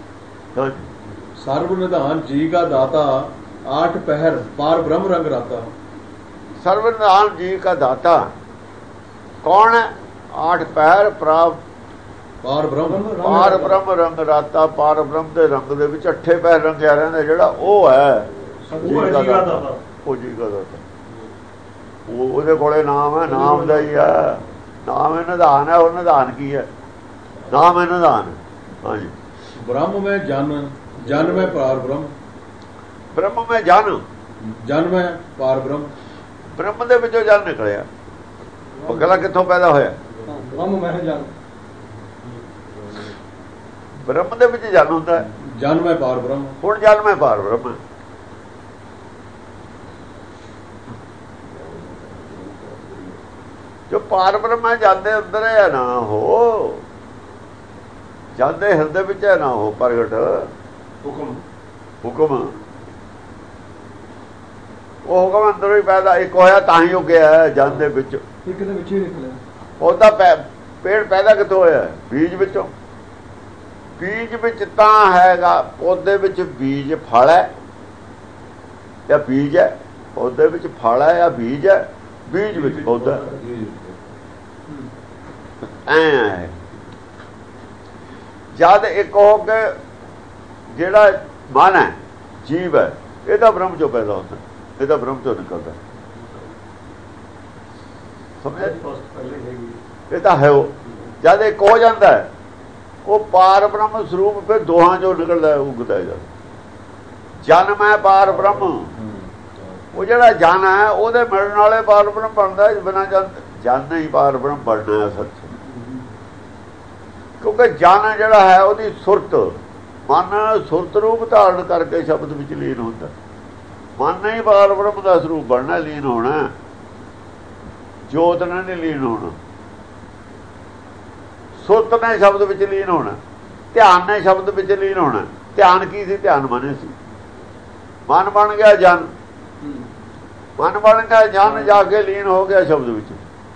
ਸਰਬ ਨਿਧਾਨ ਜੀ ਕਾ ਦਾਤਾ, ਆਠ ਪਹਿਰ ਪਾਰ ਬ੍ਰਹਮ ਰੰਗ ਰਾਤਾ। ਸਰਬ ਨਿਧਾਨ ਜੀ ਕਾ ਦਾਤਾ ਕੌਣ ਹੈ? ਆਠ ਪਹਿਰ ਪ੍ਰਾਪ ਪਾਰ ਬ੍ਰਹਮ, ਪਾਰ ਬ੍ਰਹਮ ਰੰਗ ਰਾਤਾ। ਪਾਰ ਬ੍ਰਹਮ ਦੇ ਰੰਗ ਦੇ ਵਿੱਚ ਅੱਠੇ ਪਹਿਰ ਰੰਗਿਆ ਰਹਿੰਦਾ, ਜਿਹੜਾ ਉਹ ਹੈ ਜੀ ਕਾ ਦਾਤਾ। ਉਹ ਜੀ ਕਾ ਦਾਤਾ, ਉਹ ਉਹਦੇ ਕੋਲੇ ਨਾਮ ਹੈ, ਨਾਮ ਦਾ ਹੀ ਹੈ। ਨਾਮ ਹੈ ਨਿਧਾਨ ਹੈ। ਉਹ ਨਿਧਾਨ ਕੀ ਹੈ? ਨਾਮ ਹੈ ਨਿਧਾਨ। ਹਾਂਜੀ। ਬ੍ਰਹਮ ਮੈਂ ਜਨ, ਜਨ ਮੈਂ ਪਾਰ ਬ੍ਰਹਮ। ਬ੍ਰਹਮ ਮੈਂ ਜਨ, ਜਨ ਮੈਂ ਪਾਰ ਬ੍ਰਹਮ। ਬ੍ਰਹਮ ਦੇ ਵਿੱਚੋਂ ਜਨ ਨਿਕਲਿਆ। ਅਗਲਾ ਕਿੱਥੋਂ ਪੈਦਾ ਹੋਇਆ? ਬ੍ਰਹਮ ਮੈਂ ਜਨ, ਬ੍ਰਹਮ ਦੇ ਵਿੱਚ ਜਨ ਹੁੰਦਾ ਹੈ। ਜਨ ਮੈਂ ਪਾਰ ਬ੍ਰਹਮ। ਹੁਣ ਜਨ ਮੈਂ ਪਾਰ ਬ੍ਰਹਮ। ਜੋ ਪਾਰ ਬ੍ਰਹਮ ਹੈ, ਜਾਂਦੇ ਅੰਦਰ ਹੈ ਨਾ ਹੋ। ਜਨ ਦੇ ਹਿਰਦੇ ਵਿੱਚ ਹੈ ਨਾ ਉਹ ਪ੍ਰਗਟ ਹੁਕਮ ਹੁਕਮ। ਉਹ ਹੁਕਮ ਅੰਦਰੋਂ ਹੀ ਪੈਦਾ ਇੱਕ ਹੋਇਆ ਤਾਂ ਹੀ ਉੱਗਿਆ ਜਨ ਦੇ ਵਿੱਚ। ਇੱਕ ਦੇ ਵਿੱਚ ਹੀ ਨਿਕਲਿਆ। ਉਹਦਾ ਪੇੜ ਪੈਦਾ ਕਿੱਥੋਂ ਹੋਇਆ? ਬੀਜ ਵਿੱਚੋਂ। ਬੀਜ ਵਿੱਚ ਤਾਂ ਹੈਗਾ, ਪੌਦੇ ਵਿੱਚ ਬੀਜ ਫਲ ਹੈ ਜਾਂ ਬੀਜ ਹੈ, ਪੌਦੇ ਵਿੱਚ ਫਲ ਹੈ ਜਾਂ ਬੀਜ ਹੈ, ਬੀਜ ਵਿੱਚ ਪੌਦਾ ਐ ਹੈ। ਜਦ ਇੱਕ ਹੋ ਕੇ ਜਿਹੜਾ ਮਨ ਹੈ, ਜੀਵ ਹੈ, ਇਹ ਤਾਂ ਬ੍ਰਹਮ ਚੋਂ ਪੈਦਾ ਹੁੰਦਾ, ਇਹ ਤਾਂ ਬ੍ਰਹਮ ਚੋਂ ਨਿਕਲਦਾ। ਇਹ ਤਾਂ ਹੈ। ਉਹ ਜਦ ਇੱਕ ਹੋ ਜਾਂਦਾ ਹੈ, ਉਹ ਪਾਰ ਬ੍ਰਹਮ ਸਰੂਪ ਫਿਰ ਦੋਹਾਂ ਚੋਂ ਨਿਕਲਦਾ, ਉਗਦਾ ਜਦ ਜਨਮ ਹੈ ਪਾਰ ਬ੍ਰਹਮ। ਉਹ ਜਿਹੜਾ ਜਨ ਹੈ ਉਹਦੇ ਮਿਲਣ ਵਾਲੇ ਪਾਰ ਬ੍ਰਹਮ ਬਣਦਾ, ਬਿਨਾਂ ਜਨ ਜਨ ਨਹੀਂ ਪਾਰ ਬ੍ਰਹਮ ਬਣਨਾ ਹੈ ਸੱਚ। ਕਿਉਂਕਿ ਜਨ ਜਿਹੜਾ ਹੈ ਉਹਦੀ ਸੁਰਤ, ਮਨ ਸੁਰਤ ਰੂਪ ਧਾਰਨ ਕਰਕੇ ਸ਼ਬਦ ਵਿੱਚ ਲੀਨ ਹੁੰਦਾ। ਮਨ ਨਹੀਂ ਪਾਰ ਬ੍ਰਹਮ ਦਾ ਸਰੂਪ ਬਣਨਾ, ਲੀਨ ਹੋਣਾ। ਜੋਤ ਨੇ ਨਹੀਂ ਲੀਨ ਹੋਣਾ, ਸੁਰਤ ਨੇ ਸ਼ਬਦ ਵਿੱਚ ਲੀਨ ਹੋਣਾ, ਧਿਆਨ ਨੇ ਸ਼ਬਦ ਵਿੱਚ ਲੀਨ ਹੋਣਾ। ਧਿਆਨ ਕੀ ਸੀ? ਧਿਆਨ ਮਨ ਸੀ। ਮਨ ਬਣ ਗਿਆ ਜਨ, ਮਨ ਬਣ ਗਿਆ ਜਨ, ਜਾ ਕੇ ਲੀਨ ਹੋ ਗਿਆ ਸ਼ਬਦ ਵਿੱਚ।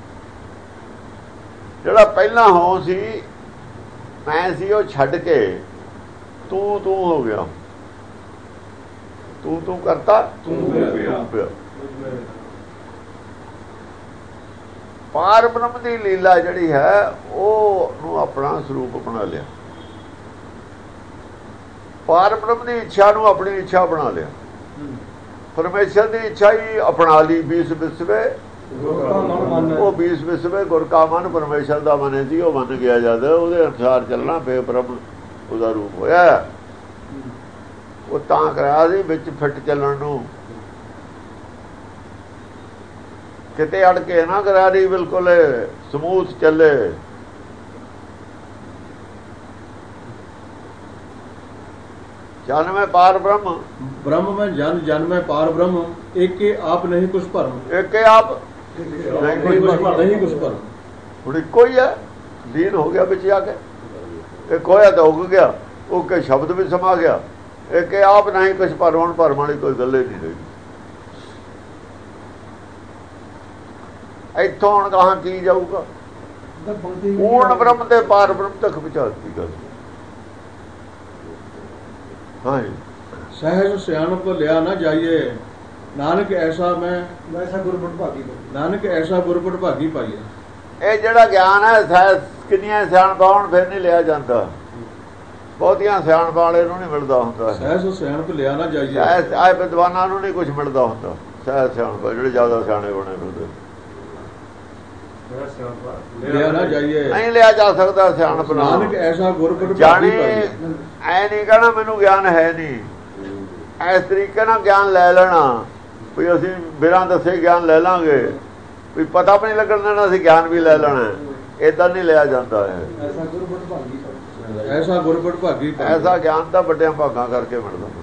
ਜਿਹੜਾ ਪਹਿਲਾਂ ਹੋ ਸੀ ਮੈਂ ਸੀ, ਉਹ ਛੱਡ ਕੇ ਤੂੰ ਤੂੰ ਹੋ ਗਿਆ। ਤੂੰ ਤੂੰ ਕਰਤਾ ਤੂੰ ਪਿਆ। ਪਾਰ ਬ੍ਰਹਮ ਦੀ ਲੀਲਾ ਜਿਹੜੀ ਹੈ ਉਹ ਨੂੰ ਆਪਣਾ ਸਰੂਪ ਬਣਾ ਲਿਆ। ਪਾਰ ਬ੍ਰਹਮ ਦੀ ਇੱਛਾ ਨੂੰ ਆਪਣੀ ਇੱਛਾ ਬਣਾ ਲਿਆ। ਪਰਮੇਸ਼ਰ ਦੀ ਇੱਛਾ ਹੀ ਅਪਣਾ ਲਈ। ਬੀਸ ਵਿਸਵੇ ਉਹ ਬੀਸ ਵਿਸਵੇ ਗੁਰ ਕਾ ਮਨ, ਪਰਮੇਸ਼ਰ ਦਾ ਮਨ ਸੀ, ਉਹ ਮੰਨ ਗਿਆ। ਜਦ ਉਹਦੇ ਅਨੁਸਾਰ ਚੱਲਣਾ ਫੇਰ ਬ੍ਰਹਮ ਉਹਦਾ ਰੂਪ ਹੋਇਆ। ਉਹ ਤਾਂ ਕਰਾਇਆ ਸੀ ਵਿੱਚ ਫਿੱਟ ਚੱਲਣ ਨੂੰ, ਕਿਤੇ ਅੜ ਕੇ ਨਾ ਕਰਾ ਰਹੀ, ਬਿਲਕੁਲ ਸਮੂਥ ਚੱਲੇ। ਜਨ ਮੈਂ ਪਾਰ ਬ੍ਰਹਮ, ब्रह्म में जन, जन में पार ब्रह्म, एक के आप नहीं कुछ परम, ਇੱਕ ਆਪ नहीं कुछ परम। ਹੁਣ ਇੱਕੋ ਹੀ ਹੈ, ਲੀਨ ਹੋ ਗਿਆ ਵਿੱਚ ਜਾ ਕੇ। ਇੱਕ ਹੋਇਆ ਤਾਂ ਉੱਗ ਗਿਆ, ਉੱਗ ਕੇ ਸ਼ਬਦ ਵਿੱਚ ਸਮਾ ਗਿਆ। ਇੱਕ ਆਪ ਨਹੀਂ ਕੁਛ ਪਰ, ਹੁਣ ਭਰਮ ਵਾਲੀ ਕੋਈ ਗੱਲ ਹੀ ਨਹੀਂ ਹੋਈ। ਇੱਥੋਂ ਹੁਣ ਕਹਾਂ ਕੀ ਜਾਊਗਾ? ਪੂਰਨ ਬ੍ਰਹਮ ਤੇ ਪਾਰ ਬ੍ਰਹਮ ਤੱਕ ਪਹੁੰਚਾਤੀ ਗੱਲ। ਹਾਂ, सहज सियाणप लिया न जाइए, नानक ऐसा मैं ਵੈਸਾ ਗੁਰਮਤਿ ਭਾਗੀ। नानक ऐसा गुरपट भागी पाइए। ਇਹ ਜਿਹੜਾ ਗਿਆਨ ਹੈ ਸਹਿ ਕਿੰਨੀਆਂ ਸਿਆਣਪਾਂ ਹੁਣ ਫਿਰ ਨਹੀਂ ਲਿਆ ਜਾਂਦਾ। ਬਹੁਤੀਆਂ ਸਿਆਣਪਾਂ ਵਾਲੇ ਨੂੰ ਨਹੀਂ ਮਿਲਦਾ ਹੁੰਦਾ। सहज सियाणप लिया न जाइए, ਸਹਿ ਆਏ ਵਿਦਵਾਨਾਂ ਨੂੰ ਨਹੀਂ ਕੁਝ ਮਿਲਦਾ ਹੁੰਦਾ। ਸਹਿ ਸਿਆਣਪਾਂ ਜਿਹੜੇ ਜ਼ਿਆਦਾ ਸਿਆਣੇ ਬਣੇ ਫਿਰਦੇ लिया न जाइए, ਨਹੀਂ ਲਿਆ ਜਾ ਸਕਦਾ ਸਿਆਣਪ ਨਾਲ। नानक ऐसा गुरपट ਜਾਣੀ भागी पाइए। ਐ ਨਹੀਂ ਕਹਿਣਾ ਮੈਨੂੰ ਗਿਆਨ ਹੈ ਨਹੀਂ। ਇਸ ਤਰੀਕੇ ਨਾਲ ਗਿਆਨ ਲੈ ਲੈਣਾ ਵੀ ਅਸੀਂ ਬਿਨਾਂ ਦੱਸੇ ਗਿਆਨ ਲੈ ਲਾਂਗੇ, ਵੀ ਪਤਾ ਵੀ ਨਹੀਂ ਲੱਗਣ ਦੇਣਾ ਅਸੀਂ ਗਿਆਨ ਵੀ ਲੈ ਲੈਣਾ, ਏਦਾਂ ਨਹੀਂ ਲਿਆ ਜਾਂਦਾ ਹੈ। ਐਸਾ ਗੁਰਮਤਿ ਭਾਗੀ। ऐसा गुरपट भागी पाइए। ਐਸਾ ਗਿਆਨ ਤਾਂ ਵੱਡਿਆਂ ਭਾਗਾਂ ਕਰਕੇ ਮਿਲਦਾ।